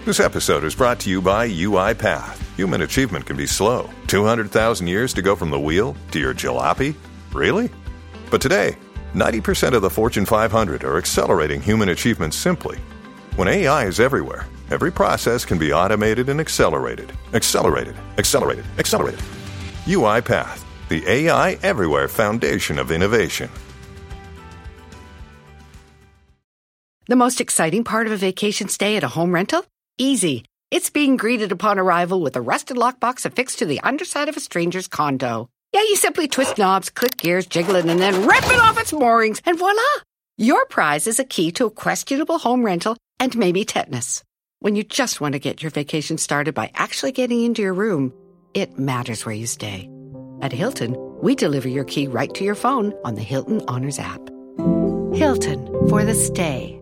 This episode is brought to you by UiPath. Human achievement can be slow. 200,000 years to go from the wheel to your jalopy? Really? But today, 90% of the Fortune 500 are accelerating human achievement simply. When AI is everywhere, every process can be automated and accelerated. Accelerated. UiPath, the AI everywhere foundation of innovation. The most exciting part of a vacation stay at a home rental? Easy. It's being greeted upon arrival with a rusted lockbox affixed to the underside of a stranger's condo. Yeah, you simply twist knobs, click gears, jiggle it, and then rip it off its moorings, and voila! Your prize is a key to a questionable home rental and maybe tetanus. When you just want to get your vacation started by actually getting into your room, it matters where you stay. At Hilton, we deliver your key right to your phone on the Hilton Honors app. Hilton, for the stay.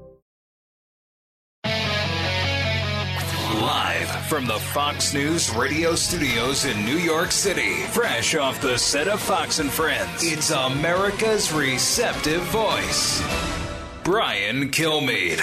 Live from the Fox News radio studios in New York City, fresh off the set of Fox and Friends, it's America's receptive voice, Brian Kilmeade.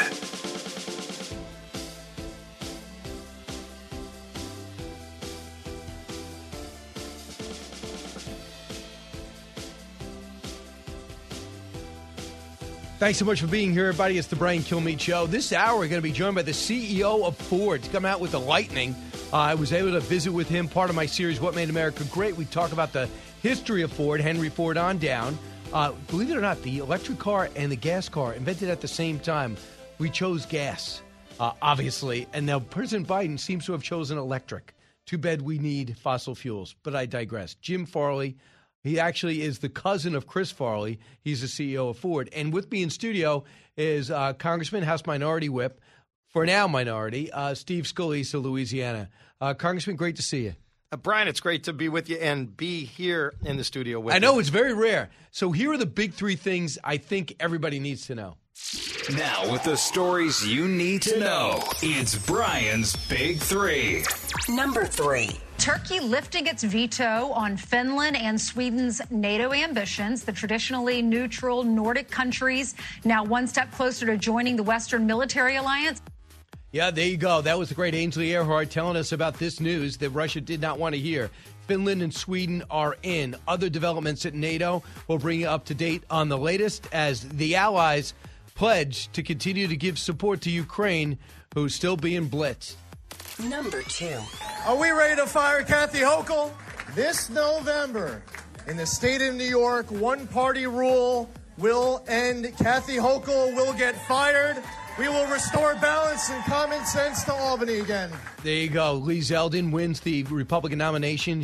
Thanks so much for being here, everybody. It's the Brian Kilmeade Show. This hour, we're going to be joined by the CEO of Ford to come out with the lightning. I was able to visit with him, part of my series, What Made America Great. We talk about the history of Ford, Henry Ford on down. Believe it or not, the electric car and the gas car invented at the same time. We chose gas, obviously, and now President Biden seems to have chosen electric. Too bad we need fossil fuels, but I digress. Jim Farley. He actually is the cousin of Chris Farley. He's the CEO of Ford. And with me in studio is Congressman, House Minority Whip, for now minority, Steve Scalise of Louisiana. Congressman, great to see you. Brian, it's great to be with you and be here in the studio with you. I know, it's very rare. So here are the big three things I think everybody needs to know. Now, with the stories you need to know, it's Brian's Big Three. Number 3. Turkey lifting its veto on Finland and Sweden's NATO ambitions. The traditionally neutral Nordic countries now one step closer to joining the Western military alliance. Yeah, there you go. That was the great Ainsley Earhart telling us about this news that Russia did not want to hear. Finland and Sweden are in. Other developments at NATO will bring you up to date on the latest as the allies pledge to continue to give support to Ukraine, who's still being blitzed. Number 2. Are we ready to fire Kathy Hochul? This November, in the state of New York, one-party rule will end. Kathy Hochul will get fired. We will restore balance and common sense to Albany again. There you go. Lee Zeldin wins the Republican nomination.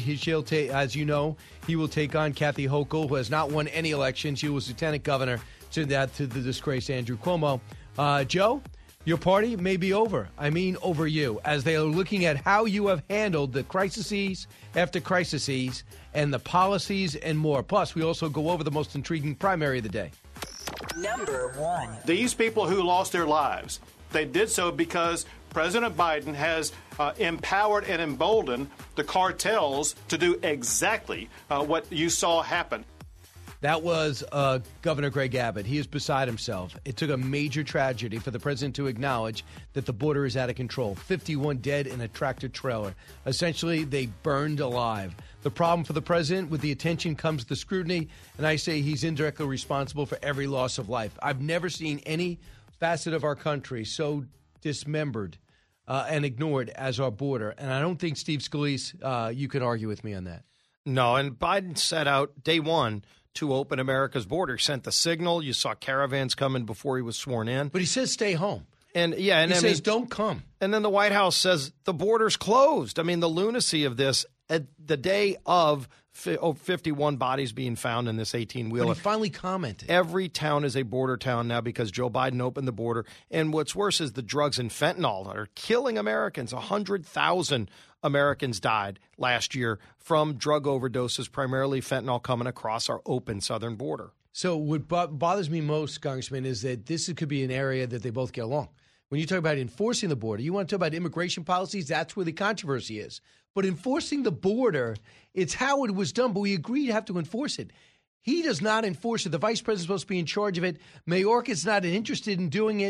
As you know, he will take on Kathy Hochul, who has not won any elections. She was lieutenant governor to the disgraced Andrew Cuomo. Joe? Your party may be over. I mean, over you, as they are looking at how you have handled the crises after crises and the policies and more. Plus, we also go over the most intriguing primary of the day. Number 1. These people who lost their lives, they did so because President Biden has empowered and emboldened the cartels to do exactly what you saw happen. That was Governor Greg Abbott. He is beside himself. It took a major tragedy for the president to acknowledge that the border is out of control. 51 dead in a tractor trailer. Essentially, they burned alive. The problem for the president, with the attention comes the scrutiny, and I say he's indirectly responsible for every loss of life. I've never seen any facet of our country so dismembered and ignored as our border. And I don't think, Steve Scalise, you can argue with me on that. No, and Biden set out day one to open America's border, sent the signal. You saw caravans coming before he was sworn in. But he says stay home. And yeah, he says don't come. And then the White House says the border's closed. I mean, the lunacy of this at the day of 51 bodies being found in this 18-wheeler. But he finally commented. Every town is a border town now because Joe Biden opened the border. And what's worse is the drugs and fentanyl that are killing Americans. 100,000 Americans died last year from drug overdoses, primarily fentanyl coming across our open southern border. So what bothers me most, Congressman, is that this could be an area that they both get along. When you talk about enforcing the border, you want to talk about immigration policies, that's where the controversy is. But enforcing the border, it's how it was done, but we agree to have to enforce it. He does not enforce it. The vice president's supposed to be in charge of it. Mayorkas not interested in doing it.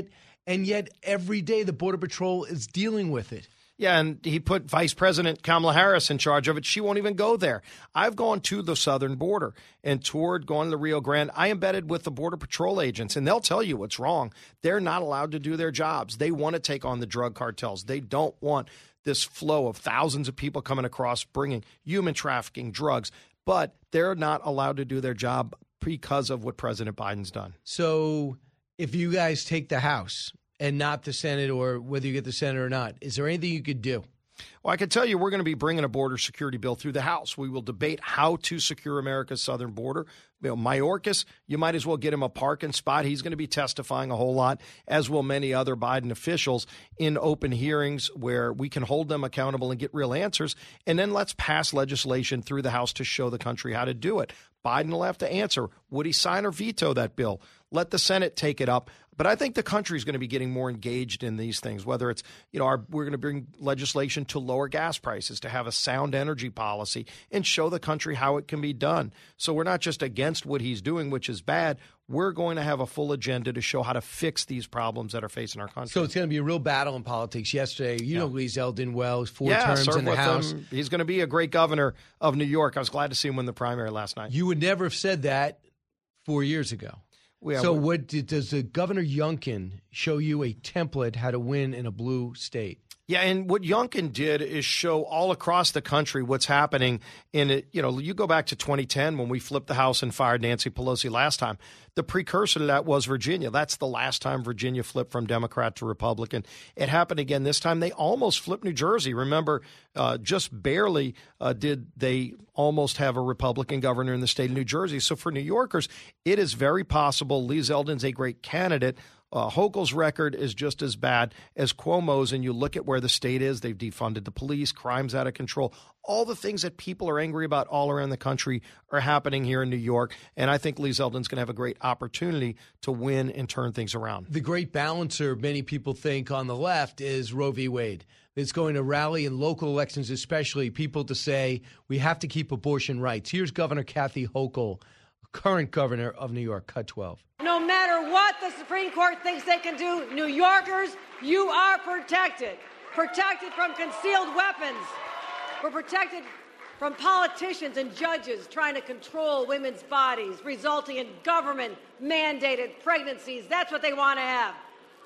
and yet every day the Border Patrol is dealing with it. Yeah, and he put Vice President Kamala Harris in charge of it. She won't even go there. I've gone to the southern border and toured, gone to the Rio Grande. I embedded with the Border Patrol agents, and they'll tell you what's wrong. They're not allowed to do their jobs. They want to take on the drug cartels. They don't want this flow of thousands of people coming across bringing human trafficking, drugs, but they're not allowed to do their job because of what President Biden's done. So if you guys take the House and not the Senate, or whether you get the Senate or not, is there anything you could do? Well, I can tell you we're going to be bringing a border security bill through the House. We will debate how to secure America's southern border. Mayorkas, you might as well get him a parking spot. He's going to be testifying a whole lot, as will many other Biden officials, in open hearings where we can hold them accountable and get real answers. And then let's pass legislation through the House to show the country how to do it. Biden will have to answer. Would he sign or veto that bill? Let the Senate take it up. But I think the country is going to be getting more engaged in these things, whether it's, we're going to bring legislation to lower gas prices, to have a sound energy policy and show the country how it can be done. So we're not just against what he's doing, which is bad. We're going to have a full agenda to show how to fix these problems that are facing our country. So it's going to be a real battle in politics. Yesterday, know Lee Zeldin well, 4 terms served in the with House. Him. He's going to be a great governor of New York. I was glad to see him win the primary last night. You would never have said that 4 years ago. Yeah, so does the Governor Youngkin show you a template how to win in a blue state? Yeah, and what Youngkin did is show all across the country what's happening in it. You go back to 2010 when we flipped the House and fired Nancy Pelosi last time. The precursor to that was Virginia. That's the last time Virginia flipped from Democrat to Republican. It happened again this time. They almost flipped New Jersey. Remember, just barely did they almost have a Republican governor in the state of New Jersey. So for New Yorkers, it is very possible. Lee Zeldin's a great candidate. Hochul's record is just as bad as Cuomo's, and you look at where the state is. They've defunded the police, crime's out of control. All the things that people are angry about all around the country are happening here in New York, and I think Lee Zeldin's going to have a great opportunity to win and turn things around. The great balancer, many people think on the left, is Roe v. Wade. It's going to rally in local elections, especially people to say we have to keep abortion rights. Here's Governor Kathy Hochul, current governor of New York, cut 12. No matter what the Supreme Court thinks they can do, New Yorkers, you are protected. Protected from concealed weapons. We're protected from politicians and judges trying to control women's bodies, resulting in government-mandated pregnancies. That's what they want to have.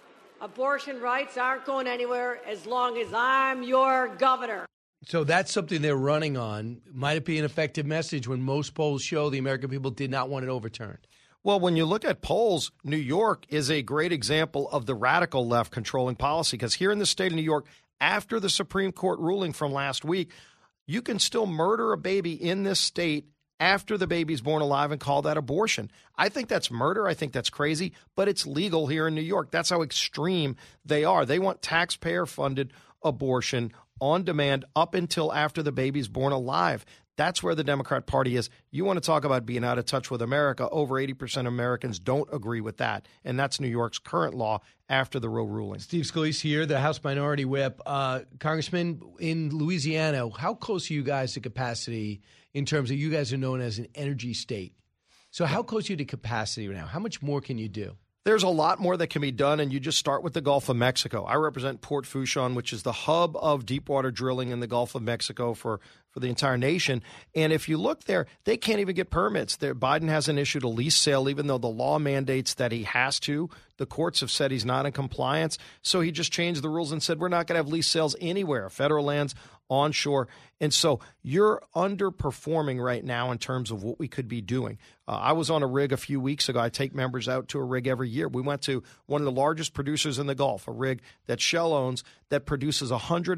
Abortion rights aren't going anywhere as long as I'm your governor. So that's something they're running on. Might it be an effective message when most polls show the American people did not want it overturned? Well, when you look at polls, New York is a great example of the radical left controlling policy, because here in the state of New York, after the Supreme Court ruling from last week, you can still murder a baby in this state after the baby's born alive and call that abortion. I think that's murder. I think that's crazy, but it's legal here in New York. That's how extreme they are. They want taxpayer-funded abortion on demand up until after the baby's born alive. That's where the Democrat Party is. You want to talk about being out of touch with America. Over 80% of Americans don't agree with that. And that's New York's current law after the Roe ruling. Steve Scalise here, the House Minority Whip. Congressman, in Louisiana, how close are you guys to capacity in terms of you guys are known as an energy state? So how close are you to capacity now? How much more can you do? There's a lot more that can be done, and you just start with the Gulf of Mexico. I represent Port Fourchon, which is the hub of deepwater drilling in the Gulf of Mexico for the entire nation. And if you look there, they can't even get permits. Biden hasn't issued a lease sale, even though the law mandates that he has to. The courts have said he's not in compliance. So he just changed the rules and said, we're not going to have lease sales anywhere, federal lands, onshore. And so you're underperforming right now in terms of what we could be doing. I was on a rig a few weeks ago. I take members out to a rig every year. We went to one of the largest producers in the Gulf, a rig that Shell owns that produces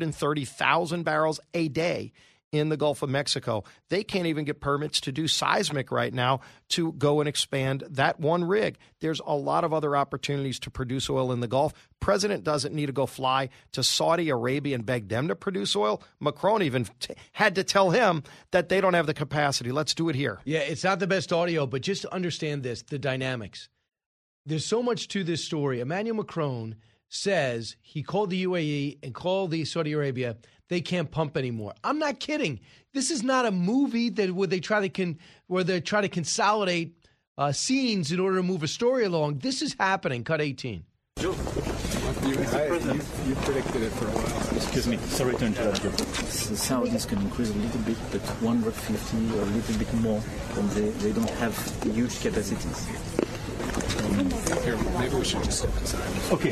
130,000 barrels a day in the Gulf of Mexico. They can't even get permits to do seismic right now to go and expand that one rig. There's a lot of other opportunities to produce oil in the Gulf. President doesn't need to go fly to Saudi Arabia and beg them to produce oil. Macron even had to tell him that they don't have the capacity. Let's do it here. Yeah, it's not the best audio, but just to understand this, the dynamics. There's so much to this story. Emmanuel Macron says he called the UAE and called the Saudi Arabia. They can't pump anymore. I'm not kidding. This is not a movie where they try to consolidate scenes in order to move a story along. This is happening. Cut 18. You predicted it for a while. Excuse me, sorry to interrupt you. The Saudis can increase a little bit, but 150 or a little bit more, when they don't have huge capacities. Here, maybe we should just step aside. Okay.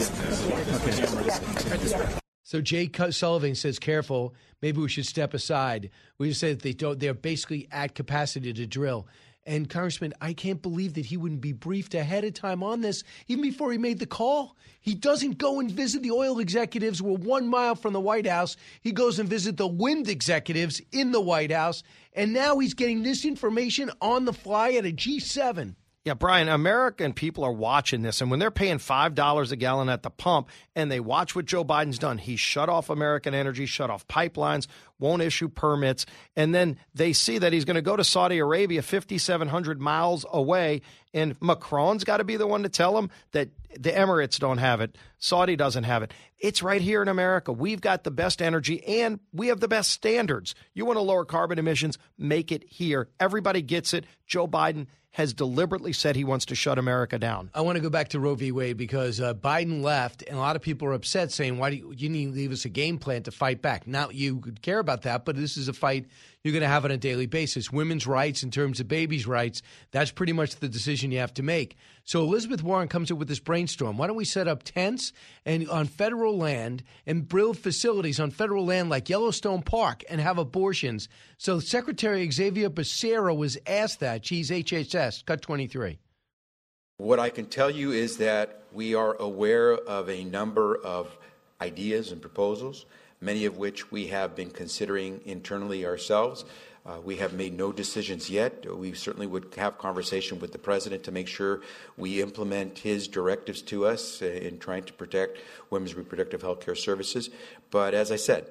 So Jay Sullivan says, careful, maybe we should step aside. We just said that they're basically at capacity to drill. And Congressman, I can't believe that he wouldn't be briefed ahead of time on this, even before he made the call. He doesn't go and visit the oil executives. We're 1 mile from the White House. He goes and visits the wind executives in the White House. And now he's getting this information on the fly at a G7. Yeah, Brian, American people are watching this, and when they're paying $5 a gallon at the pump and they watch what Joe Biden's done, he shut off American energy, shut off pipelines, won't issue permits, and then they see that he's going to go to Saudi Arabia 5,700 miles away, and Macron's got to be the one to tell him that the Emirates don't have it, Saudi doesn't have it. It's right here in America. We've got the best energy, and we have the best standards. You want to lower carbon emissions, make it here. Everybody gets it. Joe Biden has deliberately said he wants to shut America down. I want to go back to Roe v. Wade because Biden left, and a lot of people are upset saying, why do you need to leave us a game plan to fight back? Now, you could care about that, but this is a fight you're going to have on a daily basis. Women's rights in terms of babies' rights, that's pretty much the decision you have to make. So Elizabeth Warren comes up with this brainstorm. Why don't we set up tents and on federal land and build facilities on federal land like Yellowstone Park and have abortions? So Secretary Xavier Becerra was asked that. She's HHS, cut 23. What I can tell you is that we are aware of a number of ideas and proposals, many of which we have been considering internally ourselves. We have made no decisions yet. We certainly would have conversation with the president to make sure we implement his directives to us in trying to protect women's reproductive health care services. But as I said,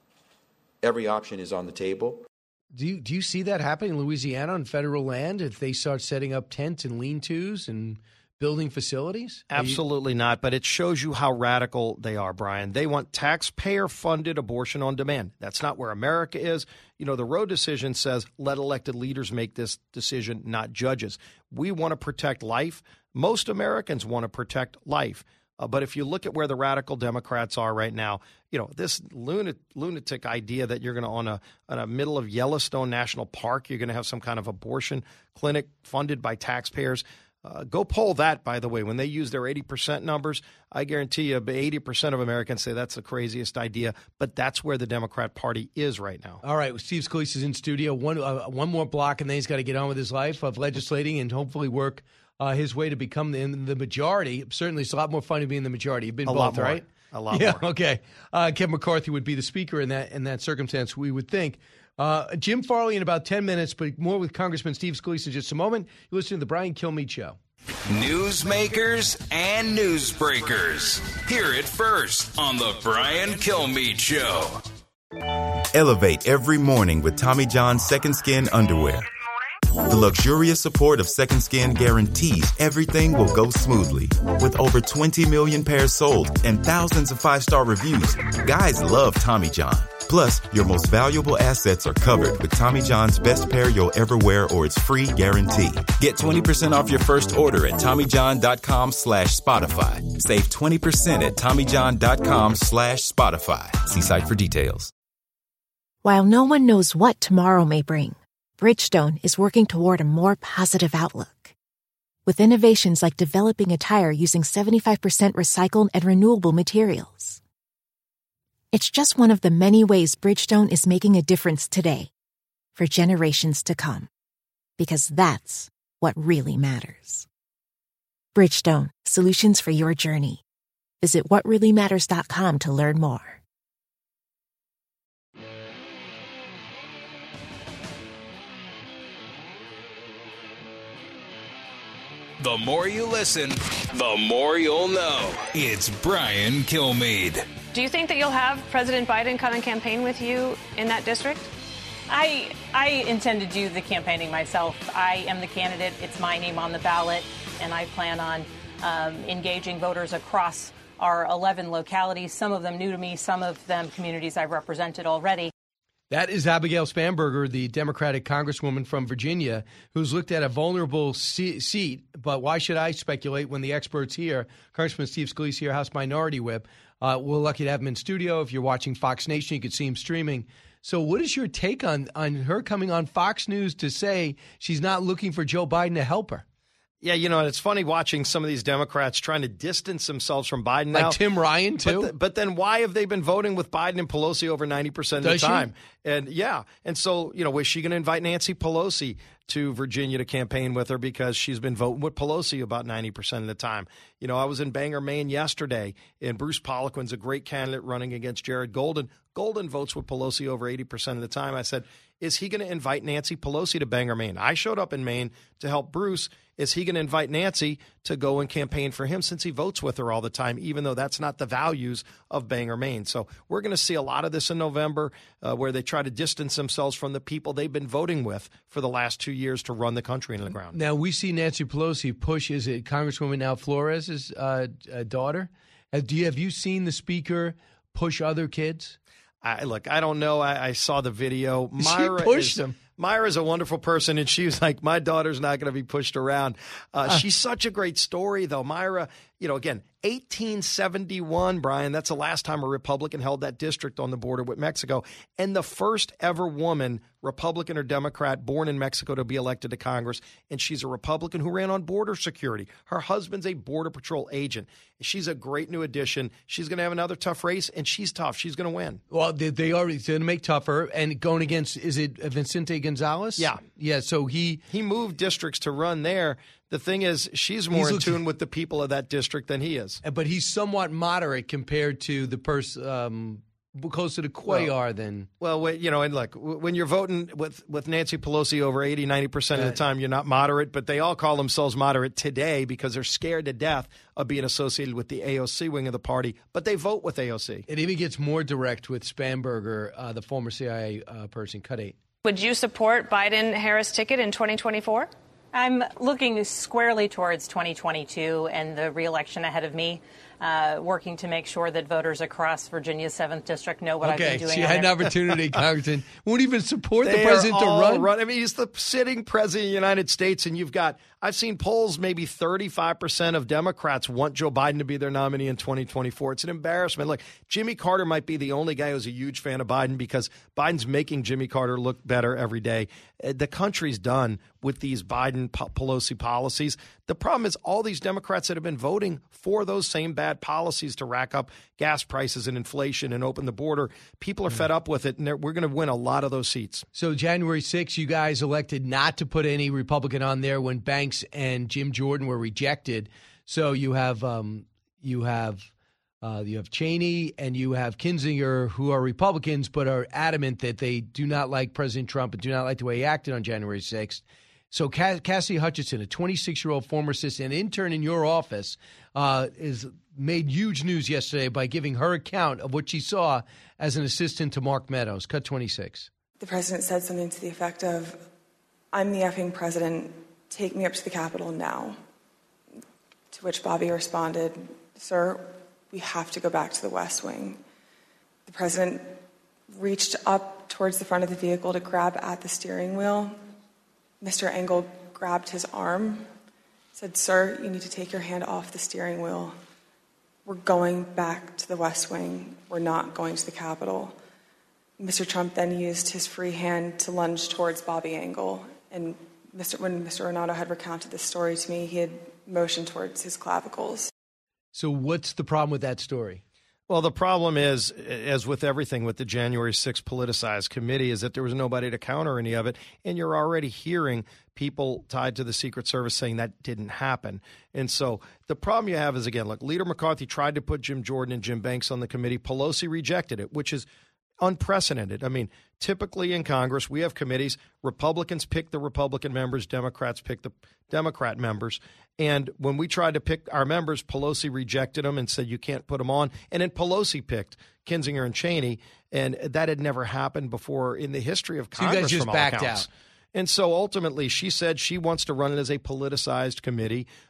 every option is on the table. Do you see that happening in Louisiana on federal land if they start setting up tents and lean-tos and building facilities? Absolutely not, but it shows you how radical they are, Brian. They want taxpayer-funded abortion on demand. That's not where America is. You know, the Roe decision says let elected leaders make this decision, not judges. We want to protect life. Most Americans want to protect life. But if you look at where the radical Democrats are right now, you know, this lunatic idea that you're going to, on a middle of Yellowstone National Park, you're going to have some kind of abortion clinic funded by taxpayers. Go poll that, by the way. When they use their 80% numbers, I guarantee you 80% of Americans say that's the craziest idea. But that's where the Democrat Party is right now. All right. Well, Steve Scalise is in studio. One more block, and then he's got to get on with his life of legislating and hopefully work his way to become the majority. Certainly, it's a lot more fun to be in the majority. You've been both, right? A lot more. Okay. Kevin McCarthy would be the speaker in that circumstance, we would think. Jim Farley in about 10 minutes, but more with Congressman Steve Scalise in just a moment. You're listening to the Brian Kilmeade Show. Newsmakers and newsbreakers. Hear it first on the Brian Kilmeade Show. Elevate every morning with Tommy John's Second Skin underwear. The luxurious support of Second Skin guarantees everything will go smoothly. With over 20 million pairs sold and thousands of 5-star reviews, guys love Tommy John. Plus, your most valuable assets are covered with Tommy John's best pair you'll ever wear or its free guarantee. Get 20% off your first order at TommyJohn.com/Spotify. Save 20% at TommyJohn.com/Spotify. See site for details. While no one knows what tomorrow may bring, Bridgestone is working toward a more positive outlook. With innovations like developing a tire using 75% recycled and renewable materials. It's just one of the many ways Bridgestone is making a difference today, for generations to come. Because that's what really matters. Bridgestone, solutions for your journey. Visit whatreallymatters.com to learn more. The more you listen, the more you'll know. It's Brian Kilmeade. Do you think that you'll have President Biden come and campaign with you in that district? I intend to do the campaigning myself. I am the candidate. It's my name on the ballot, and I plan on engaging voters across our 11 localities, some of them new to me, some of them communities I've represented already. That is Abigail Spanberger, the Democratic Congresswoman from Virginia, who's looked at a vulnerable seat. But why should I speculate when the experts here, Congressman Steve Scalise here, House Minority Whip, we're lucky to have him in studio. If you're watching Fox Nation, you can see him streaming. So what is your take on her coming on Fox News to say she's not looking for Joe Biden to help her? Yeah, it's funny watching some of these Democrats trying to distance themselves from Biden now. Like Tim Ryan, too? But then why have they been voting with Biden and Pelosi over 90% of the time? And so, was she going to invite Nancy Pelosi to Virginia to campaign with her because she's been voting with Pelosi about 90% of the time? I was in Bangor, Maine yesterday, and Bruce Poliquin's a great candidate running against Jared Golden. Golden votes with Pelosi over 80% of the time. I said, is he going to invite Nancy Pelosi to Bangor, Maine? I showed up in Maine to help Bruce. Is he going to invite Nancy to go and campaign for him since he votes with her all the time, even though that's not the values of Bangor, Maine? So we're going to see a lot of this in November where they try to distance themselves from the people they've been voting with for the last 2 years to run the country into the ground. Now, we see Nancy Pelosi push, is it Congresswoman Al Flores' daughter? Have you seen the speaker push other kids? I don't know. I saw the video. She pushed him. Myra's a wonderful person, and she was like, my daughter's not going to be pushed around. She's such a great story, though. Myra, again, 1871, Brian, that's the last time a Republican held that district on the border with Mexico. And the first ever woman, Republican or Democrat, born in Mexico to be elected to Congress. And she's a Republican who ran on border security. Her husband's a Border Patrol agent. She's a great new addition. She's going to have another tough race, and she's tough. She's going to win. Well, they already going to make tougher. And going against, is it Vicente Gonzalez? Yeah. Yeah, so he moved districts to run there. The thing is, she's more in tune with the people of that district than he is. But he's somewhat moderate compared to the person closer to Cuellar than. Well, and look, when you're voting with Nancy Pelosi over 80, 90% of the time, you're not moderate. But they all call themselves moderate today because they're scared to death of being associated with the AOC wing of the party. But they vote with AOC. It even gets more direct with Spanberger, the former CIA person. Cut 8. Would you support Biden-Harris ticket in 2024? I'm looking squarely towards 2022 and the re-election ahead of me, working to make sure that voters across Virginia's 7th District know what I've been doing. She had an opportunity, Congressman. Won't even support the president to run. I mean, he's the sitting president of the United States, and I've seen polls, maybe 35% of Democrats want Joe Biden to be their nominee in 2024. It's an embarrassment. Look, Jimmy Carter might be the only guy who's a huge fan of Biden because Biden's making Jimmy Carter look better every day. The country's done with these Biden-Pelosi policies. The problem is all these Democrats that have been voting for those same bad policies to rack up gas prices and inflation and open the border, people are fed up with it, and we're going to win a lot of those seats. So January 6th, you guys elected not to put any Republican on there when Banks and Jim Jordan were rejected. So you have Cheney and you have Kinzinger, who are Republicans but are adamant that they do not like President Trump and do not like the way he acted on January 6th. So Cassidy Hutchinson, a 26-year-old former assistant intern in your office, is made huge news yesterday by giving her account of what she saw as an assistant to Mark Meadows. Cut 26. The president said something to the effect of, "I'm the effing president. Take me up to the Capitol now." To which Bobby responded, "Sir, we have to go back to the West Wing." The president reached up towards the front of the vehicle to grab at the steering wheel. Mr. Engel grabbed his arm, said, "Sir, you need to take your hand off the steering wheel. We're going back to the West Wing. We're not going to the Capitol." Mr. Trump then used his free hand to lunge towards Bobby Engel. And when Mr. Renato had recounted this story to me, he had motioned towards his clavicles. So what's the problem with that story? Well, the problem is, as with everything with the January 6th politicized committee, is that there was nobody to counter any of it. And you're already hearing people tied to the Secret Service saying that didn't happen. And so the problem you have is, again, look, Leader McCarthy tried to put Jim Jordan and Jim Banks on the committee. Pelosi rejected it, which is unprecedented. I mean, typically in Congress, we have committees. Republicans pick the Republican members. Democrats pick the Democrat members. And when we tried to pick our members, Pelosi rejected them and said, you can't put them on. And then Pelosi picked Kinzinger and Cheney. And that had never happened before in the history of Congress. So you guys just from all backed accounts. out. And so ultimately, she said she wants to run it as a politicized committee.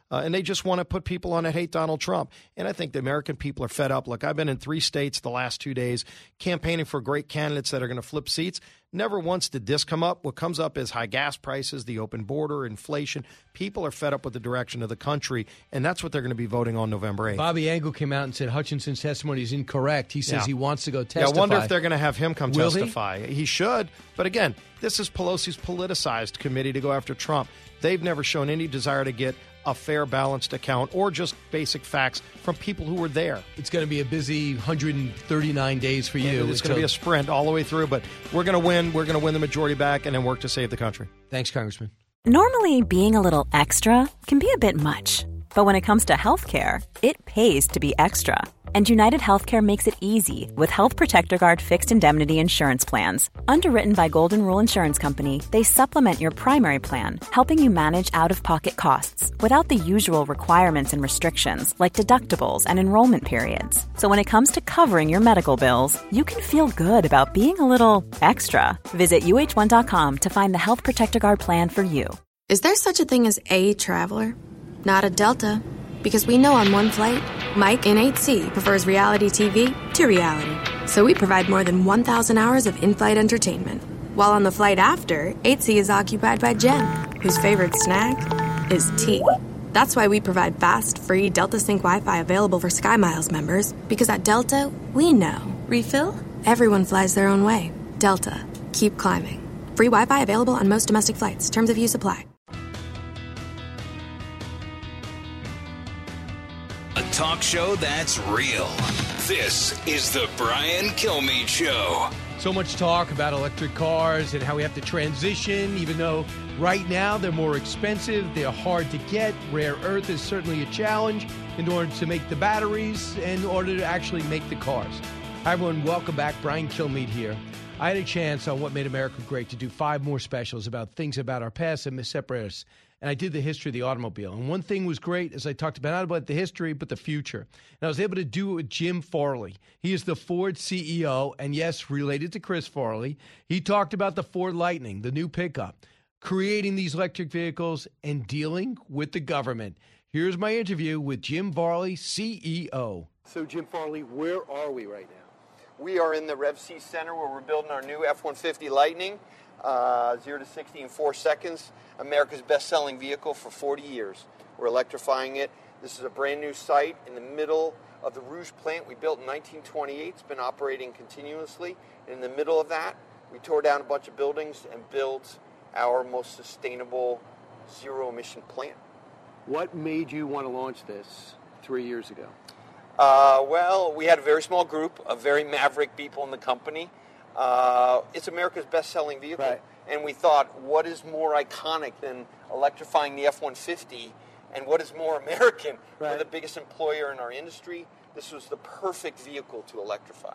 and they just want to put people on that hate Donald Trump. And I think the American people are fed up. Look, I've been in 3 states the last 2 days campaigning for great candidates that are going to flip seats. Never once did this come up. What comes up is high gas prices, the open border, inflation. People are fed up with the direction of the country, and that's what they're going to be voting on November 8th. Bobby Engel came out and said Hutchinson's testimony is incorrect. He says he wants to go testify. Yeah, I wonder if they're going to have him come Will testify. He should. But again, this is Pelosi's politicized committee to go after Trump. They've never shown any desire to get a fair, balanced account or just basic facts from people who were there. It's going to be a busy 139 days for you. It's going to be a sprint all the way through, but we're going to win. We're going to win the majority back and then work to save the country. Thanks, Congressman. Normally, being a little extra can be a bit much. But when it comes to healthcare, it pays to be extra. And United Healthcare makes it easy with Health Protector Guard fixed indemnity insurance plans. Underwritten by Golden Rule Insurance Company, they supplement your primary plan, helping you manage out-of-pocket costs without the usual requirements and restrictions like deductibles and enrollment periods. So when it comes to covering your medical bills, you can feel good about being a little extra. Visit uh1.com to find the Health Protector Guard plan for you. Is there such a thing as a traveler? Not a Delta. Because we know on one flight, Mike in 8C prefers reality TV to reality. So we provide more than 1,000 hours of in-flight entertainment. While on the flight after, 8C is occupied by Jen, whose favorite snack is tea. That's why we provide fast, free Delta Sync Wi-Fi available for SkyMiles members. Because at Delta, we know. Refill? Everyone flies their own way. Delta. Keep climbing. Free Wi-Fi available on most domestic flights. Terms of use apply. A talk show that's real. This is the Brian Kilmeade Show. So much talk about electric cars and how we have to transition, even though right now they're more expensive, they're hard to get. Rare earth is certainly a challenge in order to make the batteries and in order to actually make the cars. Hi, everyone. Welcome back. Brian Kilmeade here. I had a chance on What Made America Great to do 5 more specials about things about our past that separate us. And I did the history of the automobile. And one thing was great, as I talked about, not about the history, but the future. And I was able to do it with Jim Farley. He is the Ford CEO, and yes, related to Chris Farley. He talked about the Ford Lightning, the new pickup, creating these electric vehicles, and dealing with the government. Here's my interview with Jim Farley, CEO. So, Jim Farley, where are we right now? We are in the Rev C Center where we're building our new F-150 Lightning. 0 to 60 in 4 seconds. America's best-selling vehicle for 40 years. We're electrifying it. This is a brand new site in the middle of the Rouge plant we built in 1928. It's been operating continuously. In the middle of that, we tore down a bunch of buildings and built our most sustainable zero-emission plant. What made you want to launch this 3 years ago? Well, we had a very small group of very maverick people in the company. It's America's best-selling vehicle. Right. And we thought, what is more iconic than electrifying the F-150? And what is more American? Right. We're the biggest employer in our industry. This was the perfect vehicle to electrify.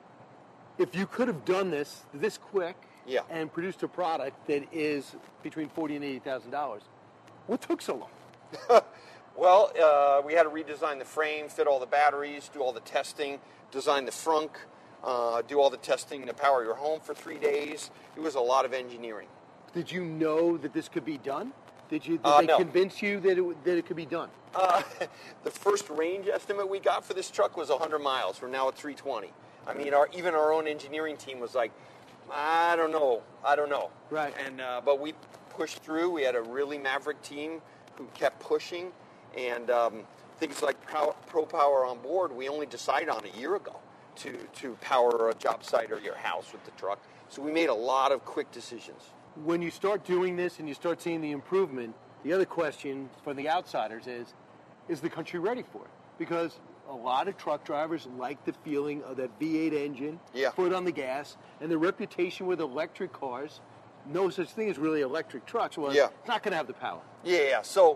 If you could have done this quick and produced a product that is between $40,000 and $80,000, what took so long? Well, we had to redesign the frame, fit all the batteries, do all the testing, design the frunk, do all the testing to power your home for 3 days. It was a lot of engineering. Did you know that this could be done? Did they convince you that it could be done? The first range estimate we got for this truck was 100 miles. We're now at 320. I mean, even our own engineering team was like, I don't know. Right. And but we pushed through. We had a really maverick team who kept pushing, and things like ProPower on board, we only decided on a year ago to power a job site or your house with the truck. So we made a lot of quick decisions. When you start doing this and you start seeing the improvement, the other question for the outsiders is the country ready for it? Because a lot of truck drivers like the feeling of that V8 engine, foot on the gas, and the reputation with electric cars, no such thing as really electric trucks. Well, it's not going to have the power. Yeah. So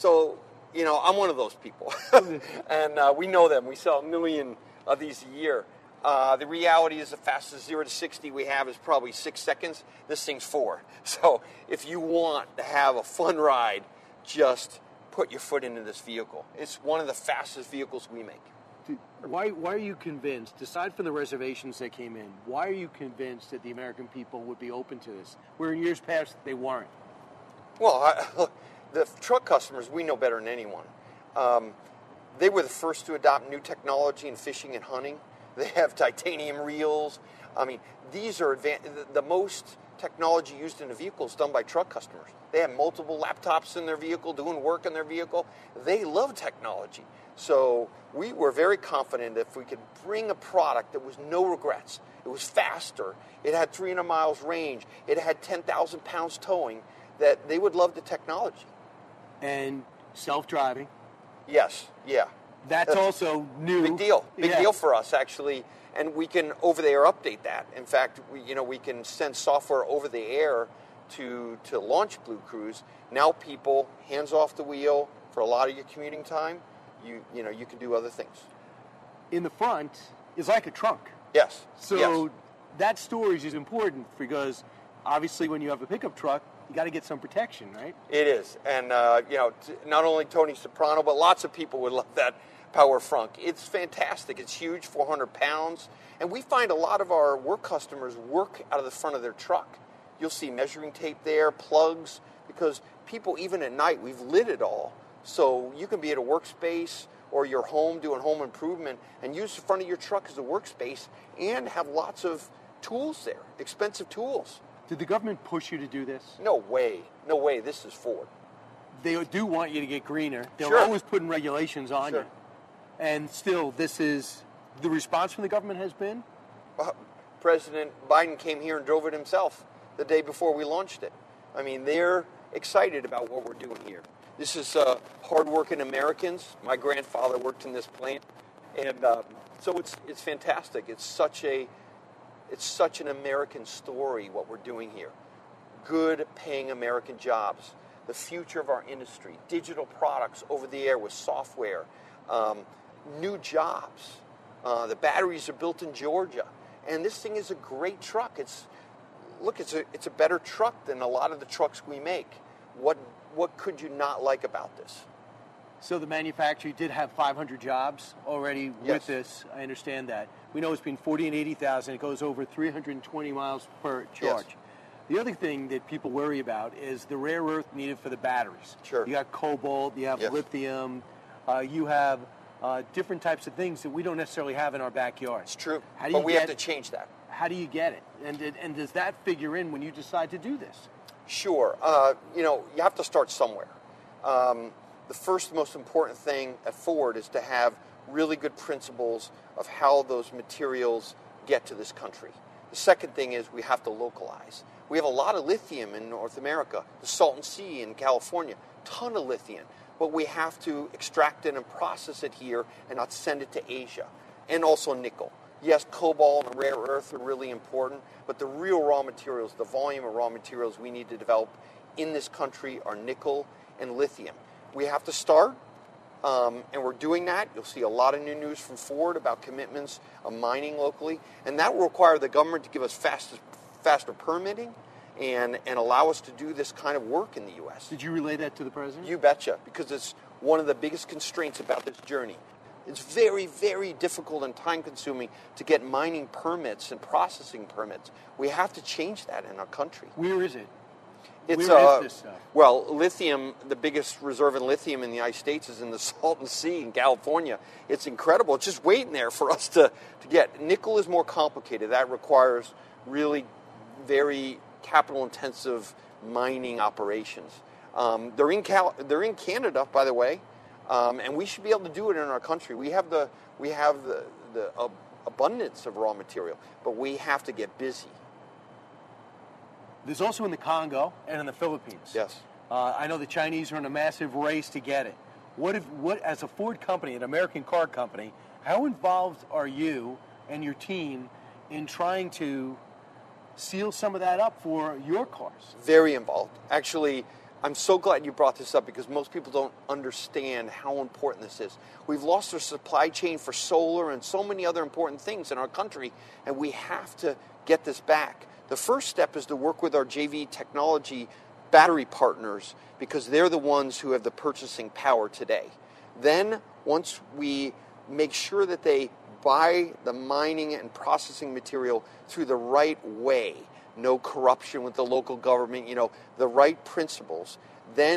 you know, I'm one of those people. And we know them. We sell 1 million of these a year. The reality is the fastest 0 to 60 we have is probably 6 seconds. This thing's 4. So if you want to have a fun ride, just put your foot into this vehicle. It's one of the fastest vehicles we make. Why are you convinced, aside from the reservations that came in, why are you convinced that the American people would be open to this, where in years past they weren't? Well, the truck customers, we know better than anyone. They were the first to adopt new technology in fishing and hunting. They have titanium reels. I mean, these are the most technology used in a vehicle is done by truck customers. They have multiple laptops in their vehicle, doing work in their vehicle. They love technology. So we were very confident if we could bring a product that was no regrets, it was faster, it had 300 miles range, it had 10,000 pounds towing, that they would love the technology. And self-driving. Yes, yeah. That's also new. Big deal. Big deal for us, actually. And we can over-the-air update that. In fact, we can send software over the air to launch Blue Cruise. Now people, hands off the wheel for a lot of your commuting time, you can do other things. In the front is like a trunk. Yes. So that storage is important because obviously when you have a pickup truck, you got to get some protection, right? It is. And, not only Tony Soprano, but lots of people would love that Power Frunk. It's fantastic. It's huge, 400 pounds. And we find a lot of our work customers work out of the front of their truck. You'll see measuring tape there, plugs, because people, even at night, we've lit it all. So you can be at a workspace or your home doing home improvement and use the front of your truck as a workspace and have lots of tools there, expensive tools. Did the government push you to do this? No way. No way. This is Ford. They do want you to get greener. They're Sure. always putting regulations on Sure. you. And still, this is the response from the government has been? President Biden came here and drove it himself the day before we launched it. I mean, they're excited about what we're doing here. This is hardworking Americans. My grandfather worked in this plant, and so it's fantastic. It's such an American story what we're doing here. Good paying American jobs, the future of our industry, digital products over the air with software, new jobs. The batteries are built in Georgia, and this thing is a great truck. It's a better truck than a lot of the trucks we make. What could you not like about this? So the manufacturer did have 500 jobs already with this. I understand that. We know it's been 40 and 80,000. It goes over 320 miles per charge. Yes. The other thing that people worry about is the rare earth needed for the batteries. Sure. You got cobalt, you have lithium, you have different types of things that we don't necessarily have in our backyard. It's true, But we have to change that. How do you get it? And does that figure in when you decide to do this? Sure. You have to start somewhere. The first most important thing at Ford is to have really good principles of how those materials get to this country. The second thing is we have to localize. We have a lot of lithium in North America, the Salton Sea in California, ton of lithium, but we have to extract it and process it here and not send it to Asia. And also nickel. Yes, cobalt and rare earth are really important, but the real raw materials, the volume of raw materials we need to develop in this country are nickel and lithium. We have to start, and we're doing that. You'll see a lot of new news from Ford about commitments of mining locally, and that will require the government to give us faster permitting and allow us to do this kind of work in the U.S. Did you relay that to the president? You betcha, because it's one of the biggest constraints about this journey. It's very, very difficult and time-consuming to get mining permits and processing permits. We have to change that in our country. Where is it? It's Where is this stuff? Well, lithium, the biggest reserve in lithium in the United States is in the Salton Sea in California. It's incredible. It's just waiting there for us to get. Nickel is more complicated. That requires really very capital-intensive mining operations. They're in Canada, by the way, and we should be able to do it in our country. We have the abundance of raw material, but we have to get busy. There's also in the Congo and in the Philippines. Yes. I know the Chinese are in a massive race to get it. What as a Ford company, an American car company, how involved are you and your team in trying to seal some of that up for your cars? Very involved. Actually, I'm so glad you brought this up because most people don't understand how important this is. We've lost our supply chain for solar and so many other important things in our country, and we have to get this back. The first step is to work with our JV Technology battery partners because they're the ones who have the purchasing power today. Then, once we make sure that they buy the mining and processing material through the right way, no corruption with the local government, the right principles, then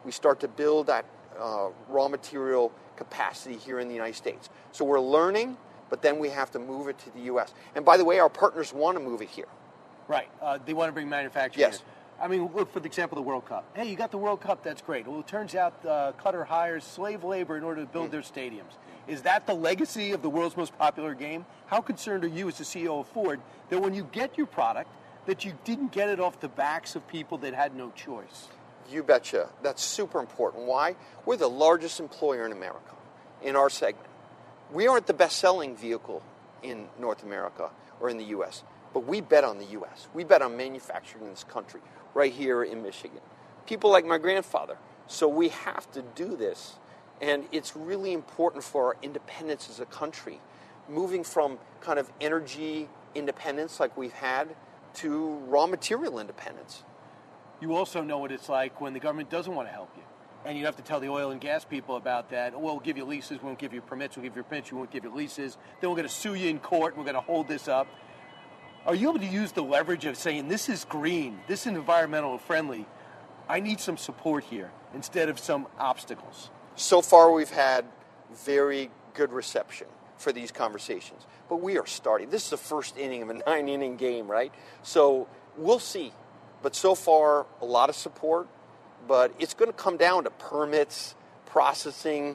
we start to build that raw material capacity here in the United States. So we're learning, but then we have to move it to the U.S. And by the way, our partners want to move it here. Right. They want to bring manufacturing Yes. here. I mean, look, for the example of the World Cup. Hey, you got the World Cup, that's great. Well, it turns out Qatar hires slave labor in order to build their stadiums. Is that the legacy of the world's most popular game? How concerned are you as the CEO of Ford that when you get your product, that you didn't get it off the backs of people that had no choice? You betcha. That's super important. Why? We're the largest employer in America in our segment. We aren't the best-selling vehicle in North America or in the U.S., but we bet on the U.S. We bet on manufacturing in this country, right here in Michigan. People like my grandfather. So we have to do this, and it's really important for our independence as a country, moving from kind of energy independence like we've had to raw material independence. You also know what it's like when the government doesn't want to help you. And you have to tell the oil and gas people about that. Oh, we'll give you leases, we won't give you permits, we'll give you permits, we won't give you leases. Then we're going to sue you in court, we're going to hold this up. Are you able to use the leverage of saying, this is green, this is environmental friendly, I need some support here, instead of some obstacles? So far, we've had very good reception for these conversations. But we are starting. This is the first inning of a 9-inning game, right? So we'll see. But so far, a lot of support. But it's going to come down to permits, processing,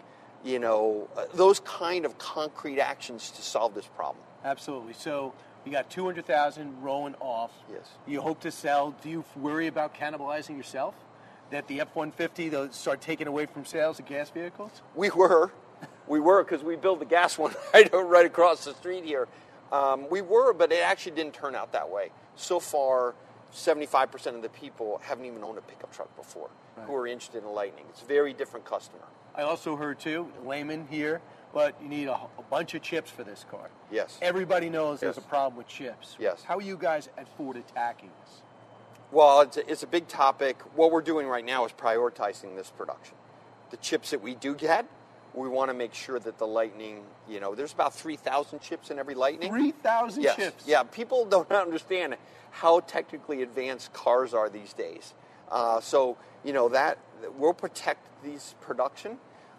those kind of concrete actions to solve this problem. Absolutely. So you got 200,000 rolling off. Yes. You hope to sell. Do you worry about cannibalizing yourself? That the F-150, they'll start taking away from sales of gas vehicles? We were because we built the gas one right across the street here. We were, but it actually didn't turn out that way. So far, 75% of the people haven't even owned a pickup truck before who are interested in Lightning. It's a very different customer. I also heard, too, layman here, but you need a bunch of chips for this car. Yes. Everybody knows there's a problem with chips. Yes. How are you guys at Ford attacking this? Well, it's a big topic. What we're doing right now is prioritizing this production. The chips that we do get, we want to make sure that the Lightning, there's about 3,000 chips in every Lightning. 3,000 yes. chips? Yeah, people don't understand how technically advanced cars are these days. So that we'll protect these production.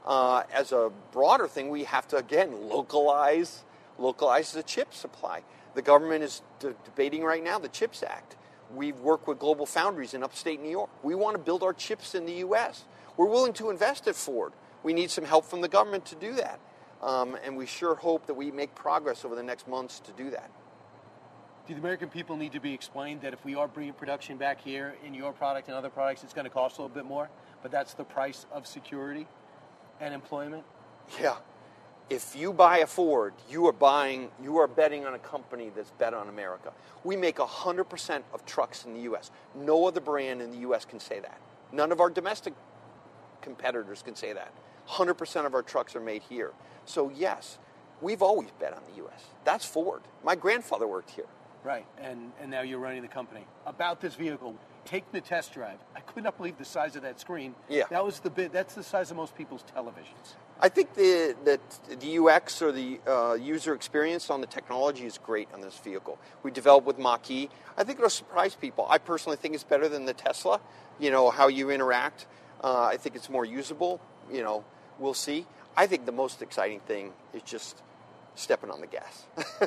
As a broader thing, we have to, again, localize the chip supply. The government is debating right now the CHIPS Act. We've worked with Global Foundries in upstate New York. We want to build our chips in the U.S. We're willing to invest at Ford. We need some help from the government to do that. And we sure hope that we make progress over the next months to do that. Do the American people need to be explained that if we are bringing production back here in your product and other products, it's going to cost a little bit more, but that's the price of security and employment? Yeah. If you buy a Ford, you are betting on a company that's bet on America. We make 100% of trucks in the U.S. No other brand in the U.S. can say that. None of our domestic competitors can say that. 100% of our trucks are made here. So yes, we've always bet on the U.S. That's Ford. My grandfather worked here. Right, and now you're running the company. About this vehicle, take the test drive. I could not believe the size of that screen. Yeah. That's the size of most people's televisions. I think the UX or the user experience on the technology is great on this vehicle. We developed with Mach-E. I think it'll surprise people. I personally think it's better than the Tesla, how you interact. I think it's more usable. We'll see. I think the most exciting thing is just stepping on the gas.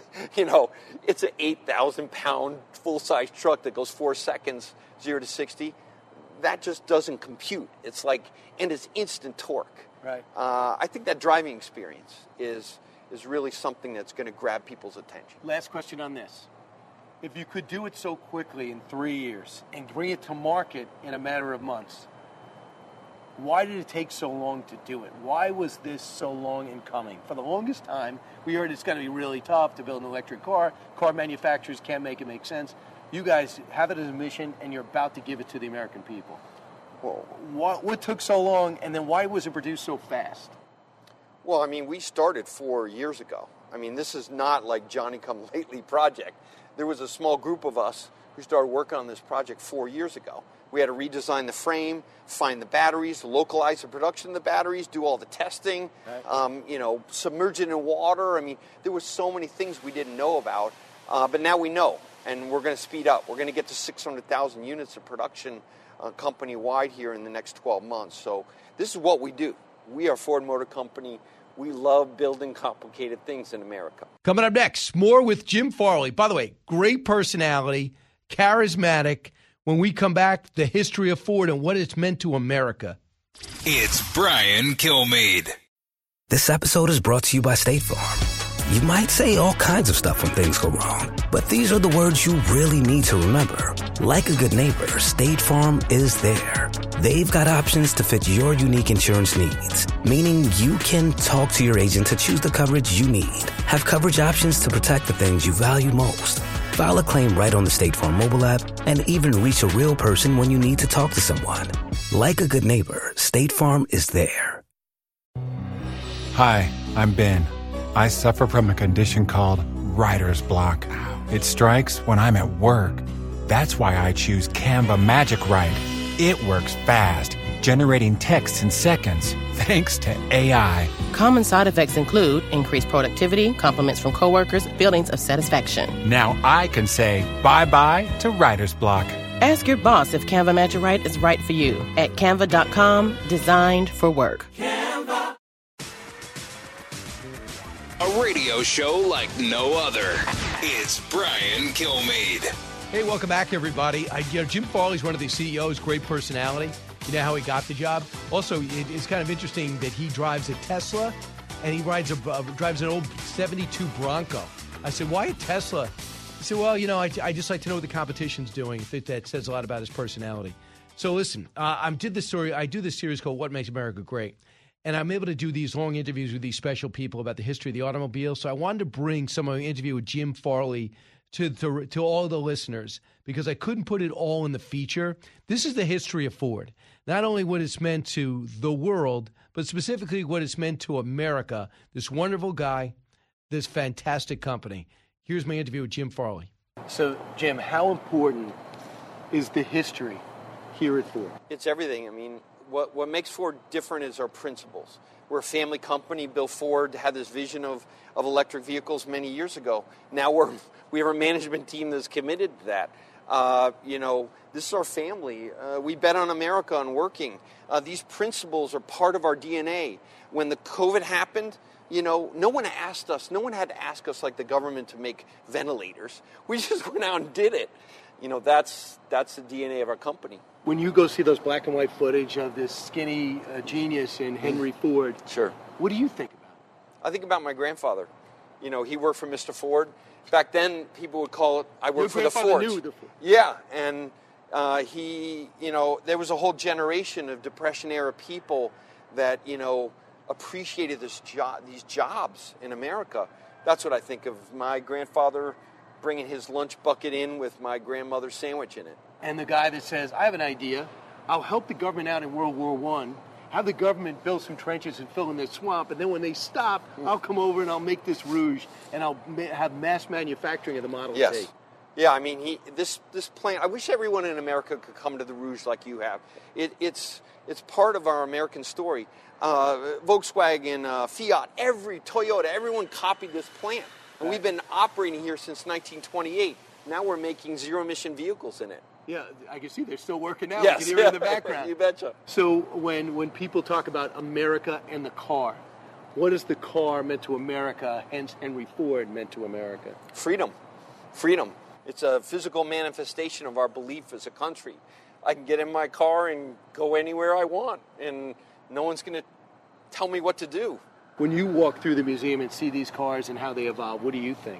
It's an 8,000-pound full-size truck that goes 4 seconds, 0 to 60. That just doesn't compute. It's instant torque. Right. I think that driving experience is really something that's going to grab people's attention. Last question on this. If you could do it so quickly in 3 years and bring it to market in a matter of months, why did it take so long to do it? Why was this so long in coming? For the longest time, we heard it's going to be really tough to build an electric car. Car manufacturers can't make it make sense. You guys have it as a mission, and you're about to give it to the American people. Well, what took so long, and then why was it produced so fast? Well, we started 4 years ago. This is not like Johnny-come-lately project. There was a small group of us who started working on this project 4 years ago. We had to redesign the frame, find the batteries, localize the production of the batteries, do all the testing, right. Submerge it in water. There were so many things we didn't know about, but now we know, and we're going to speed up. We're going to get to 600,000 units of production company-wide here in the next 12 months. So this is what we do. We are Ford Motor Company. We love building complicated things in America. Coming up next, more with Jim Farley. By the way, great personality, charismatic. When we come back, the history of Ford and what it's meant to America. It's Brian Kilmeade. This episode is brought to you by State Farm. You might say all kinds of stuff when things go wrong, but these are the words you really need to remember. Like a good neighbor, State Farm is there. They've got options to fit your unique insurance needs, meaning you can talk to your agent to choose the coverage you need. Have coverage options to protect the things you value most. File a claim right on the State Farm mobile app and even reach a real person when you need to talk to someone. Like a good neighbor, State Farm is there. Hi, I'm Ben. I suffer from a condition called writer's block. It strikes when I'm at work. That's why I choose Canva Magic Write. It works fast, generating text in seconds, thanks to AI. Common side effects include increased productivity, compliments from coworkers, feelings of satisfaction. Now I can say bye-bye to writer's block. Ask your boss if Canva Magic Write is right for you at canva.com, designed for work. Canva. A radio show like no other. It's Brian Kilmeade. Hey, welcome back, everybody. Jim Farley's one of the CEOs, great personality. You know how he got the job? Also, it's kind of interesting that he drives a Tesla, and he drives an old 72 Bronco. I said, why a Tesla? He said, well, you know, I just like to know what the competition's doing. That says a lot about his personality. So listen, I do this series called What Makes America Great. And I'm able to do these long interviews with these special people about the history of the automobile. So I wanted to bring some of my interview with Jim Farley to all the listeners because I couldn't put it all in the feature. This is the history of Ford. Not only what it's meant to the world, but specifically what it's meant to America, this wonderful guy, this fantastic company. Here's my interview with Jim Farley. So, Jim, how important is the history here at Ford? It's everything. I mean, what makes Ford different is our principles. We're a family company. Bill Ford had this vision of electric vehicles many years ago. Now we have a management team that's committed to that. This is our family. We bet on America and working. These principles are part of our DNA. When the COVID happened, no one had to ask us like the government to make ventilators. We just went out and did it. That's the DNA of our company. When you go see those black and white footage of this skinny genius in Henry Ford, sure. What do you think about? I think about my grandfather. He worked for Mr. Ford. Back then, people would call it, I worked for the Fords. Knew the Ford. Yeah, and there was a whole generation of Depression-era people that, appreciated these jobs in America. That's what I think of my grandfather bringing his lunch bucket in with my grandmother's sandwich in it. And the guy that says, I have an idea, I'll help the government out in World War I, have the government build some trenches and fill in this swamp, and then when they stop, I'll come over and I'll make this Rouge, and I'll have mass manufacturing of the Model T. Yeah, I mean, this plant, I wish everyone in America could come to the Rouge like you have. It's part of our American story. Volkswagen, Fiat, Toyota, everyone copied this plant. And we've been operating here since 1928. Now we're making zero-emission vehicles in it. Yeah, I can see they're still working now. Yes. I can hear it in the background. You betcha. So when people talk about America and the car, what is the car meant to America, hence Henry Ford meant to America? Freedom. It's a physical manifestation of our belief as a country. I can get in my car and go anywhere I want, and no one's going to tell me what to do. When you walk through the museum and see these cars and how they evolve, what do you think?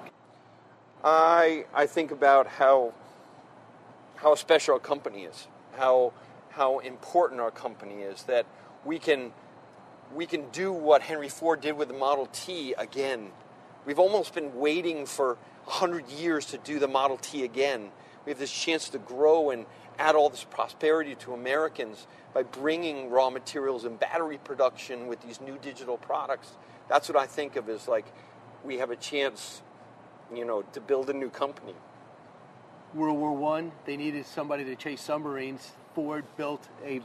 I think about how special our company is, how important our company is, that we can do what Henry Ford did with the Model T again. We've almost been waiting for 100 years to do the Model T again. We have this chance to grow and add all this prosperity to Americans by bringing raw materials and battery production with these new digital products. That's what I think of as like we have a chance, to build a new company. World War I, they needed somebody to chase submarines. Ford built a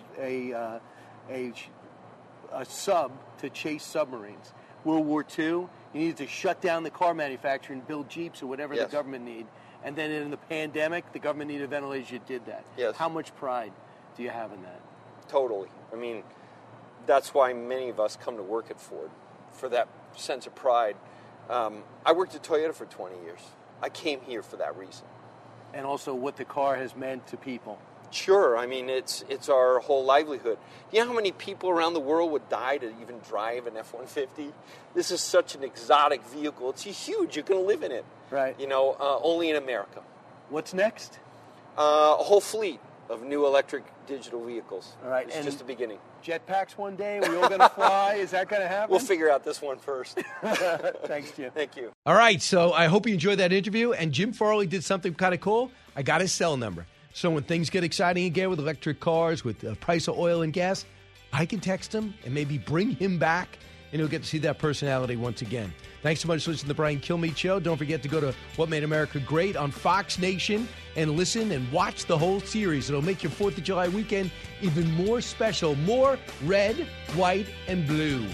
sub to chase submarines. World War II, you needed to shut down the car manufacturer and build Jeeps or whatever the government needed. And then in the pandemic, the government needed ventilators. You did that. Yes. How much pride do you have in that? Totally. I mean, that's why many of us come to work at Ford, for that sense of pride. I worked at Toyota for 20 years. I came here for that reason. And also what the car has meant to people. Sure. I mean, it's our whole livelihood. You know how many people around the world would die to even drive an F-150? This is such an exotic vehicle. It's huge. You can live in it. Right. You know, only in America. What's next? A whole fleet of new electric digital vehicles. All right. It's and just the beginning. Jetpacks one day? Are we all going to fly? Is that going to happen? We'll figure out this one first. Thanks, Jim. Thank you. All right, so I hope you enjoyed that interview. And Jim Farley did something kind of cool. I got his cell number. So when things get exciting again with electric cars, with the price of oil and gas, I can text him and maybe bring him back, and he'll get to see that personality once again. Thanks so much for listening to the Brian Kilmeade Show. Don't forget to go to What Made America Great on Fox Nation and listen and watch the whole series. It'll make your 4th of July weekend even more special, more red, white, and blue.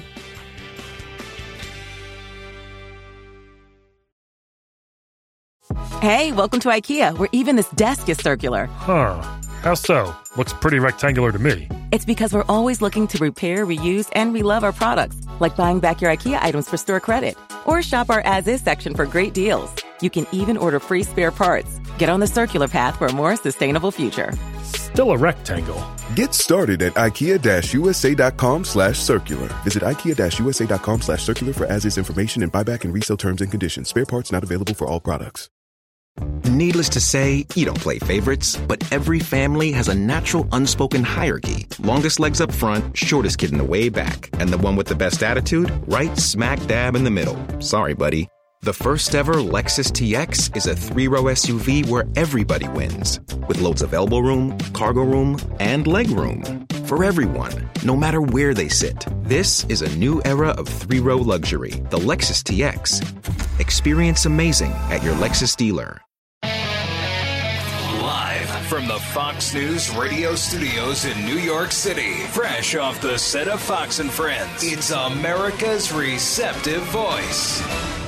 Hey, welcome to IKEA, where even this desk is circular. Huh. How so? Looks pretty rectangular to me. It's because we're always looking to repair, reuse, and relove our products, like buying back your IKEA items for store credit. Or shop our as-is section for great deals. You can even order free spare parts. Get on the circular path for a more sustainable future. Still a rectangle. Get started at IKEA-USA.com/circular. Visit IKEA-USA.com/circular for as-is information and buyback and resale terms and conditions. Spare parts not available for all products. Needless to say, you don't play favorites, but every family has a natural unspoken hierarchy. Longest legs up front, shortest kid in the way back. And the one with the best attitude, right smack dab in the middle. Sorry, buddy. The first ever Lexus TX is a 3-row SUV where everybody wins. With loads of elbow room, cargo room, and leg room. For everyone, no matter where they sit. This is a new era of 3-row luxury. The Lexus TX. Experience amazing at your Lexus dealer. Live from the Fox News radio studios in New York City, fresh off the set of Fox and Friends, it's America's receptive voice,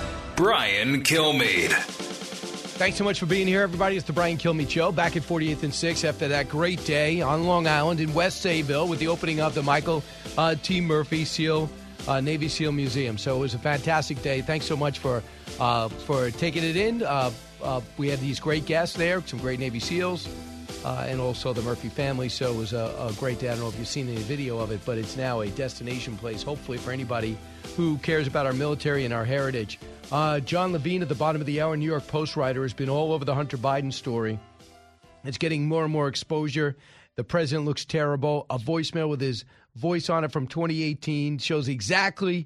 Brian Kilmeade. Thanks so much for being here, everybody. It's the Brian Kilmeade Show, back at 48th and 6th after that great day on Long Island in West Sayville with the opening of the Michael T. Murphy Navy SEAL Museum. So it was a fantastic day. Thanks so much for taking it in. We had these great guests there, some great Navy SEALs, and also the Murphy family. So it was a great day. I don't know if you've seen any video of it, but it's now a destination place, hopefully, for anybody who cares about our military and our heritage. John Levine at the bottom of the hour, New York Post writer, has been all over the Hunter Biden story. It's getting more and more exposure. The president looks terrible. A voicemail with his voice on it from 2018 shows exactly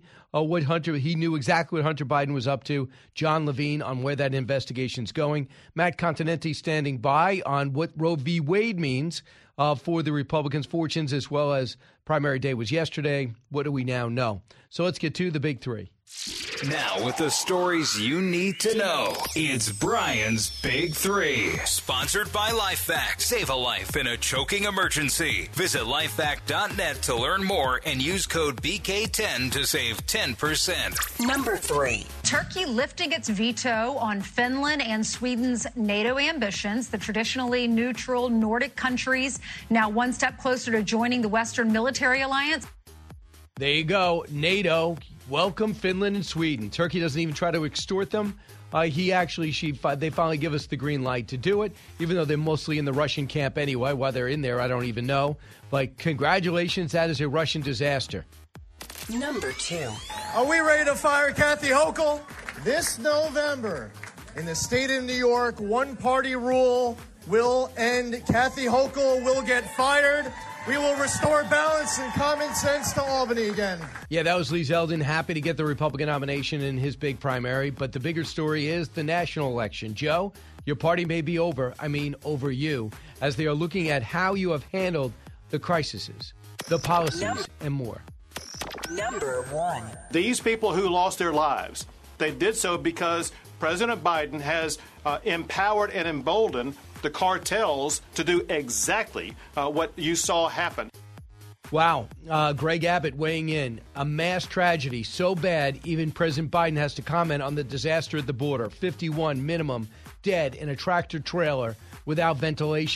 he knew exactly what Hunter Biden was up to. John Levine on where that investigation's going. Matt Continenti standing by on what Roe v. Wade means for the Republicans' fortunes, as well as primary day was yesterday. What do we now know? So let's get to the big three. Now, with the stories you need to know, it's Brian's Big Three. Sponsored by LifeVac. Save a life in a choking emergency. Visit lifevac.net to learn more and use code BK10 to save 10%. Number 3. Turkey lifting its veto on Finland and Sweden's NATO ambitions. The traditionally neutral Nordic countries now one step closer to joining the Western military alliance. There you go. NATO. Welcome Finland and Sweden. Turkey doesn't even try to extort them. They finally give us the green light to do it, even though they're mostly in the Russian camp anyway. Why they're in there, I don't even know. But congratulations, that is a Russian disaster. Number 2. Are we ready to fire Kathy Hochul? This November, in the state of New York, one-party rule will end. Kathy Hochul will get fired. We will restore balance and common sense to Albany again. Yeah, that was Lee Zeldin, happy to get the Republican nomination in his big primary. But the bigger story is the national election. Joe, your party may be over you, as they are looking at how you have handled the crises, the policies, and more. Number 1. These people who lost their lives, they did so because President Biden has empowered and emboldened the cartels to do exactly what you saw happen. Wow. Greg Abbott weighing in. A mass tragedy so bad, even President Biden has to comment on the disaster at the border. 51 minimum dead in a tractor trailer without ventilation.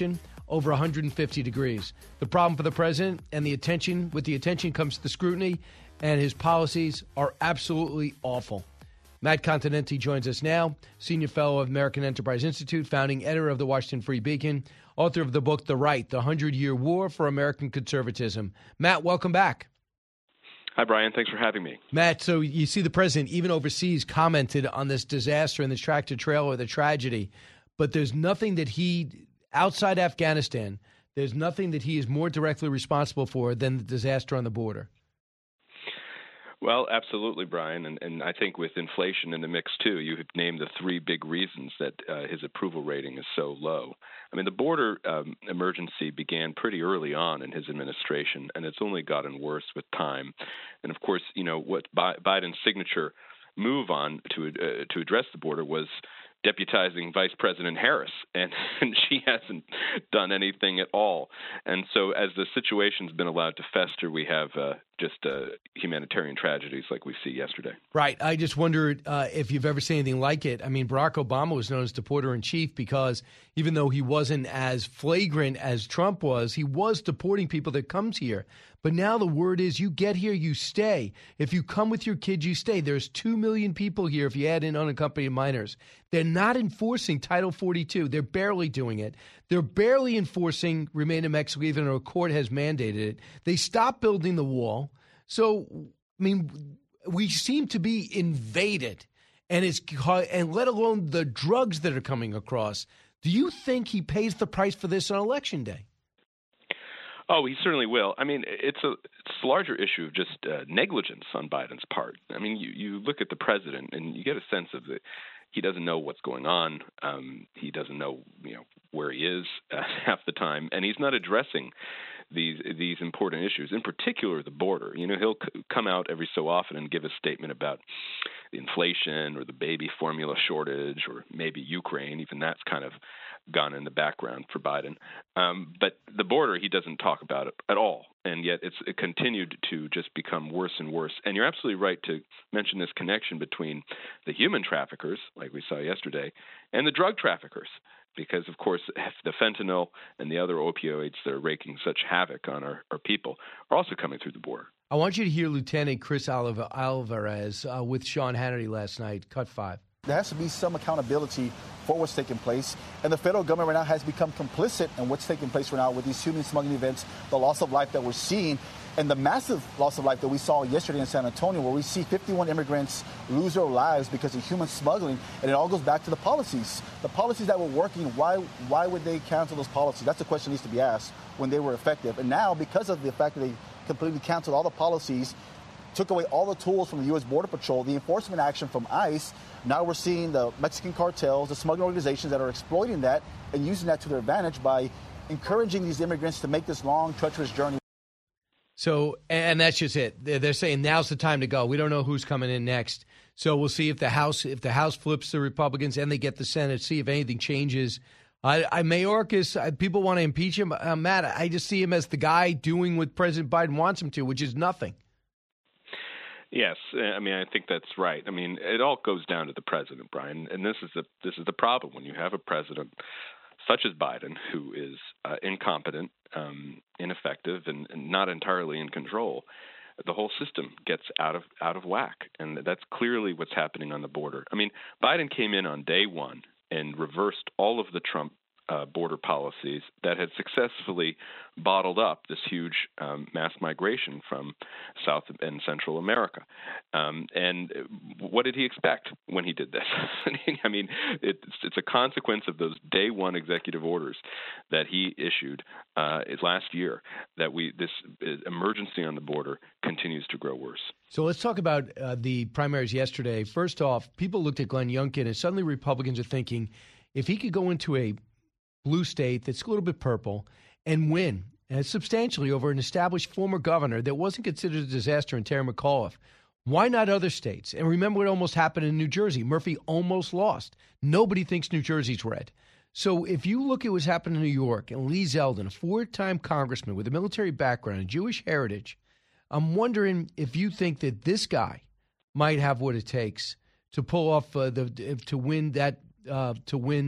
over 150 degrees. The problem for the president and with the attention comes the scrutiny, and his policies are absolutely awful. Matt Continenti joins us now, Senior Fellow of American Enterprise Institute, founding editor of the Washington Free Beacon, author of the book The Right, The 100-Year War for American Conservatism. Matt, welcome back. Hi, Brian. Thanks for having me. Matt, so you see the president, even overseas, commented on this disaster and this tractor-trailer, the tragedy, but there's nothing that outside Afghanistan, there's nothing that he is more directly responsible for than the disaster on the border. Well, absolutely, Brian. And I think with inflation in the mix, too, you have named the three big reasons that his approval rating is so low. I mean, the border emergency began pretty early on in his administration, and it's only gotten worse with time. And, of course, what Biden's signature move on to address the border was deputizing Vice President Harris, and she hasn't done anything at all. And so as the situation's been allowed to fester, we have just humanitarian tragedies like we see yesterday. Right. I just wondered if you've ever seen anything like it. I mean, Barack Obama was known as deporter-in-chief because even though he wasn't as flagrant as Trump was, he was deporting people that comes here. But now the word is you get here, you stay. If you come with your kids, you stay. There's 2 million people here if you add in unaccompanied minors. They're not enforcing Title 42. They're barely doing it. They're barely enforcing Remain in Mexico, even though a court has mandated it. They stopped building the wall. So, I mean, we seem to be invaded, and let alone the drugs that are coming across. Do you think he pays the price for this on Election Day? Oh, he certainly will. I mean, it's a larger issue of just negligence on Biden's part. I mean, you look at the president and you get a sense of that he doesn't know what's going on. He doesn't know, where he is half the time, and he's not addressing these important issues, in particular the border. He'll come out every so often and give a statement about the inflation or the baby formula shortage or maybe Ukraine. Even that's kind of gone in the background for Biden. But the border, he doesn't talk about it at all. And yet it continued to just become worse and worse. And you're absolutely right to mention this connection between the human traffickers, like we saw yesterday, and the drug traffickers. Because, of course, the fentanyl and the other opioids that are wreaking such havoc on our people are also coming through the border. I want you to hear Lieutenant Chris Alvarez with Sean Hannity last night, Cut 5. There has to be some accountability for what's taking place. And the federal government right now has become complicit in what's taking place right now with these human smuggling events, the loss of life that we're seeing, and the massive loss of life that we saw yesterday in San Antonio, where we see 51 immigrants lose their lives because of human smuggling. And it all goes back to the policies. The policies that were working, why would they cancel those policies? That's a question that needs to be asked when they were effective. And now, because of the fact that they completely canceled all the policies, took away all the tools from the U.S. Border Patrol, the enforcement action from ICE, now we're seeing the Mexican cartels, the smuggling organizations that are exploiting that and using that to their advantage by encouraging these immigrants to make this long, treacherous journey. So, and that's just it. They're saying now's the time to go. We don't know who's coming in next. So we'll see if the House flips the Republicans and they get the Senate, see if anything changes. Mayorkas, people want to impeach him. Matt, I just see him as the guy doing what President Biden wants him to, which is nothing. Yes, I mean, I think that's right. I mean, it all goes down to the president, Brian, and this is the problem when you have a president such as Biden, who is incompetent, ineffective, and not entirely in control. The whole system gets out of whack, and that's clearly what's happening on the border. I mean, Biden came in on day one and reversed all of the Trump border policies that had successfully bottled up this huge mass migration from South and Central America. And what did he expect when he did this? I mean, it's a consequence of those day one executive orders that he issued last year that this emergency on the border continues to grow worse. So let's talk about the primaries yesterday. First off, people looked at Glenn Youngkin, and suddenly Republicans are thinking if he could go into a blue state that's a little bit purple and win substantially over an established former governor that wasn't considered a disaster in Terry McAuliffe. Why not other states? And remember what almost happened in New Jersey. Murphy almost lost. Nobody thinks New Jersey's red. So if you look at what's happened in New York and Lee Zeldin, a four-time congressman with a military background and Jewish heritage, I'm wondering if you think that this guy might have what it takes to pull off to win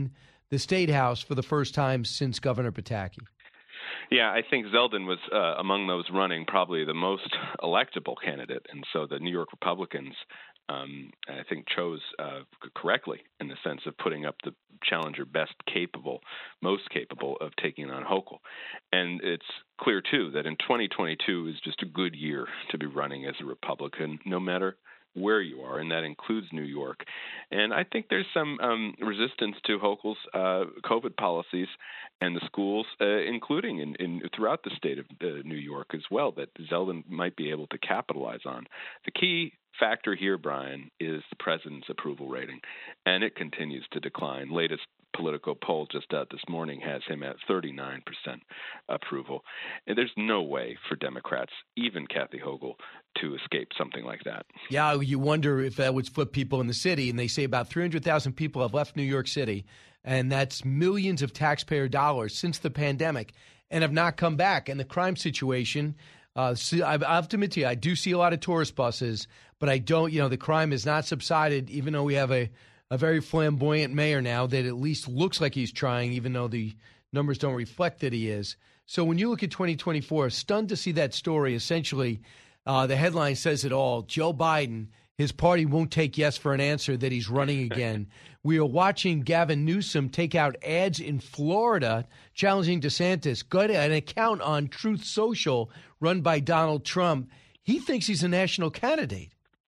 the State House for the first time since Governor Pataki. Yeah, I think Zeldin was among those running probably the most electable candidate. And so the New York Republicans, I think, chose correctly in the sense of putting up the challenger most capable of taking on Hochul. And it's clear, too, that in 2022 is just a good year to be running as a Republican, no matter where you are, and that includes New York. And I think there's some resistance to Hochul's COVID policies and the schools, including in throughout the state of New York as well, that Zeldin might be able to capitalize on. The key factor here, Brian, is the president's approval rating, and it continues to decline. Latest Politico poll just out this morning has him at 39% approval. And there's no way for Democrats, even Kathy Hochul, to escape something like that. Yeah, you wonder if that would flip people in the city. And they say about 300,000 people have left New York City, and that's millions of taxpayer dollars since the pandemic, and have not come back. And the crime situation, I have to admit to you, I do see a lot of tourist buses, but I don't, the crime has not subsided, even though we have a very flamboyant mayor now that at least looks like he's trying, even though the numbers don't reflect that he is. So when you look at 2024, stunned to see that story. Essentially, the headline says it all. Joe Biden, his party won't take yes for an answer that he's running again. We are watching Gavin Newsom take out ads in Florida challenging DeSantis. Got an account on Truth Social run by Donald Trump. He thinks he's a national candidate.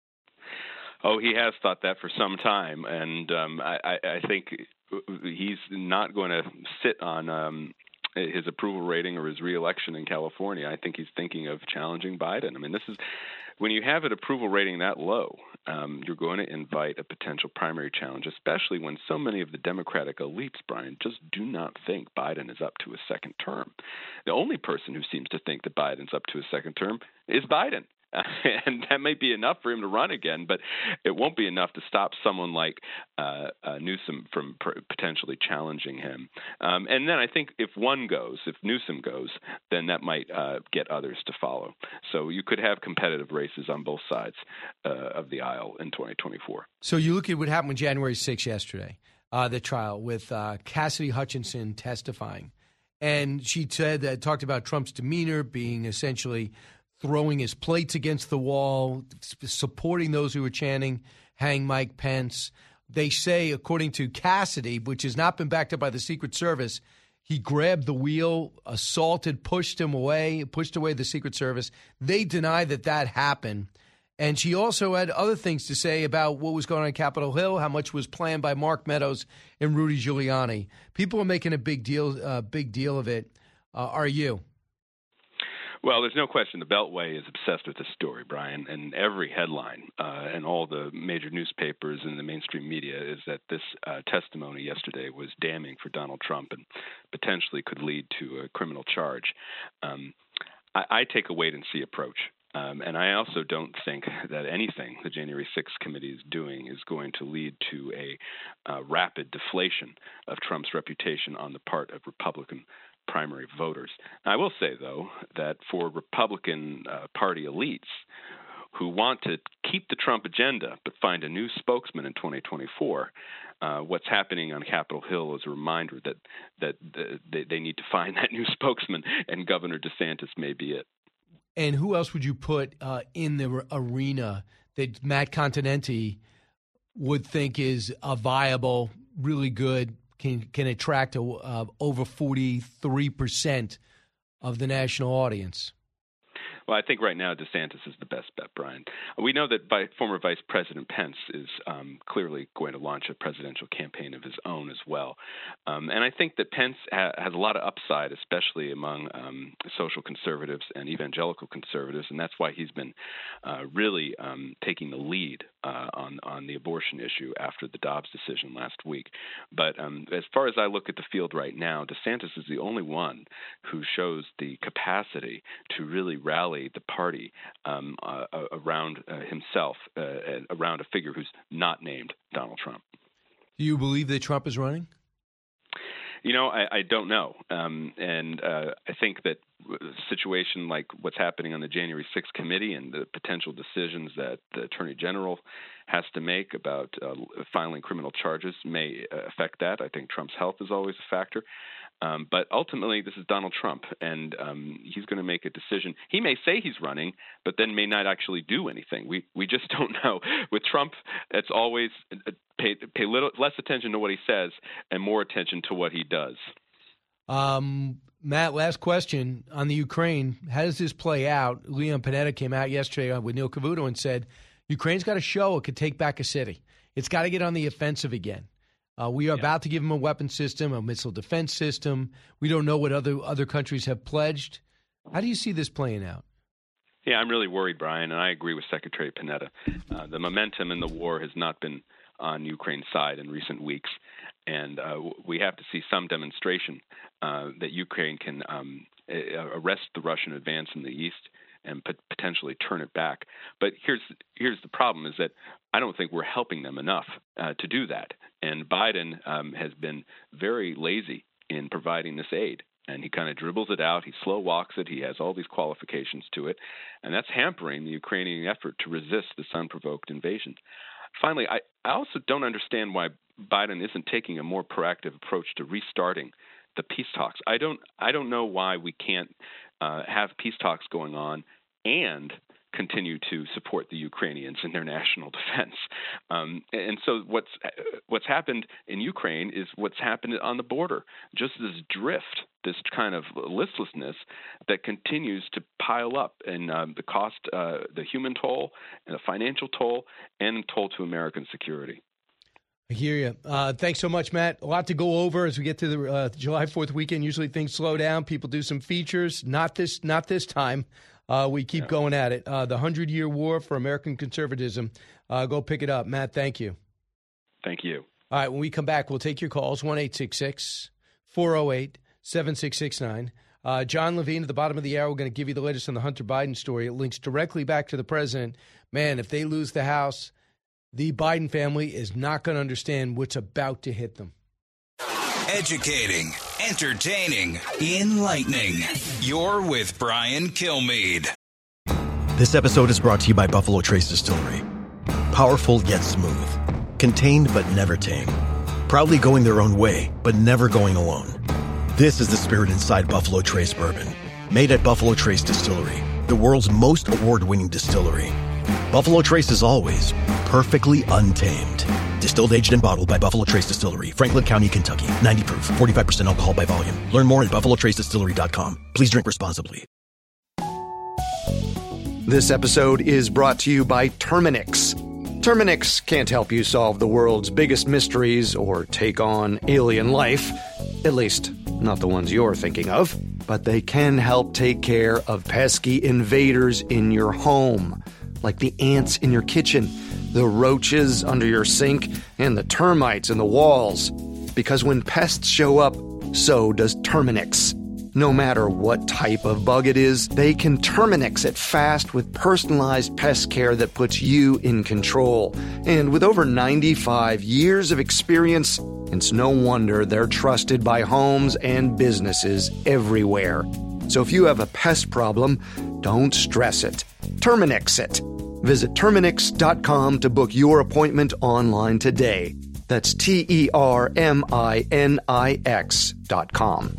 Oh, he has thought that for some time, and I think he's not going to sit on his approval rating or his reelection in California. I think he's thinking of challenging Biden. I mean, this is when you have an approval rating that low, you're going to invite a potential primary challenge, especially when so many of the Democratic elites, Brian, just do not think Biden is up to a second term. The only person who seems to think that Biden's up to a second term is Biden. And that may be enough for him to run again, but it won't be enough to stop someone like Newsom from potentially challenging him. And then I think if Newsom goes, then that might get others to follow. So you could have competitive races on both sides of the aisle in 2024. So you look at what happened on January 6th yesterday, the trial with Cassidy Hutchinson testifying. And she said talked about Trump's demeanor being essentially throwing his plates against the wall, supporting those who were chanting, hang Mike Pence. They say, according to Cassidy, which has not been backed up by the Secret Service, he grabbed the wheel, assaulted, pushed away the Secret Service. They deny that happened. And she also had other things to say about what was going on Capitol Hill, how much was planned by Mark Meadows and Rudy Giuliani. People are making a big deal of it. Are you? Well, there's no question the Beltway is obsessed with this story, Brian, and every headline and all the major newspapers and the mainstream media is that this testimony yesterday was damning for Donald Trump and potentially could lead to a criminal charge. I take a wait-and-see approach. And I also don't think that anything the January 6th committee is doing is going to lead to a rapid deflation of Trump's reputation on the part of Republican primary voters. Now, I will say, though, that for Republican Party elites who want to keep the Trump agenda but find a new spokesman in 2024, what's happening on Capitol Hill is a reminder that they need to find that new spokesman, and Governor DeSantis may be it. And who else would you put in the arena that Matt Continenti would think is a viable, really good, can attract over 43% of the national audience? Well, I think right now DeSantis is the best bet, Brian. We know that former Vice President Pence is clearly going to launch a presidential campaign of his own as well. And I think that Pence has a lot of upside, especially among social conservatives and evangelical conservatives, and that's why he's been really taking the lead on the abortion issue after the Dobbs decision last week. But as far as I look at the field right now, DeSantis is the only one who shows the capacity to really rally the party around himself, around a figure who's not named Donald Trump. Do you believe that Trump is running? I don't know. And I think that a situation like what's happening on the January 6th committee and the potential decisions that the Attorney General has to make about filing criminal charges may affect that. I think Trump's health is always a factor. But ultimately, this is Donald Trump, and he's going to make a decision. He may say he's running, but then may not actually do anything. We just don't know. With Trump, it's always pay less attention to what he says and more attention to what he does. Matt, last question on the Ukraine. How does this play out? Leon Panetta came out yesterday with Neil Cavuto and said, Ukraine's got to show it could take back a city. It's got to get on the offensive again. We are about to give them a weapon system, a missile defense system. We don't know what other countries have pledged. How do you see this playing out? Yeah, I'm really worried, Brian, and I agree with Secretary Panetta. The momentum in the war has not been on Ukraine's side in recent weeks, and we have to see some demonstration that Ukraine can arrest the Russian advance in the east and potentially turn it back. But here's the problem, is that I don't think we're helping them enough to do that. And Biden has been very lazy in providing this aid. And he kind of dribbles it out. He slow walks it. He has all these qualifications to it. And that's hampering the Ukrainian effort to resist this unprovoked invasion. Finally, I also don't understand why Biden isn't taking a more proactive approach to restarting the peace talks. I don't know why we can't have peace talks going on and continue to support the Ukrainians in their national defense. And so what's happened in Ukraine is what's happened on the border, just this drift, this kind of listlessness that continues to pile up, and the cost, the human toll and the financial toll and the toll to American security. I hear you. Thanks so much, Matt. A lot to go over as we get to the July 4th weekend. Usually things slow down. People do some features. Not this time. We keep going at it. The 100-Year War for American Conservatism. Go pick it up. Matt, thank you. Thank you. All right, when we come back, we'll take your calls, 1-866-408-7669. John Levine, at the bottom of the hour, we're going to give you the latest on the Hunter Biden story. It links directly back to the president. Man, if they lose the House, the Biden family is not going to understand what's about to hit them. Educating, entertaining, enlightening. You're with Brian Kilmeade. This episode is brought to you by Buffalo Trace Distillery. Powerful yet smooth. Contained but never tame. Proudly going their own way, but never going alone. This is the spirit inside Buffalo Trace Bourbon. Made at Buffalo Trace Distillery, the world's most award-winning distillery. Buffalo Trace is always perfectly untamed. Distilled, aged, and bottled by Buffalo Trace Distillery, Franklin County, Kentucky. 90 proof, 45% alcohol by volume. Learn more at buffalotracedistillery.com. Please drink responsibly. This episode is brought to you by Terminix. Terminix can't help you solve the world's biggest mysteries or take on alien life, at least not the ones you're thinking of, but they can help take care of pesky invaders in your home, like the ants in your kitchen, the roaches under your sink, and the termites in the walls. Because when pests show up, so does Terminix. No matter what type of bug it is, they can Terminix it fast with personalized pest care that puts you in control. And with over 95 years of experience, it's no wonder they're trusted by homes and businesses everywhere. So if you have a pest problem, don't stress it. Terminix it. Visit Terminix.com to book your appointment online today. That's TERMINIX.com.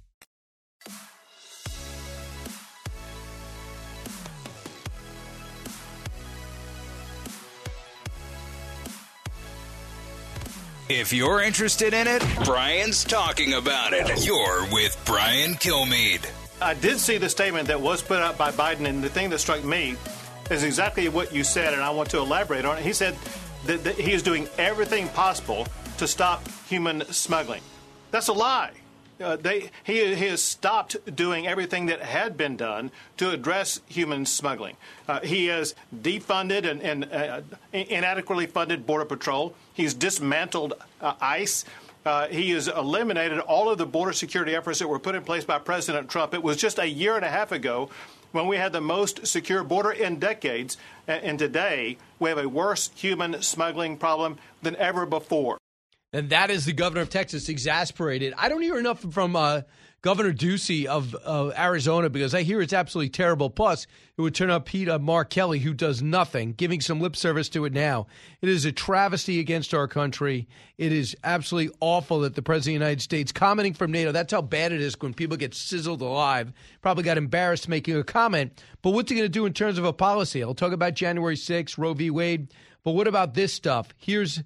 If you're interested in it, Brian's talking about it. You're with Brian Kilmeade. I did see the statement that was put out by Biden, and the thing that struck me is exactly what you said, and I want to elaborate on it. He said that he is doing everything possible to stop human smuggling. That's a lie. He has stopped doing everything that had been done to address human smuggling. He has defunded and inadequately funded Border Patrol. He's dismantled ICE. He has eliminated all of the border security efforts that were put in place by President Trump. It was just a year and a half ago when we had the most secure border in decades, and today we have a worse human smuggling problem than ever before. And that is the governor of Texas, exasperated. I don't hear enough from Governor Ducey of Arizona because I hear it's absolutely terrible. Plus, it would turn up Mark Kelly, who does nothing, giving some lip service to it now. It is a travesty against our country. It is absolutely awful that the President of the United States, commenting from NATO, that's how bad it is when people get sizzled alive, probably got embarrassed making a comment. But what's he going to do in terms of a policy? I'll talk about January 6th, Roe v. Wade. But what about this stuff? Here's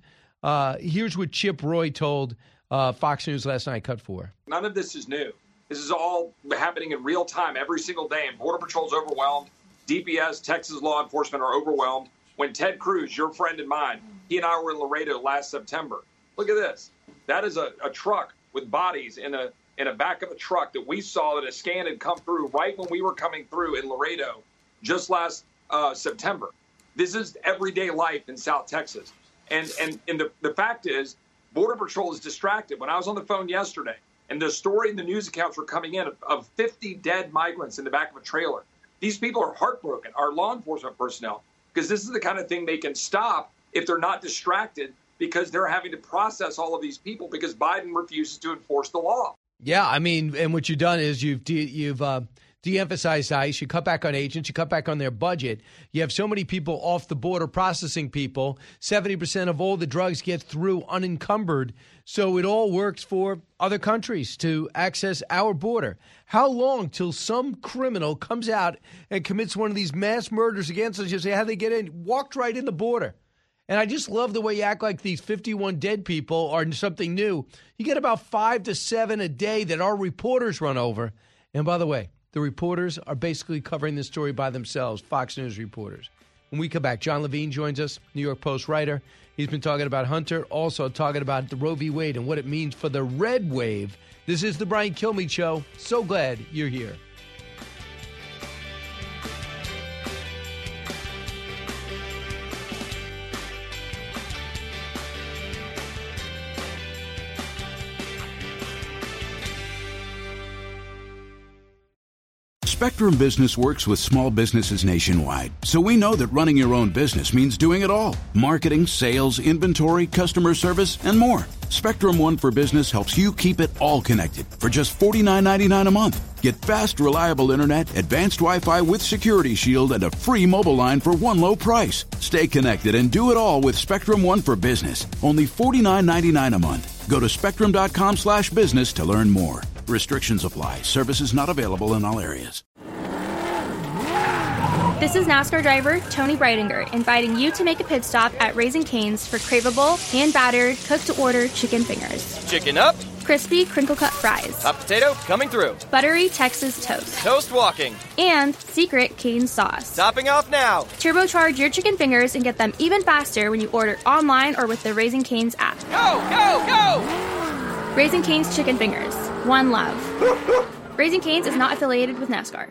what Chip Roy told Fox News last night, Cut 4. None of this is new. This is all happening in real time every single day, and Border Patrol's overwhelmed. DPS, Texas law enforcement are overwhelmed. When Ted Cruz, your friend and mine, he and I were in Laredo last September. Look at this. That is a truck with bodies in a back of a truck that we saw that a scan had come through right when we were coming through in Laredo just last September. This is everyday life in South Texas. And the fact is, Border Patrol is distracted. When I was on the phone yesterday, and the story in the news accounts were coming in of 50 dead migrants in the back of a trailer, these people are heartbroken, our law enforcement personnel, because this is the kind of thing they can stop if they're not distracted, because they're having to process all of these people because Biden refuses to enforce the law. Yeah, I mean, and what you've done is you've de-emphasized ICE. You cut back on agents. You cut back on their budget. You have so many people off the border processing people. 70% of all the drugs get through unencumbered. So it all works for other countries to access our border. How long till some criminal comes out and commits one of these mass murders against us? You say, how'd they get in? Walked right in the border. And I just love the way you act like these 51 dead people are something new. You get about 5 to 7 a day that our reporters run over. And by the way, the reporters are basically covering this story by themselves, Fox News reporters. When we come back, John Levine joins us, New York Post writer. He's been talking about Hunter, also talking about the Roe v. Wade and what it means for the red wave. This is the Brian Kilmeade Show. So glad you're here. Spectrum Business works with small businesses nationwide, so we know that running your own business means doing it all. Marketing, sales, inventory, customer service, and more. Spectrum One for Business helps you keep it all connected for just $49.99 a month. Get fast, reliable internet, advanced Wi-Fi with Security Shield, and a free mobile line for one low price. Stay connected and do it all with Spectrum One for Business. Only $49.99 a month. Go to spectrum.com/business to learn more. Restrictions apply. Services not available in all areas. This is NASCAR driver Tony Breidinger inviting you to make a pit stop at Raising Cane's for craveable, hand-battered, cooked-to-order chicken fingers. Chicken up. Crispy, crinkle-cut fries. Hot potato coming through. Buttery Texas toast. Toast walking. And secret Cane sauce. Topping off now. Turbocharge your chicken fingers and get them even faster when you order online or with the Raising Cane's app. Go, go, go! Raising Cane's Chicken Fingers. One love. Raising Cane's is not affiliated with NASCAR.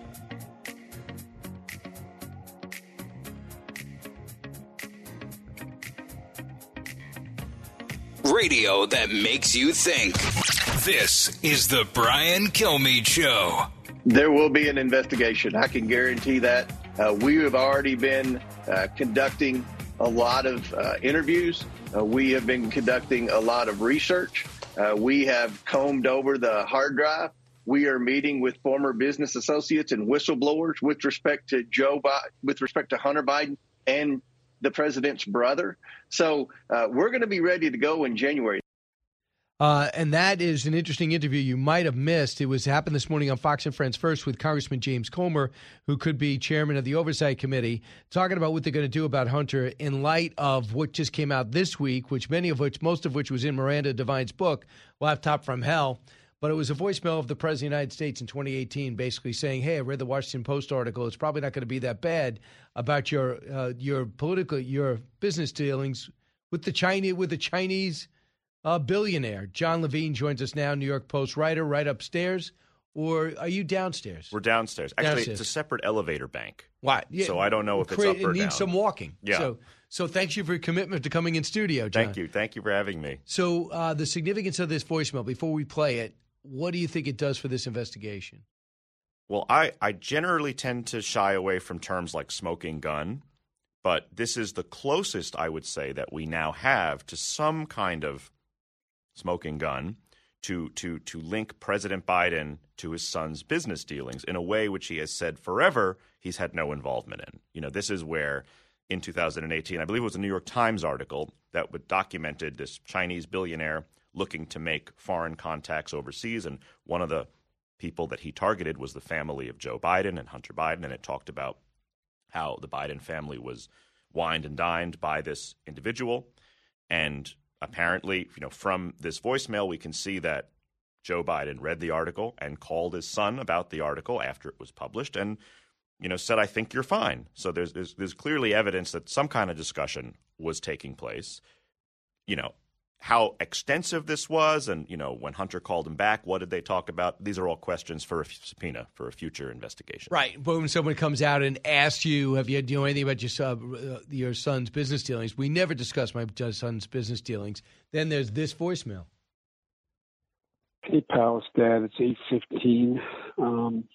Radio that makes you think. This is the Brian Kilmeade Show. There will be an investigation. I can guarantee that. We have already been conducting a lot of interviews. We have been conducting a lot of research. We have combed over the hard drive. We are meeting with former business associates and whistleblowers with respect to Hunter Biden and the president's brother. So we're going to be ready to go in January. And that is an interesting interview you might have missed. It happened this morning on Fox and Friends First with Congressman James Comer, who could be chairman of the Oversight Committee, talking about what they're going to do about Hunter in light of what just came out this week, most of which was in Miranda Devine's book, Laptop from Hell. But it was a voicemail of the President of the United States in 2018 basically saying, hey, I read the Washington Post article. It's probably not going to be that bad about your business dealings with the Chinese billionaire. John Levine joins us now, New York Post writer, right upstairs. Or are you downstairs? We're downstairs. Actually, It's a separate elevator bank. Why? Yeah, so I don't know if it's up or down. It needs some walking. Yeah. So thanks you for your commitment to coming in studio, John. Thank you. Thank you for having me. So the significance of this voicemail, before we play it, what do you think it does for this investigation? Well, I generally tend to shy away from terms like smoking gun, but this is the closest I would say that we now have to some kind of smoking gun to link President Biden to his son's business dealings in a way which he has said forever he's had no involvement in. You know, this is where in 2018, I believe it was a New York Times article that documented this Chinese billionaire looking to make foreign contacts overseas, and one of the people that he targeted was the family of Joe Biden and Hunter Biden, and it talked about how the Biden family was wined and dined by this individual. And apparently, you know, from this voicemail, we can see that Joe Biden read the article and called his son about the article after it was published and, you know, said, "I think you're fine." So there's clearly evidence that some kind of discussion was taking place. You know, how extensive this was and, you know, when Hunter called him back, what did they talk about? These are all questions for a subpoena for a future investigation. Right. But when someone comes out and asks you, do you know anything about your son's business dealings? We never discuss my son's business dealings. Then there's this voicemail. Hey, pal, it's Dad. It's 8:15 on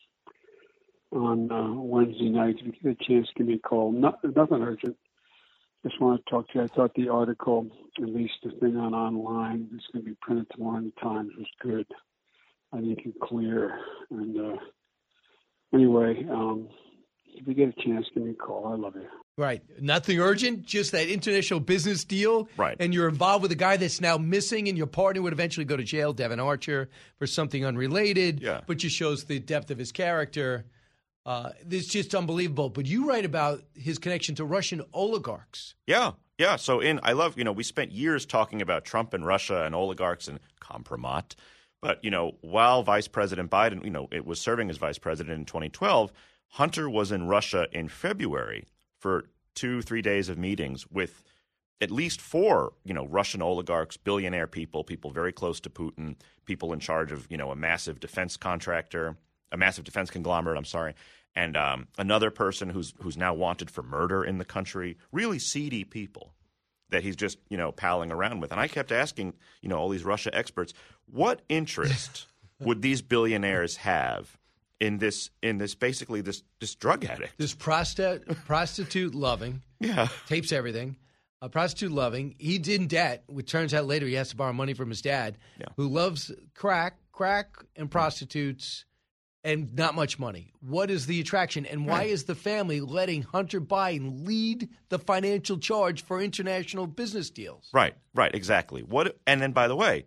Wednesday night. If you get a chance, give me a call. Nothing urgent. Just want to talk to you. I thought the article, at least the thing online, it's going to be printed tomorrow in the Times, was good. I think it's clear. And anyway, if you get a chance, give me a call. I love you. Right. Nothing urgent, just that international business deal. Right. And you're involved with a guy that's now missing, and your partner would eventually go to jail, Devin Archer, for something unrelated. Yeah. But just shows the depth of his character. It's just unbelievable. But you write about his connection to Russian oligarchs. Yeah. So we spent years talking about Trump and Russia and oligarchs and compromat. But, you know, while Vice President Biden, you know, it was serving as vice president in 2012, Hunter was in Russia in February for 2-3 days of meetings with at least 4, you know, Russian oligarchs, billionaire people very close to Putin, people in charge of, you know, a massive defense conglomerate, and another person who's now wanted for murder in the country, really seedy people that he's just, you know, palling around with. And I kept asking, you know, all these Russia experts, what interest would these billionaires have in this basically this drug addict? This prostitute loving, tapes everything, prostitute loving. He's in debt, which turns out later he has to borrow money from his dad, who loves crack and prostitutes. And not much money. What is the attraction? And why is the family letting Hunter Biden lead the financial charge for international business deals? Right, exactly. And then, by the way,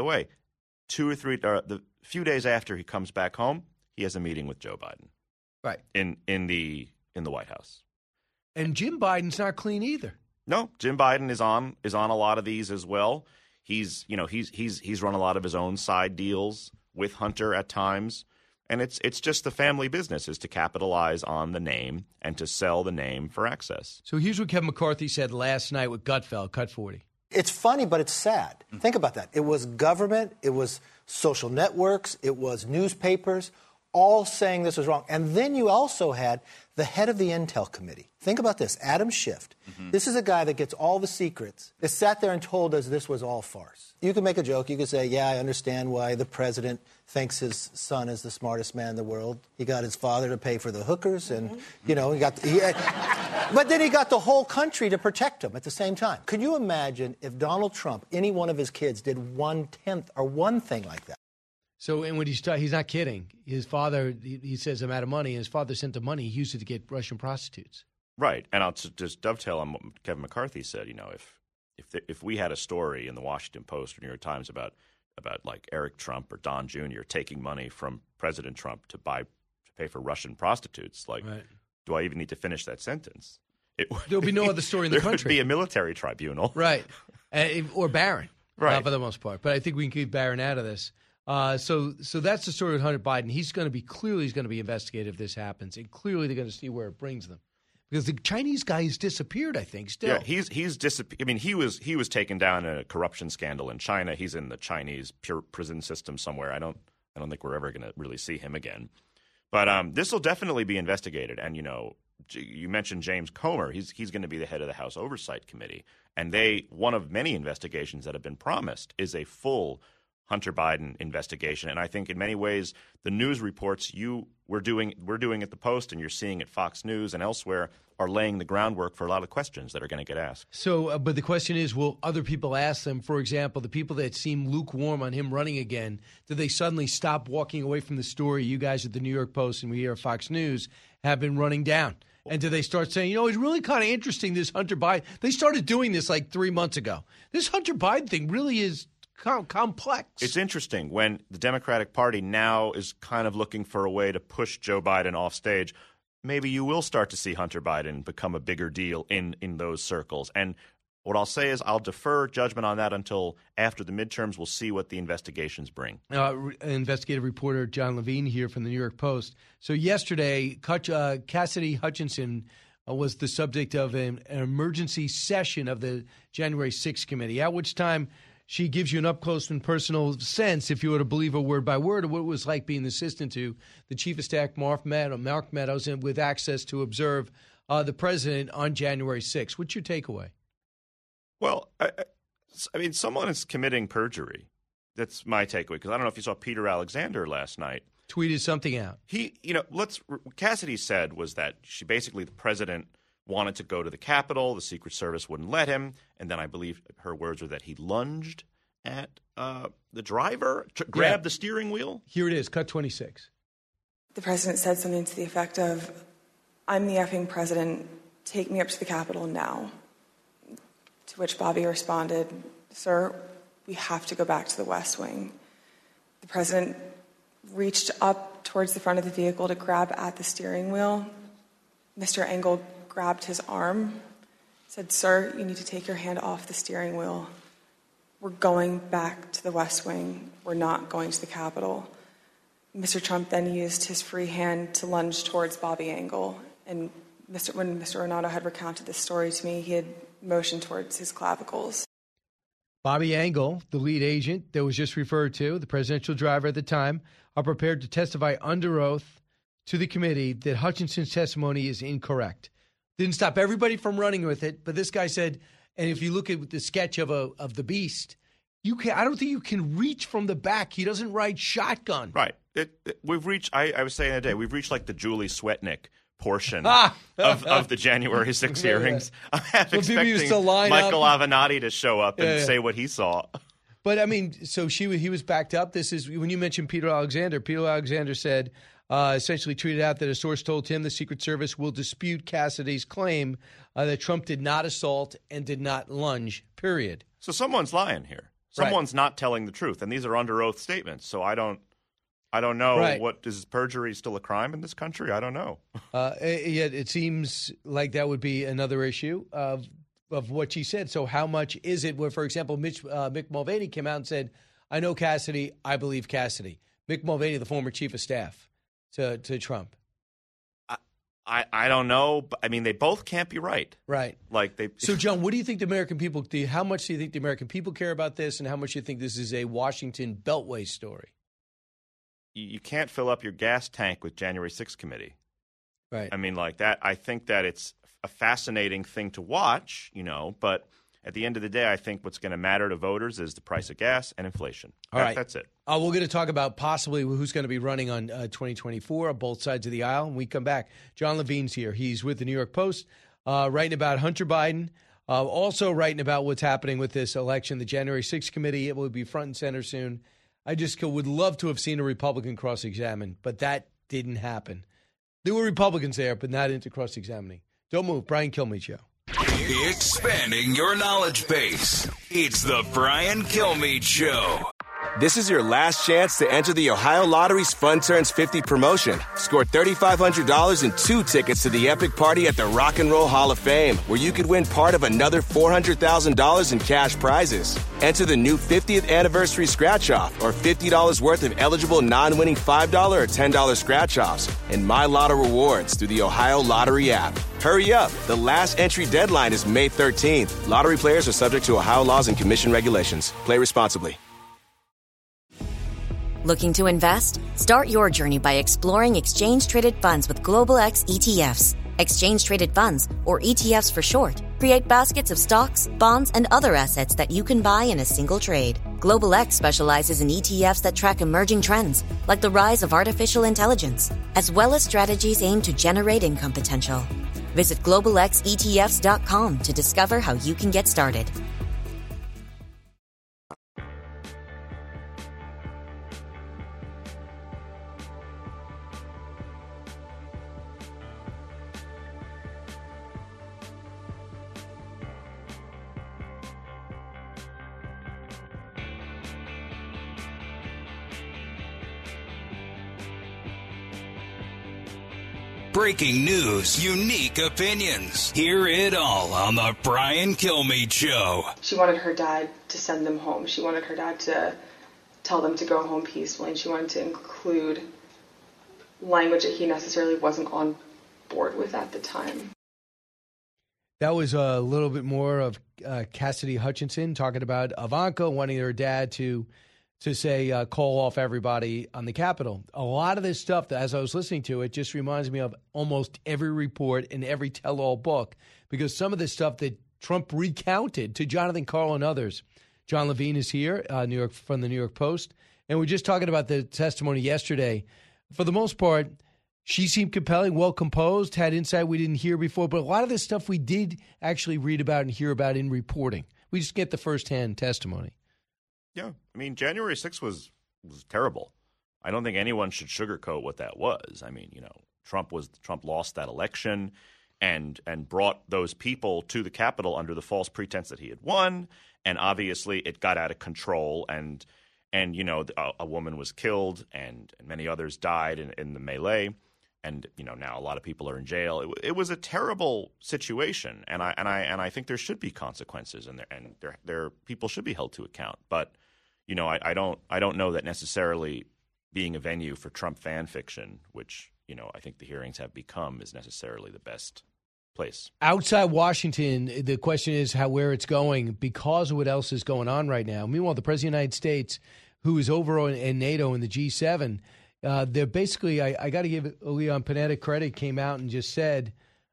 2 or 3 the few days after he comes back home, he has a meeting with Joe Biden. Right. In the White House. And Jim Biden's not clean either. No, Jim Biden is on a lot of these as well. He's run a lot of his own side deals with Hunter at times. And it's just the family business is to capitalize on the name and to sell the name for access. So here's what Kevin McCarthy said last night with Gutfeld, Cut 40. It's funny, but it's sad. Think about that. It was government, it was social networks, it was newspapers, all saying this was wrong. And then you also had the head of the Intel Committee. Think about this, Adam Schiff. Mm-hmm. This is a guy that gets all the secrets, that sat there and told us this was all farce. You can make a joke. You can say, yeah, I understand why the president thinks his son is the smartest man in the world. He got his father to pay for the hookers, and, you know, but then he got the whole country to protect him at the same time. Could you imagine if Donald Trump, any one of his kids, did 1/10 or one thing like that? So, and when he's not kidding. His father, he says, I'm out of money, and his father sent the money. He used it to get Russian prostitutes. Right, and I'll just dovetail on what Kevin McCarthy said. You know, if we had a story in the Washington Post or New York Times about like Eric Trump or Don Jr. taking money from President Trump to pay for Russian prostitutes, like, do I even need to finish that sentence? There'll be no other story in the country. There would be a military tribunal, right, or Barron, right, for the most part. But I think we can keep Barron out of this. So that's the story with Hunter Biden. He's going to be investigated if this happens, and clearly they're going to see where it brings them. Because the Chinese guy has disappeared, I think, still. Yeah, he's disappeared. I mean, he was taken down in a corruption scandal in China. He's in the Chinese pure prison system somewhere. I don't think we're ever going to really see him again. But this will definitely be investigated. And, you know, you mentioned James Comer. He's going to be the head of the House Oversight Committee. And one of many investigations that have been promised is a full Hunter Biden investigation. And I think in many ways, the news reports we're doing at the Post, and you're seeing at Fox News and elsewhere, are laying the groundwork for a lot of questions that are going to get asked. So, but the question is, will other people ask them? For example, the people that seem lukewarm on him running again, do they suddenly stop walking away from the story you guys at the New York Post and we here at Fox News have been running down? And do they start saying, it's really kind of interesting, this Hunter Biden. They started doing this like 3 months ago. This Hunter Biden thing really is complex. It's interesting when the Democratic Party now is kind of looking for a way to push Joe Biden off stage. Maybe you will start to see Hunter Biden become a bigger deal in those circles. And what I'll say is I'll defer judgment on that until after the midterms. We'll see what the investigations bring. Investigative reporter John Levine here from the New York Post. So yesterday, Cassidy Hutchinson was the subject of an emergency session of the January 6th committee, at which time she gives you an up-close and personal sense, if you were to believe her word by word, of what it was like being the assistant to the Chief of Staff, Mark Meadows, and with access to observe the president on January 6th. What's your takeaway? Well, I mean, someone is committing perjury. That's my takeaway, because I don't know if you saw Peter Alexander last night. Tweeted something out. What Cassidy said was that the president wanted to go to the Capitol. The Secret Service wouldn't let him. And then I believe her words were that he lunged at the driver, grabbed the steering wheel. Here it is, cut 26. The president said something to the effect of, "I'm the effing president. Take me up to the Capitol now." To which Bobby responded, "Sir, we have to go back to the West Wing." The president reached up towards the front of the vehicle to grab at the steering wheel. Mr. Engel grabbed his arm, said, "Sir, you need to take your hand off the steering wheel. We're going back to the West Wing. We're not going to the Capitol." Mr. Trump then used his free hand to lunge towards Bobby Engel. And when Mr. Renato had recounted this story to me, he had motioned towards his clavicles. Bobby Engel, the lead agent that was just referred to, the presidential driver at the time, are prepared to testify under oath to the committee that Hutchinson's testimony is incorrect. Didn't stop everybody from running with it, but this guy said, and if you look at the sketch of the Beast, I don't think you can reach from the back. He doesn't ride shotgun. Right. We've reached, I was saying today, we've reached like the Julie Swetnick portion of the January 6 hearings. I'm expecting Michael Avenatti to show up and say what he saw. But, I mean, so he was backed up. This is when you mentioned Peter Alexander said, essentially tweeted out that a source told him the Secret Service will dispute Cassidy's claim that Trump did not assault and did not lunge, period. So someone's lying here. Someone's not telling the truth, and these are under oath statements. So I don't know. Right. Is perjury still a crime in this country? I don't know. Yet it seems like that would be another issue of what she said. So how much is it where, for example, Mick Mulvaney came out and said, "I know Cassidy, I believe Cassidy." Mick Mulvaney, the former chief of staff to Trump. I don't know. But, I mean, they both can't be right. Right. So, John, what do you think the American people do? How much do you think the American people care about this, and how much do you think this is a Washington Beltway story? You can't fill up your gas tank with January 6th committee. Right. I mean, like that. I think that it's a fascinating thing to watch, but at the end of the day, I think what's going to matter to voters is the price of gas and inflation. All right. That's it. We're going to talk about possibly who's going to be running on 2024 on both sides of the aisle. When we come back, John Levine's here. He's with the New York Post, writing about Hunter Biden, also writing about what's happening with this election. The January 6th committee, it will be front and center soon. I just would love to have seen a Republican cross-examine, but that didn't happen. There were Republicans there, but not into cross-examining. Don't move. Brian Kilmeade Show. Expanding your knowledge base. It's the Brian Kilmeade Show. This is your last chance to enter the Ohio Lottery's Fun Turns 50 promotion. Score $3,500 and 2 tickets to the epic party at the Rock and Roll Hall of Fame, where you could win part of another $400,000 in cash prizes. Enter the new 50th anniversary scratch-off or $50 worth of eligible non-winning $5 or $10 scratch-offs and My Lotto rewards through the Ohio Lottery app. Hurry up. The last entry deadline is May 13th. Lottery players are subject to Ohio laws and commission regulations. Play responsibly. Looking to invest? Start your journey by exploring exchange-traded funds with Global X ETFs. Exchange-traded funds, or ETFs for short, create baskets of stocks, bonds, and other assets that you can buy in a single trade. Global X specializes in ETFs that track emerging trends, like the rise of artificial intelligence, as well as strategies aimed to generate income potential. Visit globalxetfs.com to discover how you can get started. Breaking news, unique opinions. Hear it all on the Brian Kilmeade Show. She wanted her dad to send them home. She wanted her dad to tell them to go home peacefully, and she wanted to include language that he necessarily wasn't on board with at the time. That was a little bit more of Cassidy Hutchinson talking about Ivanka wanting her dad to say, call off everybody on the Capitol. A lot of this stuff, as I was listening to it, just reminds me of almost every report in every tell-all book, because some of the stuff that Trump recounted to Jonathan Karl and others. John Levine is here, from the New York Post, and we're just talking about the testimony yesterday. For the most part, she seemed compelling, well-composed, had insight we didn't hear before, but a lot of this stuff we did actually read about and hear about in reporting. We just get the firsthand testimony. Yeah, I mean, January 6th was terrible. I don't think anyone should sugarcoat what that was. I mean, Trump lost that election and brought those people to the Capitol under the false pretense that he had won, and obviously it got out of control, and a woman was killed and many others died in the melee, and now a lot of people are in jail. It was a terrible situation, and I think there should be consequences, and there people should be held to account, but. I don't know that necessarily being a venue for Trump fan fiction, which, I think the hearings have become, is necessarily the best place. Outside Washington, the question is where it's going because of what else is going on right now. Meanwhile, the President of the United States, who is over in NATO and the G7, they're basically, I got to give Leon Panetta credit, came out and just said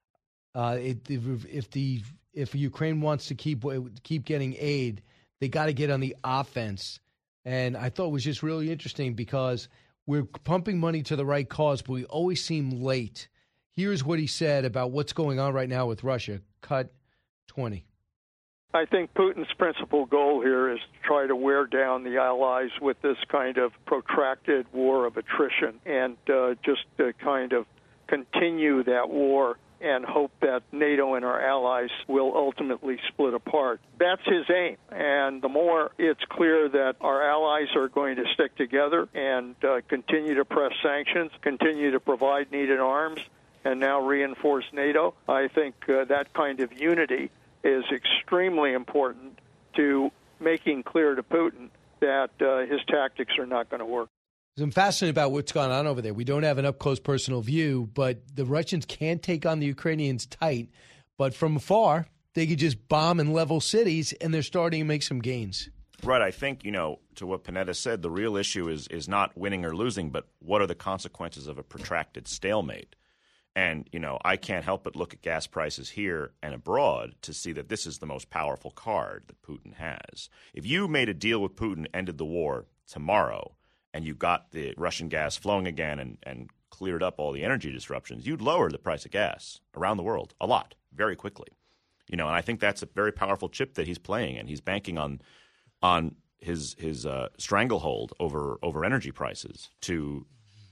if Ukraine wants to keep getting aid, they got to get on the offense. And I thought it was just really interesting because we're pumping money to the right cause, but we always seem late. Here's what he said about what's going on right now with Russia. Cut 20. I think Putin's principal goal here is to try to wear down the Allies with this kind of protracted war of attrition and just to kind of continue that war and hope that NATO and our allies will ultimately split apart. That's his aim. And the more it's clear that our allies are going to stick together and continue to press sanctions, continue to provide needed arms, and now reinforce NATO, I think that kind of unity is extremely important to making clear to Putin that his tactics are not going to work. I'm fascinated about what's going on over there. We don't have an up-close personal view, but the Russians can't take on the Ukrainians tight. But from afar, they could just bomb and level cities, and they're starting to make some gains. Right. I think, to what Panetta said, the real issue is not winning or losing, but what are the consequences of a protracted stalemate? And, I can't help but look at gas prices here and abroad to see that this is the most powerful card that Putin has. If you made a deal with Putin, ended the war tomorrow, and you got the Russian gas flowing again and cleared up all the energy disruptions, you'd lower the price of gas around the world a lot, very quickly. And I think that's a very powerful chip that he's playing, and he's banking on his stranglehold over energy prices to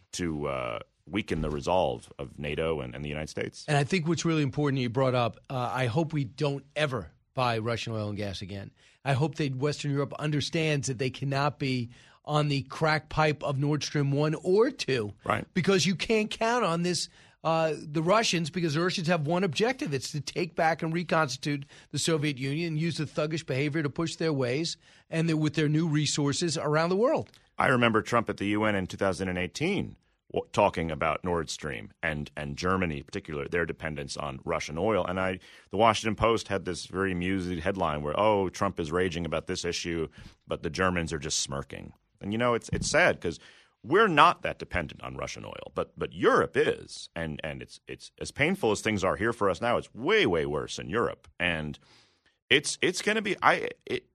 weaken the resolve of NATO and the United States. And I think what's really important you brought up, I hope we don't ever buy Russian oil and gas again. I hope that Western Europe understands that they cannot be on the crack pipe of Nord Stream 1 or 2. Right. Because you can't count on this, the Russians, because the Russians have one objective. It's to take back and reconstitute the Soviet Union and use the thuggish behavior to push their ways and with their new resources around the world. I remember Trump at the UN in 2018 talking about Nord Stream and Germany in particular, their dependence on Russian oil. And the Washington Post had this very amusing headline where, Trump is raging about this issue, but the Germans are just smirking. And, it's sad because we're not that dependent on Russian oil, but Europe is. And it's as painful as things are here for us now, it's way, way worse in Europe. And it's going to be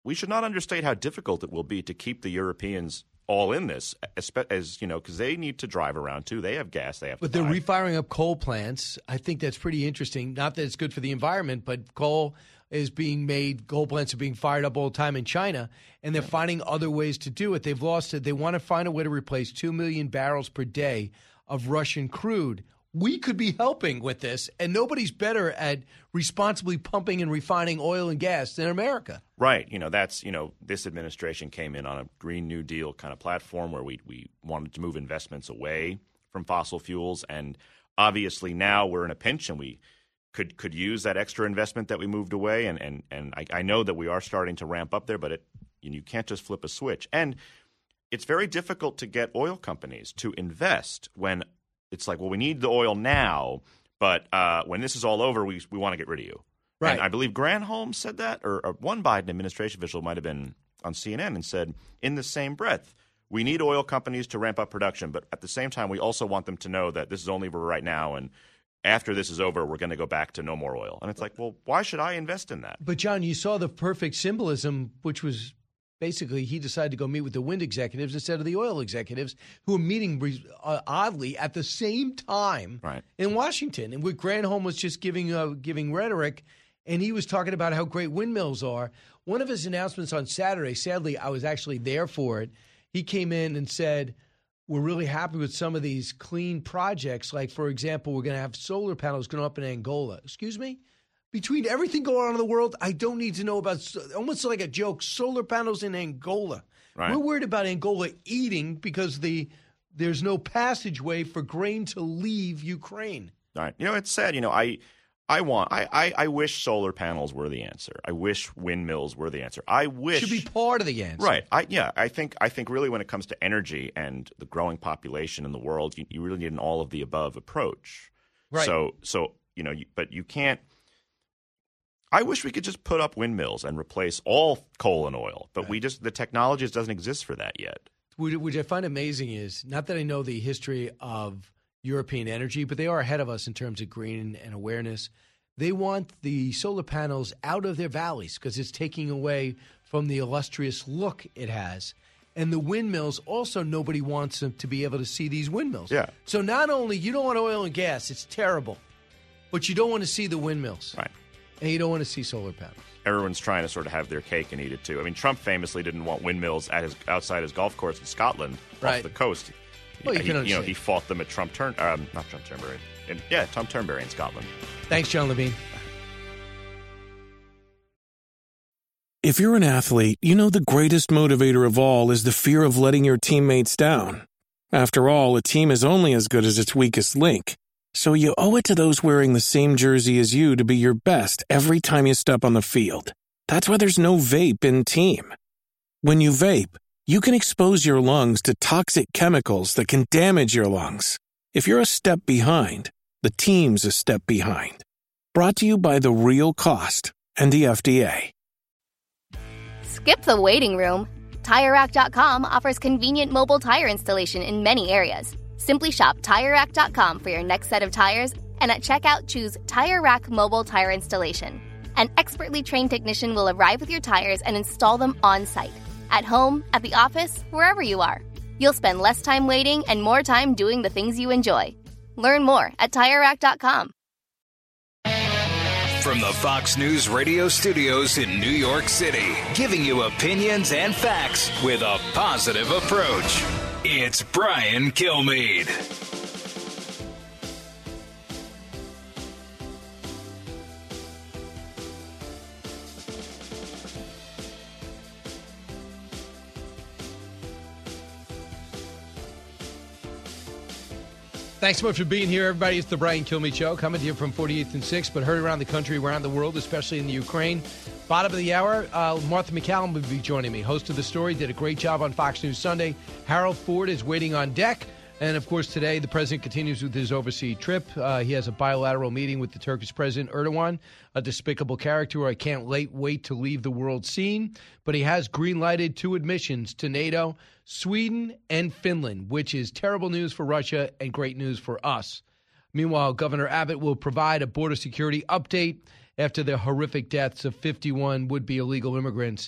we should not understate how difficult it will be to keep the Europeans all in this, as you know, because they need to drive around too. They have gas. They have. But to they're buy. refiring up coal plants. I think that's pretty interesting. Not that it's good for the environment, but coal is being made. Coal plants are being fired up all the time in China, and they're finding other ways to do it. They've lost it. They want to find a way to replace 2 million barrels per day of Russian crude. We could be helping with this, and nobody's better at responsibly pumping and refining oil and gas than America. Right. That's, this administration came in on a Green New Deal kind of platform where we wanted to move investments away from fossil fuels. And obviously now we're in a pinch and we could use that extra investment that we moved away. And I know that we are starting to ramp up there, but you can't just flip a switch. And it's very difficult to get oil companies to invest when it's like, well, we need the oil now, but when this is all over, we want to get rid of you. Right. And I believe Granholm said that, or one Biden administration official might have been on CNN and said, in the same breath, we need oil companies to ramp up production, but at the same time, we also want them to know that this is only for right now, and after this is over, we're going to go back to no more oil. And it's like, well, why should I invest in that? But, John, you saw the perfect symbolism, which was basically he decided to go meet with the wind executives instead of the oil executives, who were meeting oddly at the same time in Washington. And Granholm was just giving rhetoric, and he was talking about how great windmills are. One of his announcements on Saturday, sadly, I was actually there for it. He came in and said, we're really happy with some of these clean projects. Like, for example, we're going to have solar panels going up in Angola. Excuse me? Between everything going on in the world, I don't need to know about, almost like a joke, solar panels in Angola. Right. We're worried about Angola eating because there's no passageway for grain to leave Ukraine. All right. It's sad. I wish solar panels were the answer. I wish windmills were the answer. I wish should be part of the answer. Right. I think really when it comes to energy and the growing population in the world, you really need an all of the above approach. Right. So but you can't. I wish we could just put up windmills and replace all coal and oil, but the technology just doesn't exist for that yet. Which I find amazing is, not that I know the history of European energy, but they are ahead of us in terms of green and awareness. They want the solar panels out of their valleys because it's taking away from the illustrious look it has. And the windmills, also nobody wants them to be able to see these windmills. Yeah. So not only you don't want oil and gas, it's terrible, but you don't want to see the windmills. Right. And you don't want to see solar panels. Everyone's trying to sort of have their cake and eat it too. I mean, Trump famously didn't want windmills outside his golf course in Scotland off the coast. Well, he fought them at Tom Turnberry in Scotland. Thanks, John Levine. If you're an athlete, you know the greatest motivator of all is the fear of letting your teammates down. After all, a team is only as good as its weakest link. So you owe it to those wearing the same jersey as you to be your best every time you step on the field. That's why there's no vape in team. When you vape, you can expose your lungs to toxic chemicals that can damage your lungs. If you're a step behind, the team's a step behind. Brought to you by The Real Cost and the FDA. Skip the waiting room. TireRack.com offers convenient mobile tire installation in many areas. Simply shop TireRack.com for your next set of tires, and at checkout, choose Tire Rack Mobile Tire Installation. An expertly trained technician will arrive with your tires and install them on-site. At home, at the office, wherever you are. You'll spend less time waiting and more time doing the things you enjoy. Learn more at TireRack.com. From the Fox News radio studios in New York City, giving you opinions and facts with a positive approach. It's Brian Kilmeade. Thanks so much for being here, everybody. It's the Brian Kilmeade Show, coming to you from 48th and 6th, but heard around the country, around the world, especially in the Ukraine. Bottom of the hour, Martha McCallum will be joining me. Host of The Story, did a great job on Fox News Sunday. Harold Ford is waiting on deck. And, of course, today the president continues with his overseas trip. He has a bilateral meeting with the Turkish President Erdogan, a despicable character who I can't wait to leave the world scene. But he has green-lighted 2 admissions to NATO, Sweden and Finland, which is terrible news for Russia and great news for us. Meanwhile, Governor Abbott will provide a border security update after the horrific deaths of 51 would-be illegal immigrants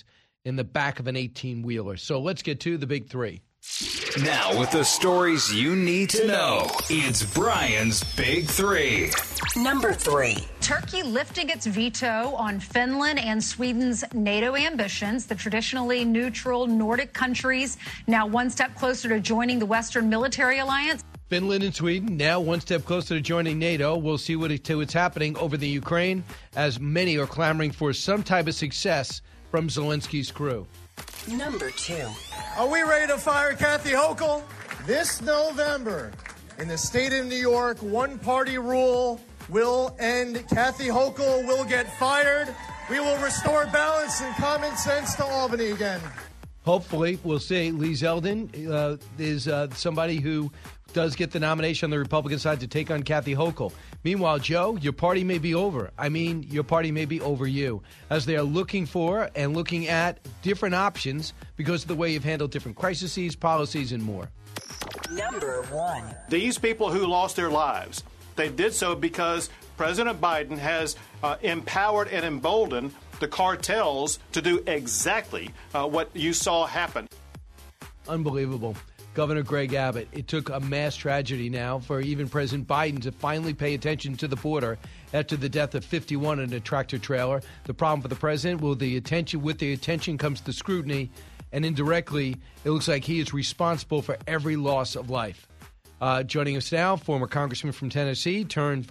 in the back of an 18-wheeler. So let's get to the big three. Now, with the stories you need to know, it's Brian's Big Three. Number 3. Turkey lifting its veto on Finland and Sweden's NATO ambitions. The traditionally neutral Nordic countries now one step closer to joining the Western military alliance. Finland and Sweden now one step closer to joining NATO. We'll see what's happening over the Ukraine, as many are clamoring for some type of success from Zelensky's crew. Number 2. Are we ready to fire Kathy Hochul? This November, in the state of New York, one-party rule will end. Kathy Hochul will get fired. We will restore balance and common sense to Albany again. Hopefully, we'll see. Lee Zeldin is somebody who does get the nomination on the Republican side to take on Kathy Hochul. Meanwhile, Joe, your party may be over. I mean, your party may be over you, as they are looking for and looking at different options because of the way you've handled different crises, policies, and more. Number 1. These people who lost their lives, they did so because President Biden has empowered and emboldened the cartels to do exactly what you saw happen. Unbelievable. Governor Greg Abbott, it took a mass tragedy now for even President Biden to finally pay attention to the border after the death of 51 in a tractor trailer. The problem for the president, with the attention comes the scrutiny, and indirectly, it looks like he is responsible for every loss of life. Joining us now, former congressman from Tennessee, turned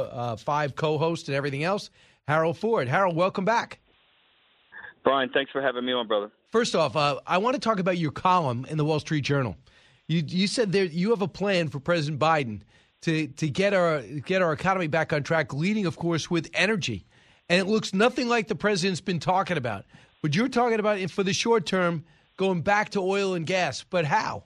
5 co-host and everything else, Harold Ford. Harold, welcome back. Brian, thanks for having me on, brother. First off, I want to talk about your column in the Wall Street Journal. You said there you have a plan for President Biden to get our economy back on track, leading, of course, with energy. And it looks nothing like the president's been talking about. But you're talking about, for the short term, going back to oil and gas. But how?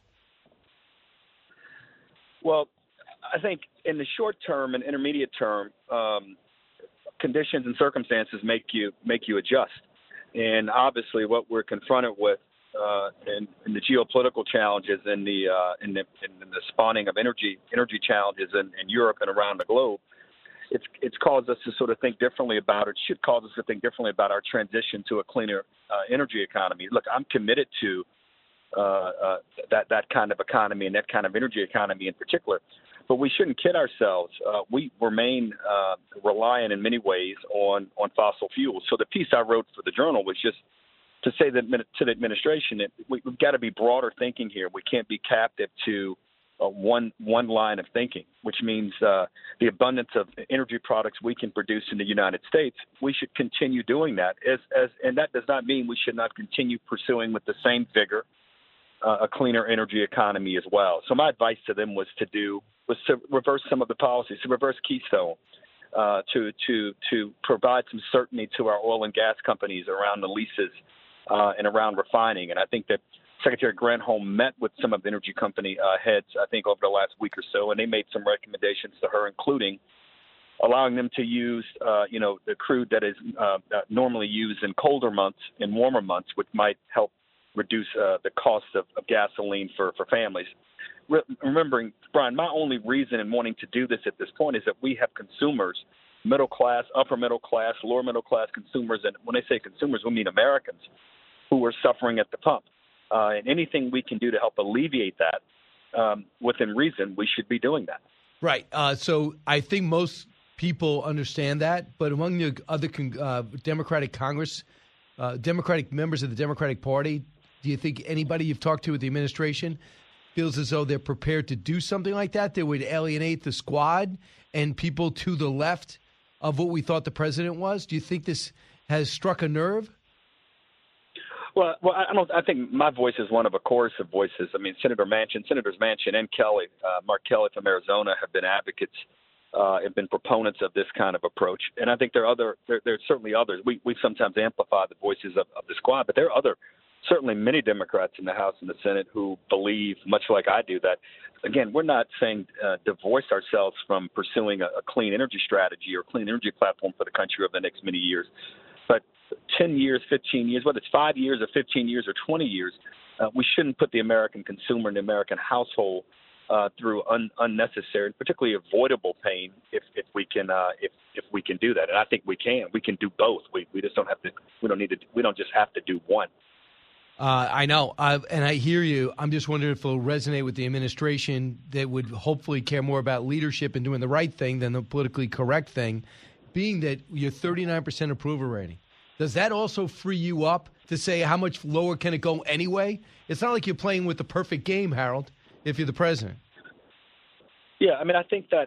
Well, I think in the short term and intermediate term, conditions and circumstances make you adjust. And obviously, what we're confronted with in the geopolitical challenges and the spawning of energy challenges in Europe and around the globe, it's caused us to sort of think differently about it. Should cause us to think differently about our transition to a cleaner energy economy. Look, I'm committed to that kind of economy and that kind of energy economy in particular. But we shouldn't kid ourselves. We remain reliant in many ways on fossil fuels. So the piece I wrote for the Journal was just to say that to the administration, we've got to be broader thinking here. We can't be captive to one line of thinking, which means the abundance of energy products we can produce in the United States. We should continue doing that, and that does not mean we should not continue pursuing with the same vigor a cleaner energy economy as well. So my advice to them was to reverse some of the policies, to reverse Keystone, to provide some certainty to our oil and gas companies around the leases and around refining. And I think that Secretary Granholm met with some of the energy company heads, I think, over the last week or so, and they made some recommendations to her, including allowing them to use, the crude that is normally used in colder months and warmer months, which might help reduce the cost of gasoline for families. Remembering, Brian, my only reason in wanting to do this at this point is that we have consumers, middle class, upper middle class, lower middle class consumers, and when I say consumers, we mean Americans, who are suffering at the pump. And anything we can do to help alleviate that within reason, we should be doing that. Right. So I think most people understand that, but among the other Democratic Congress, Democratic members of the Democratic Party, do you think anybody you've talked to at the administration feels as though they're prepared to do something like that would alienate the squad and people to the left of what we thought the president was? Do you think this has struck a nerve? Well, I think my voice is one of a chorus of voices. I mean, Senators Manchin and Kelly, Mark Kelly from Arizona, have been advocates, have been proponents of this kind of approach. And I think there are certainly others. We sometimes amplify the voices of the squad, but there are certainly many Democrats in the House and the Senate who believe, much like I do, that, again, we're not saying divorce ourselves from pursuing a clean energy strategy or clean energy platform for the country over the next many years. But 10 years, 15 years, whether it's 5 years or 15 years or 20 years, we shouldn't put the American consumer and the American household through unnecessary, particularly avoidable pain if we can do that. And I think we can. We can do both. We just don't have to. We don't just have to do one. I know, and I hear you. I'm just wondering if it'll resonate with the administration that would hopefully care more about leadership and doing the right thing than the politically correct thing, being that your 39% approval rating. Does that also free you up to say how much lower can it go anyway? It's not like you're playing with the perfect game, Harold, if you're the president. Yeah, I mean, I think that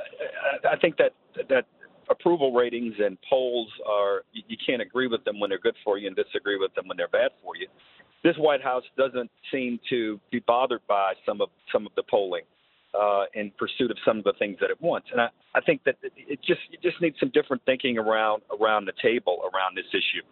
approval ratings and polls you can't agree with them when they're good for you and disagree with them when they're bad for you. This White House doesn't seem to be bothered by some of the polling in pursuit of some of the things that it wants. And I think that it just needs some different thinking around the table around this issue.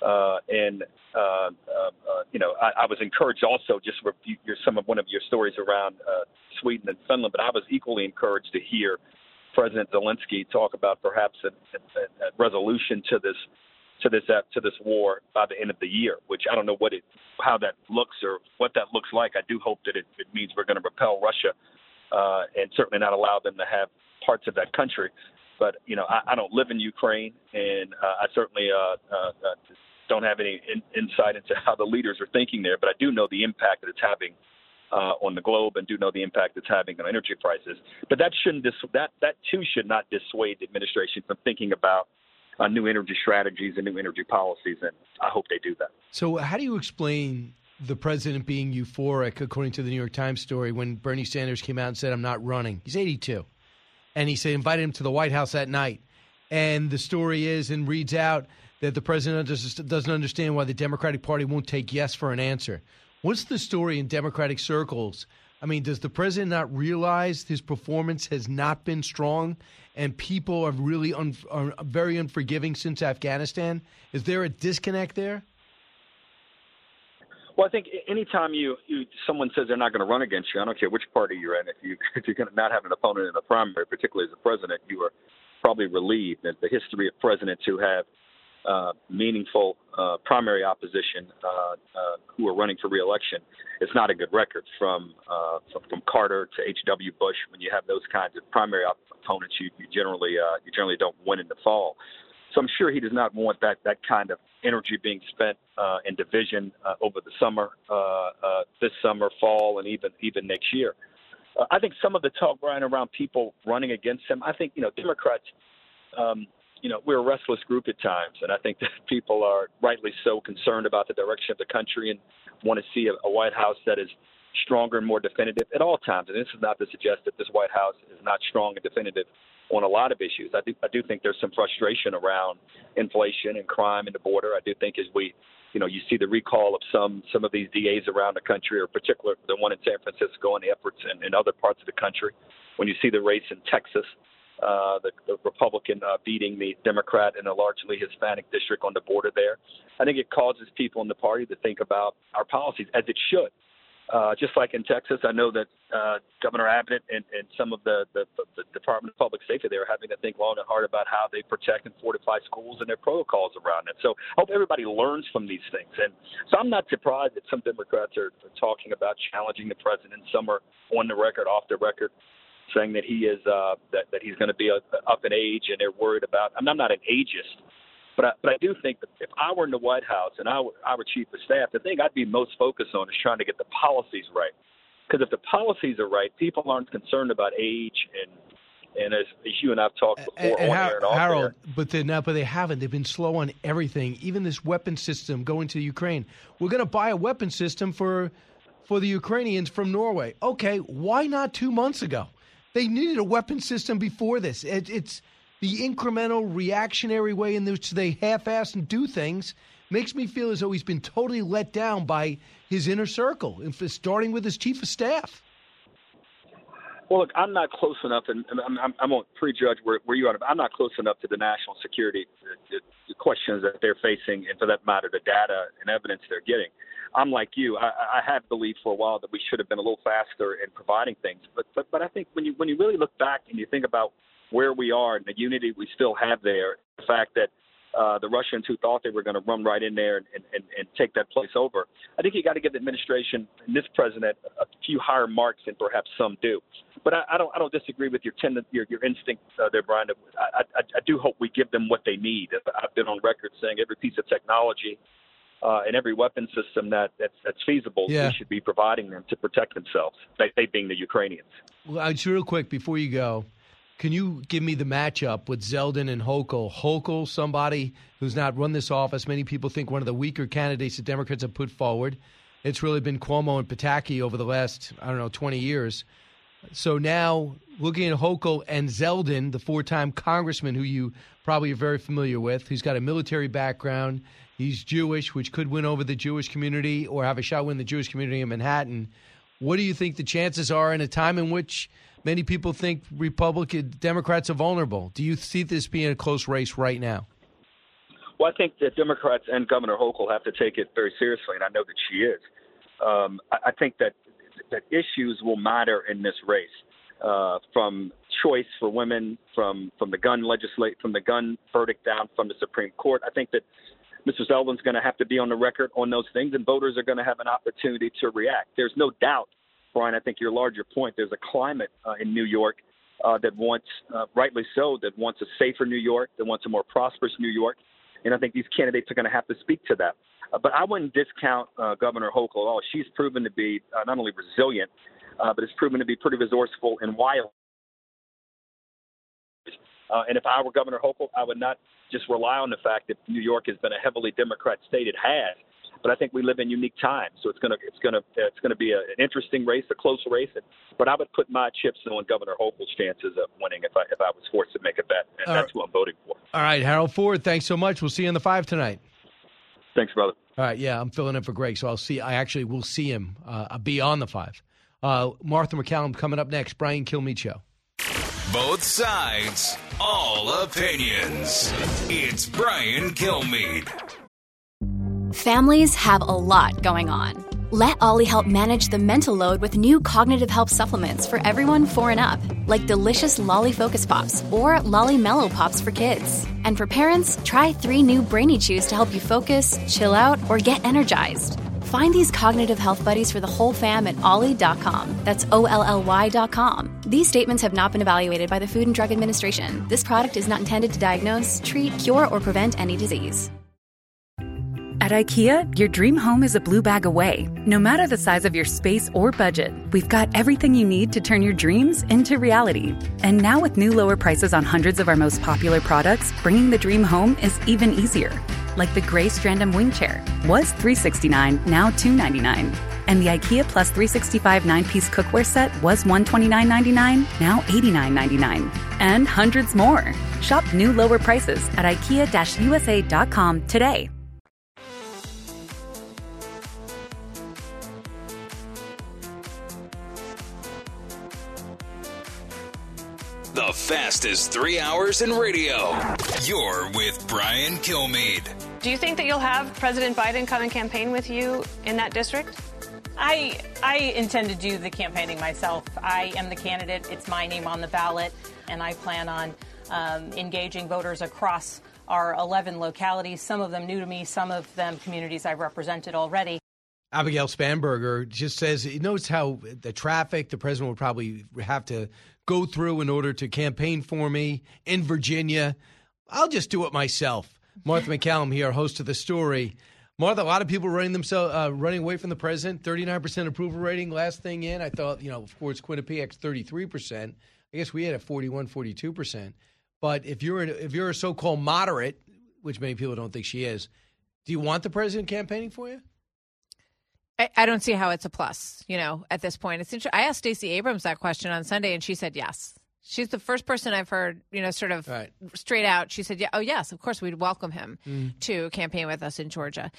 I was encouraged also just with one of your stories around Sweden and Finland, but I was equally encouraged to hear President Zelensky talk about perhaps a resolution to this war by the end of the year, which I don't know how that looks or what that looks like. I do hope that it means we're going to repel Russia and certainly not allow them to have parts of that country. But, I don't live in Ukraine, and I certainly don't have any insight into how the leaders are thinking there. But I do know the impact that it's having on the globe, and do know the impact it's having on energy prices. But that too should not dissuade the administration from thinking about new energy strategies and new energy policies, and I hope they do that. So how do you explain the president being euphoric, according to the New York Times story, when Bernie Sanders came out and said, "I'm not running"? He's 82. And he said, invited him to the White House that night. And the story is, and reads out, that the president doesn't understand why the Democratic Party won't take yes for an answer. What's the story in Democratic circles? I mean, does the president not realize his performance has not been strong and people are really are very unforgiving since Afghanistan? Is there a disconnect there? Well, I think anytime someone says they're not going to run against you, I don't care which party you're in, if you're going to not have an opponent in the primary, particularly as a president, you are probably relieved. That the history of presidents who have meaningful primary opposition who are running for re-election, it's not a good record from Carter to H.W. Bush. When you have those kinds of primary opponents, you generally don't win in the fall. So I'm sure he does not want that kind of energy being spent in division over the summer, this summer, fall, and even next year. I think some of the talk, Brian, around people running against him, I think, Democrats, we're a restless group at times, and I think that people are rightly so concerned about the direction of the country and want to see a White House that is stronger and more definitive at all times. And this is not to suggest that this White House is not strong and definitive on a lot of issues. I do think there's some frustration around inflation and crime and the border. I do think as you see the recall of some of these DAs around the country, or particular the one in San Francisco and the efforts in other parts of the country. When you see the race in Texas, the Republican beating the Democrat in a largely Hispanic district on the border there, I think it causes people in the party to think about our policies, as it should. Just like in Texas, I know that Governor Abbott and some of the Department of Public Safety, they're having to think long and hard about how they protect and fortify schools and their protocols around it. So I hope everybody learns from these things. And so I'm not surprised that some Democrats are talking about challenging the president. Some are on the record, off the record, saying that he is that he's going to be up in age, and they're worried about. I'm not an ageist. But I do think that if I were in the White House and I were chief of staff, the thing I'd be most focused on is trying to get the policies right. Because if the policies are right, people aren't concerned about age and as you and I've talked before on air and off Harold, air. but they haven't. They've been slow on everything. Even this weapon system going to Ukraine. We're going to buy a weapon system for the Ukrainians from Norway. Okay, why not 2 months ago? They needed a weapon system before this. It's the incremental reactionary way in which they half-ass and do things makes me feel as though he's been totally let down by his inner circle, starting with his chief of staff. Well, look, I'm not close enough, and I won't prejudge where you are. I'm not close enough to the national security the questions that they're facing, and for that matter, the data and evidence they're getting. I'm like you. I have believed for a while that we should have been a little faster in providing things, but I think when you really look back and you think about where we are and the unity we still have there, the fact that the Russians who thought they were going to run right in there and take that place over, I think you got to give the administration and this president a few higher marks than perhaps some do. But I don't disagree with your instinct there, Brian. I do hope we give them what they need. I've been on record saying every piece of technology and every weapon system that's feasible. Yeah. We should be providing them to protect themselves, they being the Ukrainians. Well, just real quick before you go, can you give me the matchup with Zeldin and Hochul? Hochul, somebody who's not run this office. Many people think one of the weaker candidates the Democrats have put forward. It's really been Cuomo and Pataki over the last, 20 years. So now looking at Hochul and Zeldin, the 4-time congressman who you probably are very familiar with, who's got a military background. He's Jewish, which could win over the Jewish community or have a shot win the Jewish community in Manhattan. What do you think the chances are in a time in which many people think Democrats are vulnerable? Do you see this being a close race right now? Well, I think that Democrats and Governor Hochul have to take it very seriously, and I know that she is. I think that issues will matter in this race, from choice for women, from the gun verdict down from the Supreme Court. I think that Mr. Zeldin's going to have to be on the record on those things, and voters are going to have an opportunity to react. There's no doubt, Brian, I think your larger point, there's a climate in New York that wants, rightly so, that wants a safer New York, that wants a more prosperous New York, and I think these candidates are going to have to speak to that. But I wouldn't discount Governor Hochul at all. She's proven to be not only resilient, but has proven to be pretty resourceful and wild. And if I were Governor Hochul, I would not just rely on the fact that New York has been a heavily Democrat state. It has, but I think we live in unique times, so it's going to be an interesting race, a close race. But I would put my chips on Governor Hochul's chances of winning if I was forced to make a bet, and that's who I'm voting for. All right, Harold Ford, thanks so much. We'll see you in the 5 tonight. Thanks, brother. All right, yeah, I'm filling in for Greg, so I actually will see him beyond the 5. Martha McCallum coming up next. Brian Kilmeade Show. Both sides, all opinions. It's Brian Kilmeade. Families have a lot going on. Let Ollie help manage the mental load with new cognitive help supplements for everyone 4 and up, like delicious Lolly Focus Pops or Lolly Mellow Pops for kids. And for parents, try 3 new Brainy Chews to help you focus, chill out, or get energized. Find these cognitive health buddies for the whole fam at ollie.com. That's OLLY.com. These statements have not been evaluated by the Food and Drug Administration. This product is not intended to diagnose, treat, cure, or prevent any disease. At IKEA, your dream home is a blue bag away. No matter the size of your space or budget, we've got everything you need to turn your dreams into reality. And now with new lower prices on hundreds of our most popular products, bringing the dream home is even easier. Like the gray Strandom wing chair. Was $369, now $299. And the IKEA Plus 365 9-piece cookware set was $129.99, now $89.99. And hundreds more. Shop new lower prices at IKEA-USA.com today. The fastest 3 hours in radio. You're with Brian Kilmeade. Do you think that you'll have President Biden come and campaign with you in that district? I intend to do the campaigning myself. I am the candidate. It's my name on the ballot, and I plan on engaging voters across our 11 localities, some of them new to me, some of them communities I've represented already. Abigail Spanberger just says, he knows how the traffic the president would probably have to go through in order to campaign for me in Virginia. I'll just do it myself. Martha McCallum here, host of The Story. Martha, a lot of people running away from the president. 39% approval rating. Last thing in, I thought, of course, Quinnipiac's 33%. I guess we had a 41, 42%. But if you're a so-called moderate, which many people don't think she is, do you want the president campaigning for you? I don't see how it's a plus, at this point. It's interesting. I asked Stacey Abrams that question on Sunday, and she said yes. She's the first person I've heard, sort of straight out. She said, "Oh, yes, of course, we'd welcome him to campaign with us in Georgia."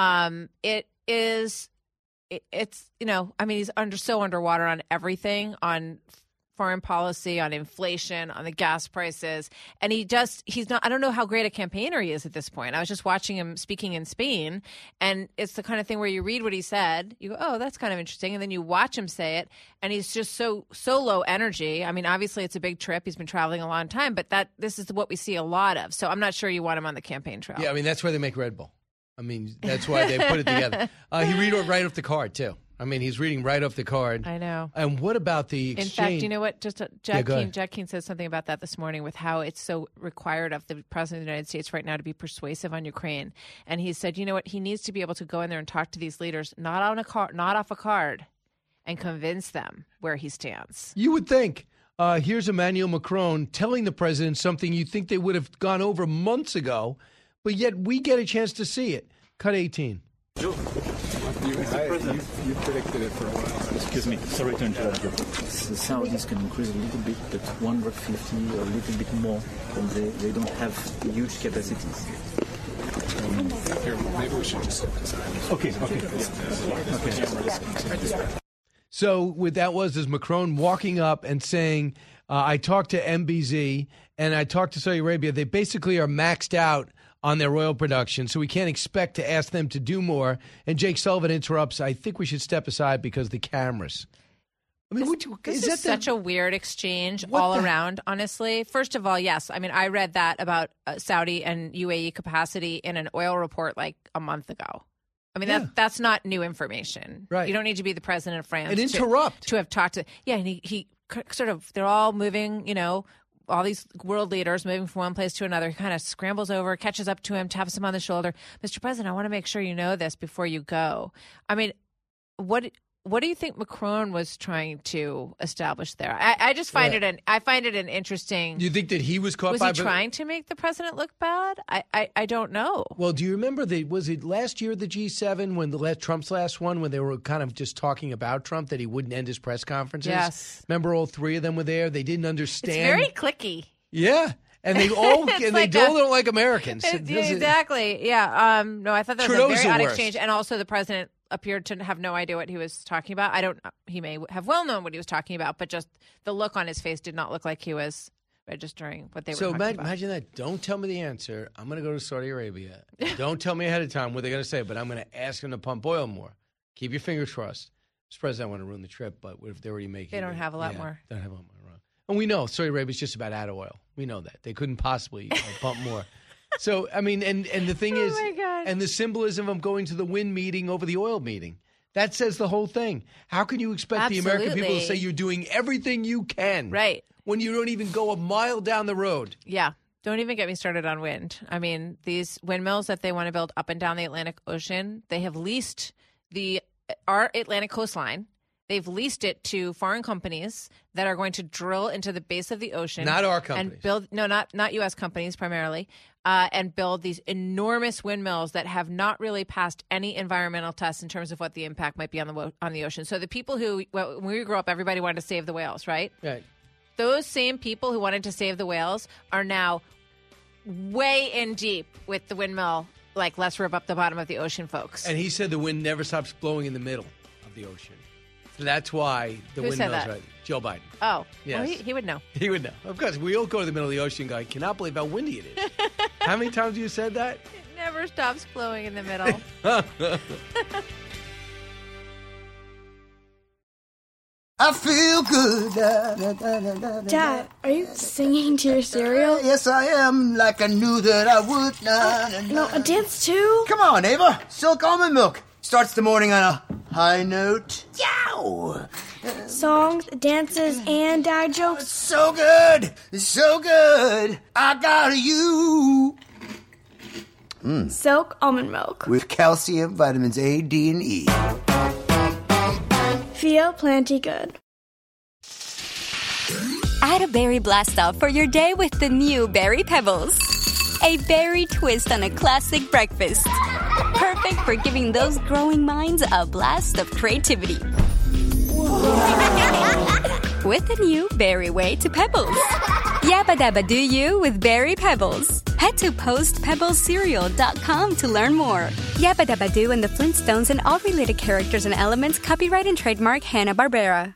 It's he's so underwater on everything, on foreign policy, on inflation, on the gas prices. And he's not, I don't know how great a campaigner he is at this point. I was just watching him speaking in Spain, and it's the kind of thing where you read what he said, you go, oh, that's kind of interesting. And then you watch him say it, and he's just so low energy. I mean, obviously it's a big trip. He's been traveling a long time, but this is what we see a lot of. So I'm not sure you want him on the campaign trail. Yeah, I mean, that's why they make Red Bull. I mean, that's why they put it together. He read it right off the card, too. I mean, he's reading right off the card. I know. And what about the exchange? In fact, you know what? Just Jack go ahead. Keane said something about that this morning with how it's so required of the president of the United States right now to be persuasive on Ukraine. And he said, you know what? He needs to be able to go in there and talk to these leaders, not off a card, and convince them where he stands. You would think. Here's Emmanuel Macron telling the president something you think they would have gone over months ago, but yet we get a chance to see it. Cut 18. You predicted it for a while. Excuse me, sorry to interrupt you. The Saudis can increase a little bit, but 150 or a little bit more, and they don't have huge capacities. Here, maybe we should just step aside. Okay. So what that was is Macron walking up and saying, I talked to MBZ and I talked to Saudi Arabia. They basically are maxed out on their oil production, so we can't expect to ask them to do more. And Jake Sullivan interrupts, I think we should step aside because the cameras. I mean, This is such a weird exchange all around, honestly. First of all, yes. I mean, I read that about Saudi and UAE capacity in an oil report like a month ago. I mean, that's not new information. Right. You don't need to be the president of France And interrupt. to have talked to. Yeah, and he sort of, they're all moving, all these world leaders moving from one place to another. He kind of scrambles over, catches up to him, taps him on the shoulder. Mr. President, I want to make sure you know this before you go. I mean, what do you think Macron was trying to establish there? I just find it an interesting. You think that he was caught Was he trying to make the president look bad? I don't know. Well, do you remember was it last year at the G7 when Trump's last one when they were kind of just talking about Trump that he wouldn't end his press conferences? Yes. Remember all three of them were there? They didn't understand. It's very cliquey. Yeah. And they all they don't like Americans. Exactly. Yeah. No, I thought that Trudeau's was a very odd worst. exchange. And also the president appeared to have no idea what he was talking about. He may have well known what he was talking about, but just the look on his face did not look like he was registering what they were talking about. So imagine that. Don't tell me the answer. I'm going to go to Saudi Arabia. Don't tell me ahead of time what they're going to say, but I'm going to ask them to pump oil more. Keep your fingers crossed. Mr. President, I want to ruin the trip, but if they're already making They don't have a lot more. They don't have a lot more. And we know Saudi Arabia's just about out of oil. We know that. They couldn't possibly pump more. So, I mean, and the thing is, and the symbolism of going to the wind meeting over the oil meeting, that says the whole thing. How can you expect the American people to say you're doing everything you can when you don't even go a mile down the road? Yeah. Don't even get me started on wind. I mean, these windmills that they want to build up and down the Atlantic Ocean, they have leased our Atlantic coastline. They've leased it to foreign companies that are going to drill into the base of the ocean. Not our companies. And build, not U.S. companies primarily, and build these enormous windmills that have not really passed any environmental tests in terms of what the impact might be on the ocean. So the people who, when we grew up, everybody wanted to save the whales, right? Right. Those same people who wanted to save the whales are now way in deep with the windmill, like, let's rip up the bottom of the ocean, folks. And he said the wind never stops blowing in the middle of the ocean. So that's why the windmills are Joe Biden. Oh, yes. Well, he would know. He would know. Of course, we all go to the middle of the ocean and go, I cannot believe how windy it is. How many times have you said that? It never stops blowing in the middle. I feel good. Dad, are you singing to your cereal? Yes, I am, like I knew that I would. No, a dance too? Come on, Ava. Silk almond milk starts the morning on a high note. Yow! Songs, dances, and dad jokes. So good. So good. I got you. Silk almond milk. With calcium, vitamins A, D, and E. Feel plenty good. Add a berry blast off for your day with the new Berry Pebbles. A berry twist on a classic breakfast. Perfect for giving those growing minds a blast of creativity. With the new Berry Way to Pebbles. Yabba dabba do you with Berry Pebbles. Head to postpebblescereal.com to learn more. Yabba dabba do and the Flintstones and all related characters and elements copyright and trademark Hanna-Barbera.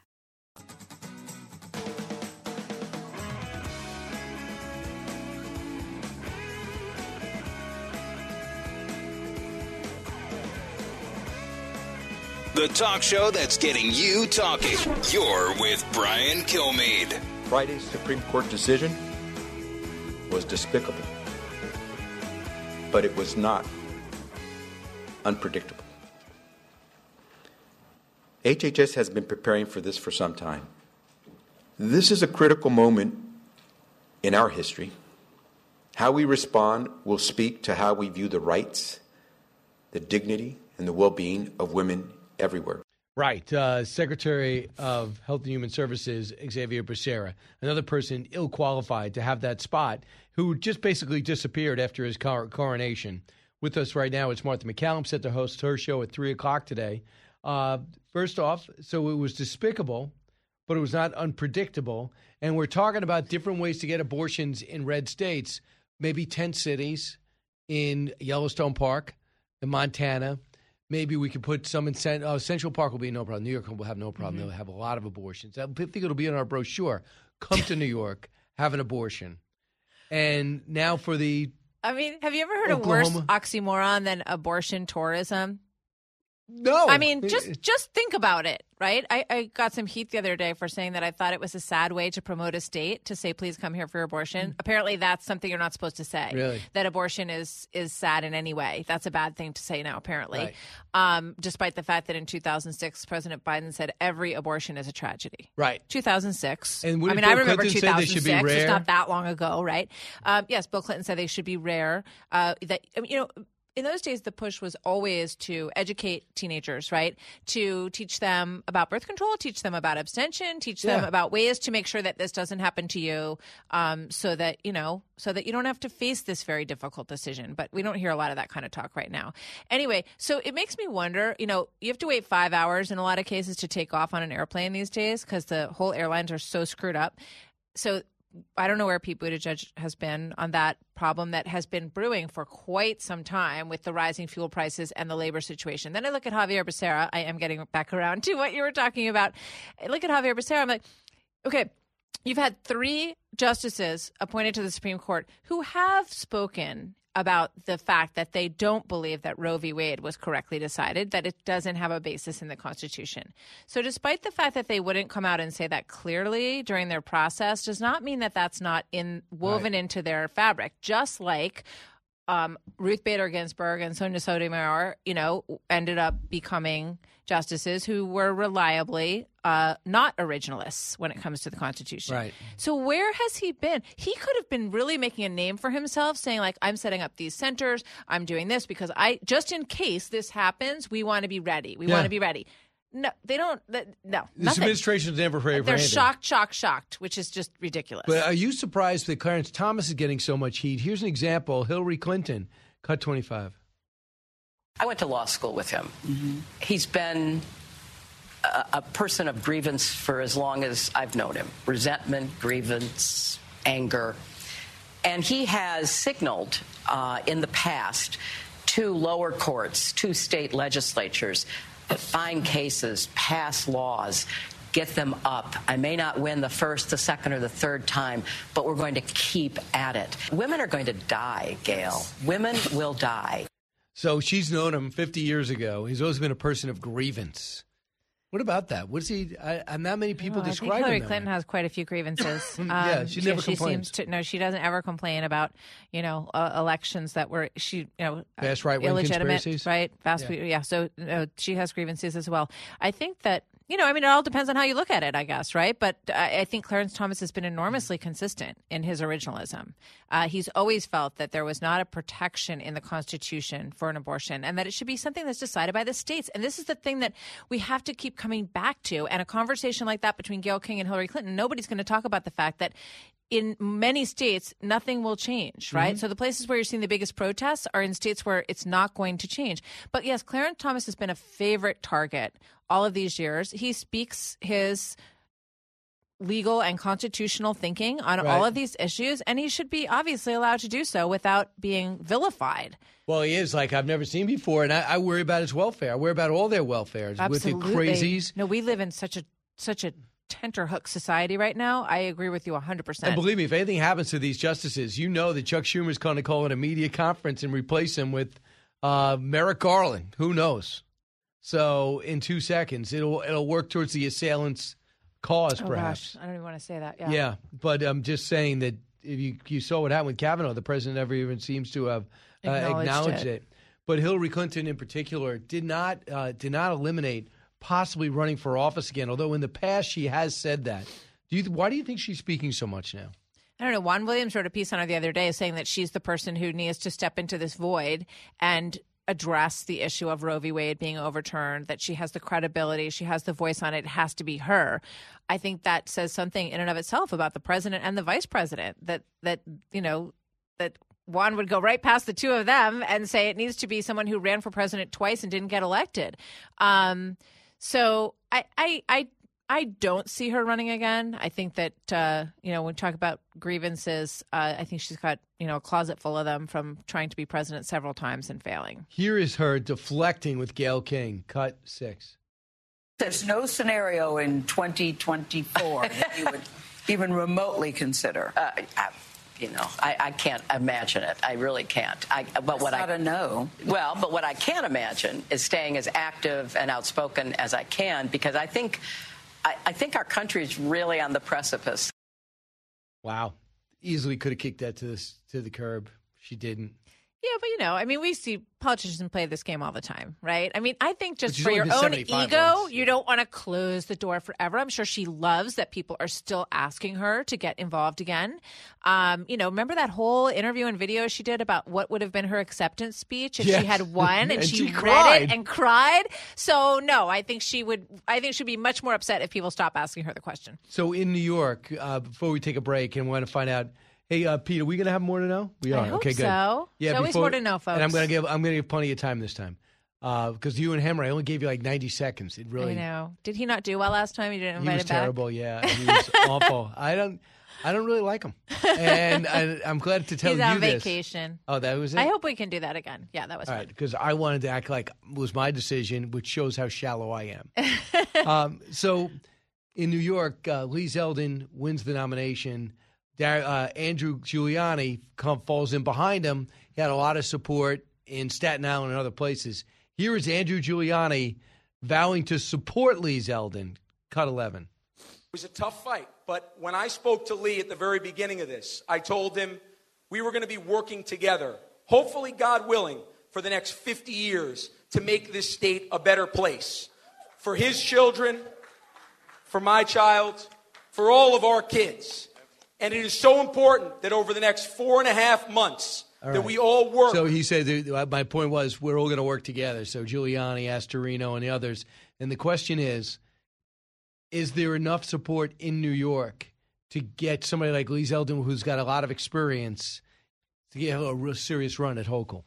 The talk show that's getting you talking. You're with Brian Kilmeade. Friday's Supreme Court decision was despicable, but it was not unpredictable. HHS has been preparing for this for some time. This is a critical moment in our history. How we respond will speak to how we view the rights, the dignity, and the well-being of women everywhere. Right. Secretary of Health and Human Services, Xavier Becerra, another person ill-qualified to have that spot, who just basically disappeared after his coronation. With us right now is Martha MacCallum, set to host her show at 3 o'clock today. First off, so it was despicable, but it was not unpredictable. And we're talking about different ways to get abortions in red states, maybe 10 cities in Yellowstone Park, in Montana. Maybe we could put some in Central Park will be no problem. New York will have no problem. They'll have a lot of abortions. I think it'll be in our brochure. Come to New York, have an abortion. And now for the have you ever heard Oklahoma. a worse oxymoron than abortion tourism? No. I mean, just think about it, right? I got some heat the other day for saying that I thought it was a sad way to promote a state to say, please come here for your abortion. Apparently, that's something you're not supposed to say. Really? That abortion is sad in any way. That's a bad thing to say now, apparently. Right. Despite the fact that in 2006, President Biden said every abortion is a tragedy. Right. 2006. And I remember Clinton 2006. say they should be rare? It's not that long ago, right? Yes, Bill Clinton said they should be rare. In those days, the push was always to educate teenagers, right? To teach them about birth control, teach them about abstention, teach them about ways to make sure that this doesn't happen to you, so that you don't have to face this very difficult decision. But we don't hear a lot of that kind of talk right now. Anyway, so it makes me wonder, you have to wait 5 hours in a lot of cases to take off on an airplane these days because the whole airlines are so screwed up. So I don't know where Pete Buttigieg has been on that problem that has been brewing for quite some time with the rising fuel prices and the labor situation. Then I look at Xavier Becerra. I am getting back around to what you were talking about. I look at Xavier Becerra. I'm like, okay, you've had 3 justices appointed to the Supreme Court who have spoken about the fact that they don't believe that Roe v. Wade was correctly decided, that it doesn't have a basis in the Constitution. So despite the fact that they wouldn't come out and say that clearly during their process does not mean that that's not woven into their fabric, just like Ruth Bader Ginsburg and Sonia Sotomayor, ended up becoming justices who were reliably not originalists when it comes to the Constitution. Right. So where has he been? He could have been really making a name for himself, saying like, I'm setting up these centers, I'm doing this because just in case this happens, we want to be ready. We want to be ready. No, they don't. No, this administration's never ready for They're anything. shocked, which is just ridiculous. But are you surprised that Clarence Thomas is getting so much heat? Here's an example. Hillary Clinton, cut 25. I went to law school with him. Mm-hmm. He's been a person of grievance for as long as I've known him. Resentment, grievance, anger. And he has signaled in the past to lower courts, to state legislatures, find cases, pass laws, get them up. I may not win the first, the second, or the third time, but we're going to keep at it. Women are going to die, Gail. Women will die. So she's known him 50 years ago. He's always been a person of grievance. What about that? What's he? Not many people describe him. I think Hillary Clinton has quite a few grievances. She never complains. She doesn't ever complain about elections that were vast right-wing illegitimate, conspiracies. Right? So she has grievances as well. I think that. It all depends on how you look at it, I guess, right? But I think Clarence Thomas has been enormously consistent in his originalism. He's always felt that there was not a protection in the Constitution for an abortion and that it should be something that's decided by the states. And this is the thing that we have to keep coming back to. And a conversation like that between Gayle King and Hillary Clinton, nobody's going to talk about the fact that in many states, nothing will change, right? Mm-hmm. So the places where you're seeing the biggest protests are in states where it's not going to change. But yes, Clarence Thomas has been a favorite target all of these years. He speaks his legal and constitutional thinking on all of these issues, and he should be obviously allowed to do so without being vilified. Well, he is like I've never seen before, and I worry about his welfare. I worry about all their welfares. Absolutely. With the crazies. No, we live in such a tenterhook society right now. I agree with you 100%. And believe me, if anything happens to these justices, that Chuck Schumer's going to call it a media conference and replace him with Merrick Garland. Who knows? So in 2 seconds, it'll work towards the assailant's cause, perhaps. Gosh, I don't even want to say that. Yeah, but I'm just saying that if you saw what happened with Kavanaugh, the president never even seems to have acknowledged it. But Hillary Clinton, in particular, did not eliminate possibly running for office again, although in the past she has said that. Why do you think she's speaking so much now? I don't know. Juan Williams wrote a piece on her the other day saying that she's the person who needs to step into this void and address the issue of Roe v. Wade being overturned, that she has the credibility, she has the voice on it. It has to be her. I think that says something in and of itself about the president and the vice president, that Juan would go right past the two of them and say it needs to be someone who ran for president twice and didn't get elected. So I don't see her running again. I think that, when we talk about grievances, I think she's got, a closet full of them from trying to be president several times and failing. Here is her deflecting with Gayle King. Cut 6. There's no scenario in 2024 that you would even remotely consider. I can't imagine it. I really can't. But what I can imagine is staying as active and outspoken as I can, because I think our country is really on the precipice. Wow. Easily could have kicked that to the curb. She didn't. Yeah, but we see politicians play this game all the time, right? I think just for only your been own 75 ego, once. you don't want to close the door forever. I'm sure she loves that people are still asking her to get involved again. Remember that whole interview and video she did about what would have been her acceptance speech if she had won, and she read it and cried. So no, I think she'd be much more upset if people stop asking her the question. So in New York, before we take a break and want to find out. Hey, Pete, are we going to have more to know? We are. I hope okay, good. So. Yeah, There's always more to know, folks. And I'm going to give plenty of time this time, because you and Hammer, I only gave you like 90 seconds. It really. I know. Did he not do well last time? You didn't invite him back? He was terrible. Yeah, he was awful. I don't really like him, and I'm glad to tell you this. He's on vacation. Oh, that was it. I hope we can do that again. Yeah, that was all fun. right. Because I wanted to act like it was my decision, which shows how shallow I am. So, in New York, Lee Zeldin wins the nomination. Andrew Giuliani falls in behind him. He had a lot of support in Staten Island and other places. Here is Andrew Giuliani vowing to support Lee Zeldin. Cut 11. It was a tough fight, but when I spoke to Lee at the very beginning of this, I told him we were going to be working together, hopefully, God willing, for the next 50 years to make this state a better place. For his children, for my child, for all of our kids. And it is so important that over the next 4.5 months that we all work. So he said, my point was, we're all going to work together. So Giuliani, Astorino, and the others. And the question is there enough support in New York to get somebody like Lee Zeldin, who's got a lot of experience, to get a real serious run at Hochul?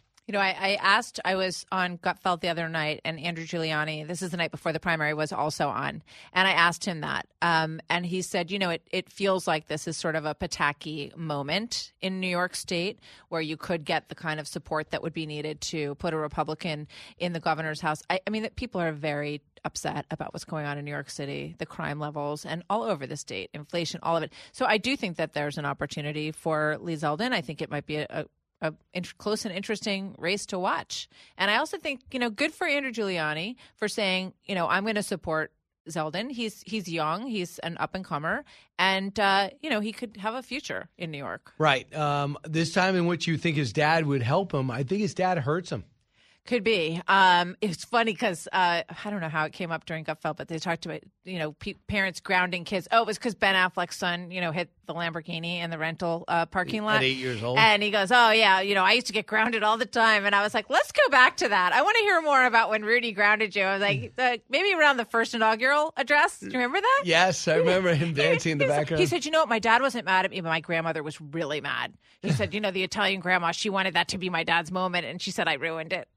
I was on Gutfeld the other night, and Andrew Giuliani, this is the night before the primary, was also on. And I asked him that. And he said, it feels like this is sort of a Pataki moment in New York State where you could get the kind of support that would be needed to put a Republican in the governor's house. I mean, that people are very upset about what's going on in New York City, the crime levels, and all over the state, inflation, all of it. So I do think that there's an opportunity for Lee Zeldin. I think it might be a close and interesting race to watch. And I also think, good for Andrew Giuliani for saying, I'm going to support Zeldin. He's young. He's an up-and-comer. And, he could have a future in New York. Right. This time in which you think his dad would help him, I think his dad hurts him. Could be. It's funny because I don't know how it came up during Gutfeld, but they talked about, parents grounding kids. Oh, it was because Ben Affleck's son, hit the Lamborghini in the rental parking lot. At 8 years old. And he goes, oh, yeah, I used to get grounded all the time. And I was like, let's go back to that. I want to hear more about when Rudy grounded you. I was like, maybe around the first inaugural address. Do you remember that? Yes, I remember him dancing in the background. He said, my dad wasn't mad at me, but my grandmother was really mad. He said, the Italian grandma, she wanted that to be my dad's moment. And she said, I ruined it.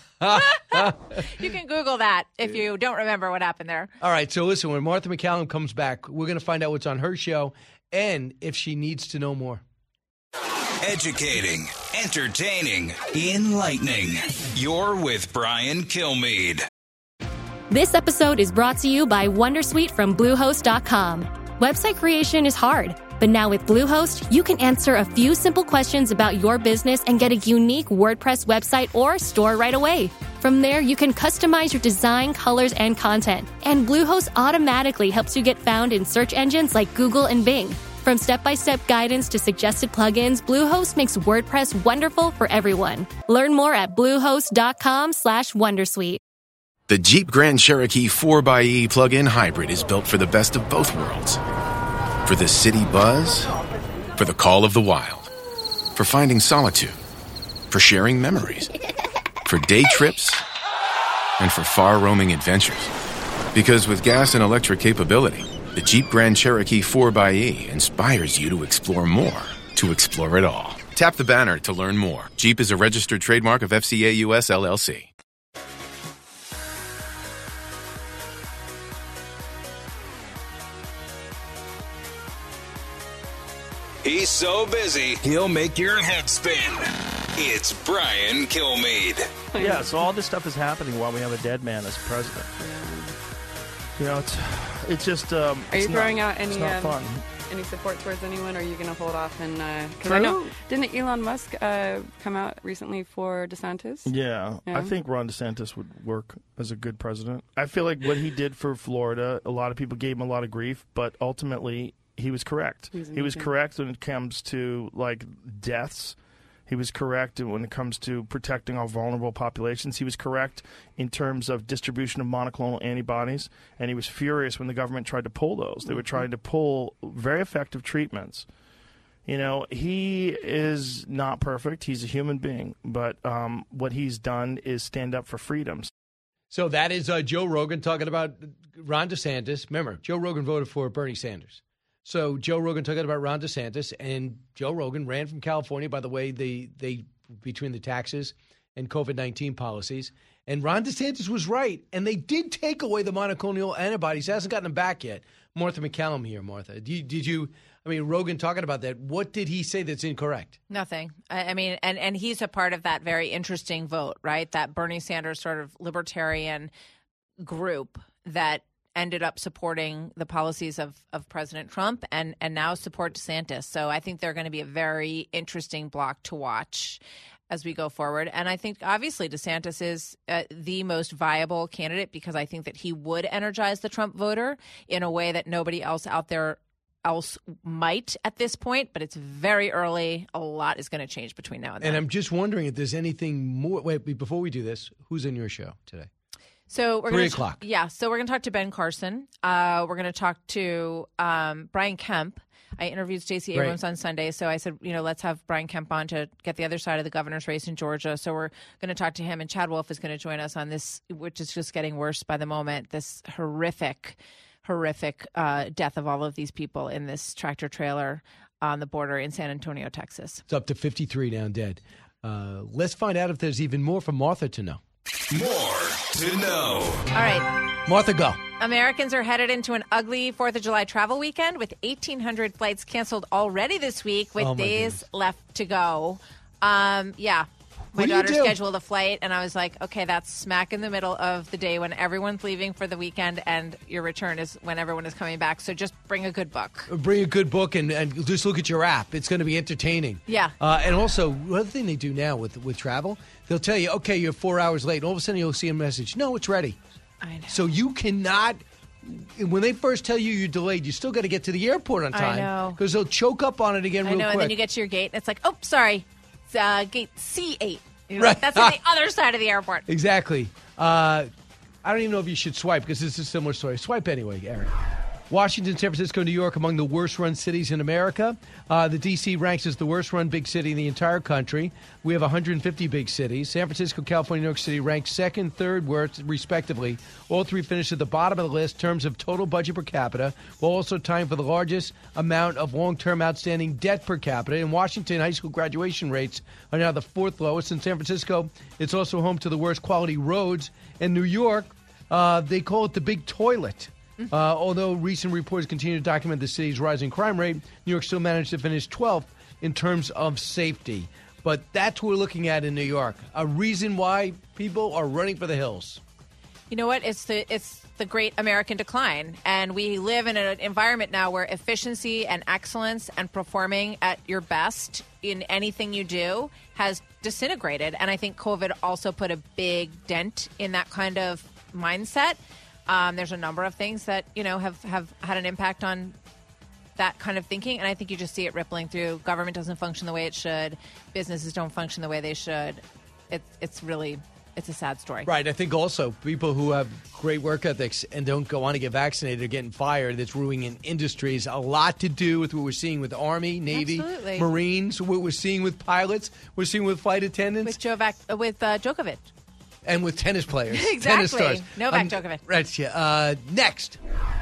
You can Google that if you don't remember what happened there. All right. So listen, when Martha McCallum comes back, we're going to find out what's on her show and if she needs to know more. Educating, entertaining, enlightening. You're with Brian Kilmeade. This episode is brought to you by Wondersuite from Bluehost.com. Website creation is hard, but now with Bluehost, you can answer a few simple questions about your business and get a unique WordPress website or store right away. From there, you can customize your design, colors, and content. And Bluehost automatically helps you get found in search engines like Google and Bing. From step-by-step guidance to suggested plugins, Bluehost makes WordPress wonderful for everyone. Learn more at bluehost.com/wondersuite. The Jeep Grand Cherokee 4xE plug-in hybrid is built for the best of both worlds. For the city buzz, for the call of the wild, for finding solitude, for sharing memories, for day trips, and for far-roaming adventures. Because with gas and electric capability, the Jeep Grand Cherokee 4xE inspires you to explore more, to explore it all. Tap the banner to learn more. Jeep is a registered trademark of FCA US LLC. He's so busy, he'll make your head spin. It's Brian Kilmeade. Yeah, so all this stuff is happening while we have a dead man as president. You know, it's just. Are you throwing out any fun. Any support towards anyone, or are you going to hold off? And because I know, didn't Elon Musk come out recently for DeSantis? Yeah, I think Ron DeSantis would work as a good president. I feel like what he did for Florida, a lot of people gave him a lot of grief, but ultimately he was correct. He was correct when it comes to like deaths. He was correct when it comes to protecting our vulnerable populations. He was correct in terms of distribution of monoclonal antibodies, and he was furious when the government tried to pull those. They were trying to pull very effective treatments. You know, he is not perfect. He's a human being, but what he's done is stand up for freedoms. So that is Joe Rogan talking about Ron DeSantis. Remember, Joe Rogan voted for Bernie Sanders. So Joe Rogan talking about Ron DeSantis, and Joe Rogan ran from California, by the way, they between the taxes and COVID-19 policies. And Ron DeSantis was right, and they did take away the monoclonal antibodies. He hasn't gotten them back yet. Martha McCallum here, Martha. Did you Rogan talking about that, what did he say that's incorrect? Nothing. I mean, and he's a part of that very interesting vote, right? That Bernie Sanders sort of libertarian group that ended up supporting the policies of President Trump and now support DeSantis. So I think they're going to be a very interesting block to watch as we go forward. And I think obviously DeSantis is the most viable candidate because I think that he would energize the Trump voter in a way that nobody else out there else might at this point. But it's very early. A lot is going to change between now and then. And I'm just wondering if there's anything more. Wait, before we do this, who's in your show today? So we're 3 o'clock. Yeah. So we're going to talk to Ben Carson. We're going to talk to Brian Kemp. I interviewed Stacey Abrams on Sunday. So I said, let's have Brian Kemp on to get the other side of the governor's race in Georgia. So we're going to talk to him. And Chad Wolf is going to join us on this, which is just getting worse by the moment, this horrific death of all of these people in this tractor trailer on the border in San Antonio, Texas. It's up to 53 now dead. Let's find out if there's even more for Martha to know. More to know. All right. Martha, go. Americans are headed into an ugly 4th of July travel weekend with 1,800 flights canceled already this week with days left to go. My daughter scheduled a flight, and I was like, okay, that's smack in the middle of the day when everyone's leaving for the weekend, and your return is when everyone is coming back. So just bring a good book. Bring a good book and just look at your app. It's going to be entertaining. Yeah. And also, one other thing they do now with travel, they'll tell you, okay, you're 4 hours late. All of a sudden, you'll see a message. No, it's ready. I know. So you cannot, when they first tell you you're delayed, you still got to get to the airport on time. I know. Because they'll choke up on it again real quick. And then you get to your gate, and it's like, oh, sorry, it's gate C8. Right. That's on the other side of the airport. Exactly. I don't even know if you should swipe because it's a similar story. Swipe anyway, Eric. Washington, San Francisco, New York, among the worst-run cities in America. The D.C. ranks as the worst-run big city in the entire country. We have 150 big cities. San Francisco, California, New York City ranked second, third, worst, respectively. All three finished at the bottom of the list in terms of total budget per capita, while also tying for the largest amount of long-term outstanding debt per capita. In Washington, high school graduation rates are now the fourth lowest. In San Francisco, it's also home to the worst quality roads. In New York, they call it the big toilet. Although recent reports continue to document the city's rising crime rate, New York still managed to finish 12th in terms of safety. But that's what we're looking at in New York. A reason why people are running for the hills. You know what? It's the great American decline. And we live in an environment now where efficiency and excellence and performing at your best in anything you do has disintegrated. And I think COVID also put a big dent in that kind of mindset. There's a number of things that, have had an impact on that kind of thinking. And I think you just see it rippling through. Government doesn't function the way it should. Businesses don't function the way they should. It's really it's a sad story. Right. I think also people who have great work ethics and don't go on to get vaccinated are getting fired. That's ruining industries. A lot to do with what we're seeing with the Army, Navy, Absolutely. Marines, what we're seeing with pilots, we're seeing with flight attendants. With Djokovic. And with tennis players. Exactly. Tennis stars. Novak Djokovic. Right. Yeah. Next.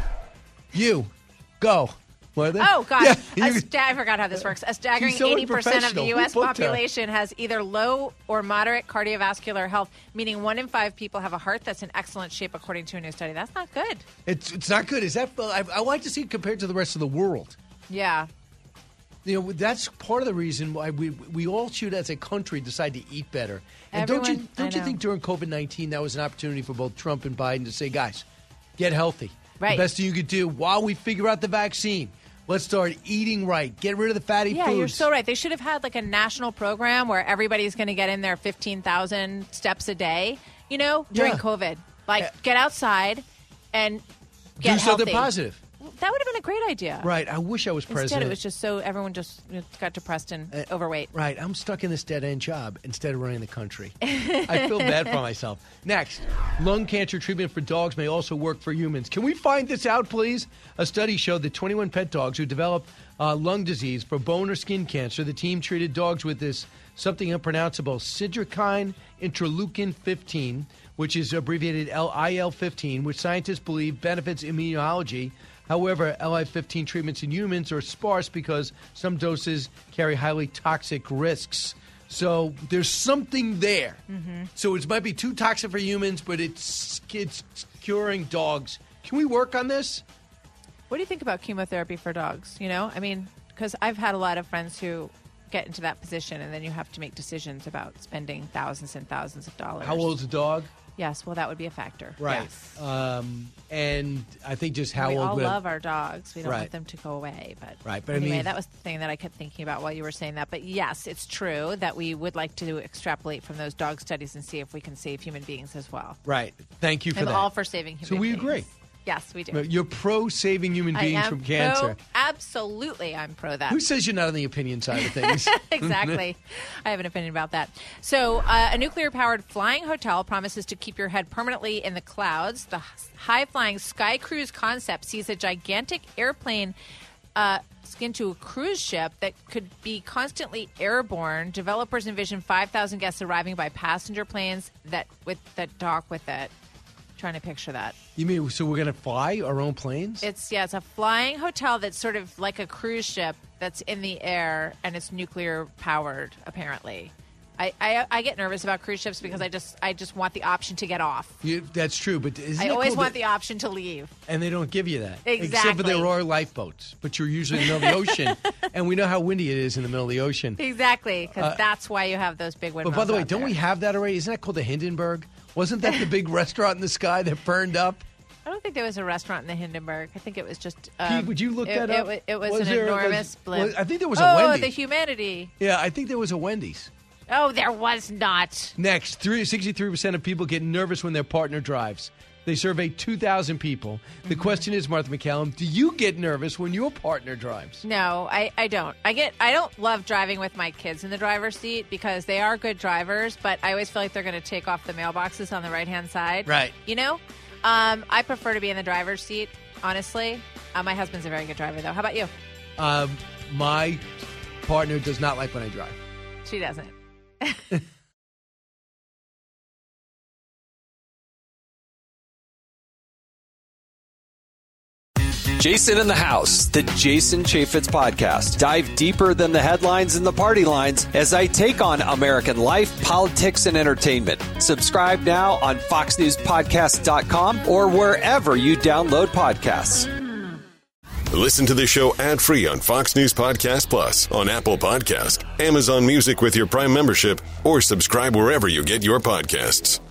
You. Go. What are they? Oh, God. Yeah, I forgot how this works. A staggering She's so 80% of the unprofessional. U.S. Who booked her? population has either low or moderate cardiovascular health, meaning 1 in 5 people have a heart that's in excellent shape, according to a new study. That's not good. It's not good. Is that? I like to see it compared to the rest of the world. Yeah. You know, that's part of the reason why we all should, as a country, decide to eat better. And Everyone, don't you think during COVID-19 that was an opportunity for both Trump and Biden to say, guys, get healthy. Right. The best thing you could do while we figure out the vaccine. Let's start eating right. Get rid of the fatty foods. Yeah, you're so right. They should have had like a national program where everybody's going to get in their 15,000 steps a day, during COVID. Like, get outside and get do something healthy. positive. That would have been a great idea. Right. I wish I was president. Instead, it was just so everyone just got depressed and overweight. Right. I'm stuck in this dead-end job instead of running the country. I feel bad for myself. Next, lung cancer treatment for dogs may also work for humans. Can we find this out, please? A study showed that 21 pet dogs who developed lung disease for bone or skin cancer, the team treated dogs with this something unpronounceable, cytokine interleukin 15, which is abbreviated IL-15, which scientists believe benefits immunology. However, LI-15 treatments in humans are sparse because some doses carry highly toxic risks. So there's something there. Mm-hmm. So it might be too toxic for humans, but it's curing dogs. Can we work on this? What do you think about chemotherapy for dogs? Because I've had a lot of friends who get into that position, and then you have to make decisions about spending thousands and thousands of dollars. How old's the dog? Yes, well, that would be a factor. Right. Yes. And I think just how we old... all love our dogs. We don't Right. want them to go away. But, Right, but anyway, I mean... that was the thing that I kept thinking about while you were saying that. But yes, it's true that we would like to extrapolate from those dog studies and see if we can save human beings as well. Right. Thank you for I'm that. all for saving human beings. So we agree. Yes, we do. You're pro-saving human beings I am from cancer. Absolutely, I'm pro that. Who says you're not on the opinion side of things? Exactly. I have an opinion about that. So a nuclear-powered flying hotel promises to keep your head permanently in the clouds. The high-flying Sky Cruise concept sees a gigantic airplane into a cruise ship that could be constantly airborne. Developers envision 5,000 guests arriving by passenger planes that dock with it. Trying to picture that. You mean, so we're going to fly our own planes? It's a flying hotel that's sort of like a cruise ship that's in the air, and it's nuclear powered, apparently. I get nervous about cruise ships because I just want the option to get off. That's true, but I always want the option to leave. And they don't give you that. Exactly. Except for there are lifeboats, but you're usually in the middle of the ocean, and we know how windy it is in the middle of the ocean. Exactly, because that's why you have those big windmills. But by the way, out don't there. we have that already? Isn't that called the Hindenburg? Wasn't that the big restaurant in the sky that burned up? I don't think there was a restaurant in the Hindenburg. I think it was just... Pete, would you look that up? It was an enormous blimp. I think there was a Wendy's. Oh, the humanity. Yeah, I think there was a Wendy's. Oh, there was not. Next, 63% of people get nervous when their partner drives. They surveyed 2,000 people. The question is, Martha McCallum, do you get nervous when your partner drives? No, I don't. I don't love driving with my kids in the driver's seat because they are good drivers, but I always feel like they're going to take off the mailboxes on the right-hand side. Right. I prefer to be in the driver's seat, honestly. My husband's a very good driver, though. How about you? My partner does not like when I drive. She doesn't. Jason in the House, the Jason Chaffetz podcast. Dive deeper than the headlines and the party lines as I take on American life, politics, and entertainment. Subscribe now on FoxNewsPodcast.com or wherever you download podcasts. Listen to the show ad-free on Fox News Podcast Plus, on Apple Podcast, Amazon Music with your Prime membership, or subscribe wherever you get your podcasts.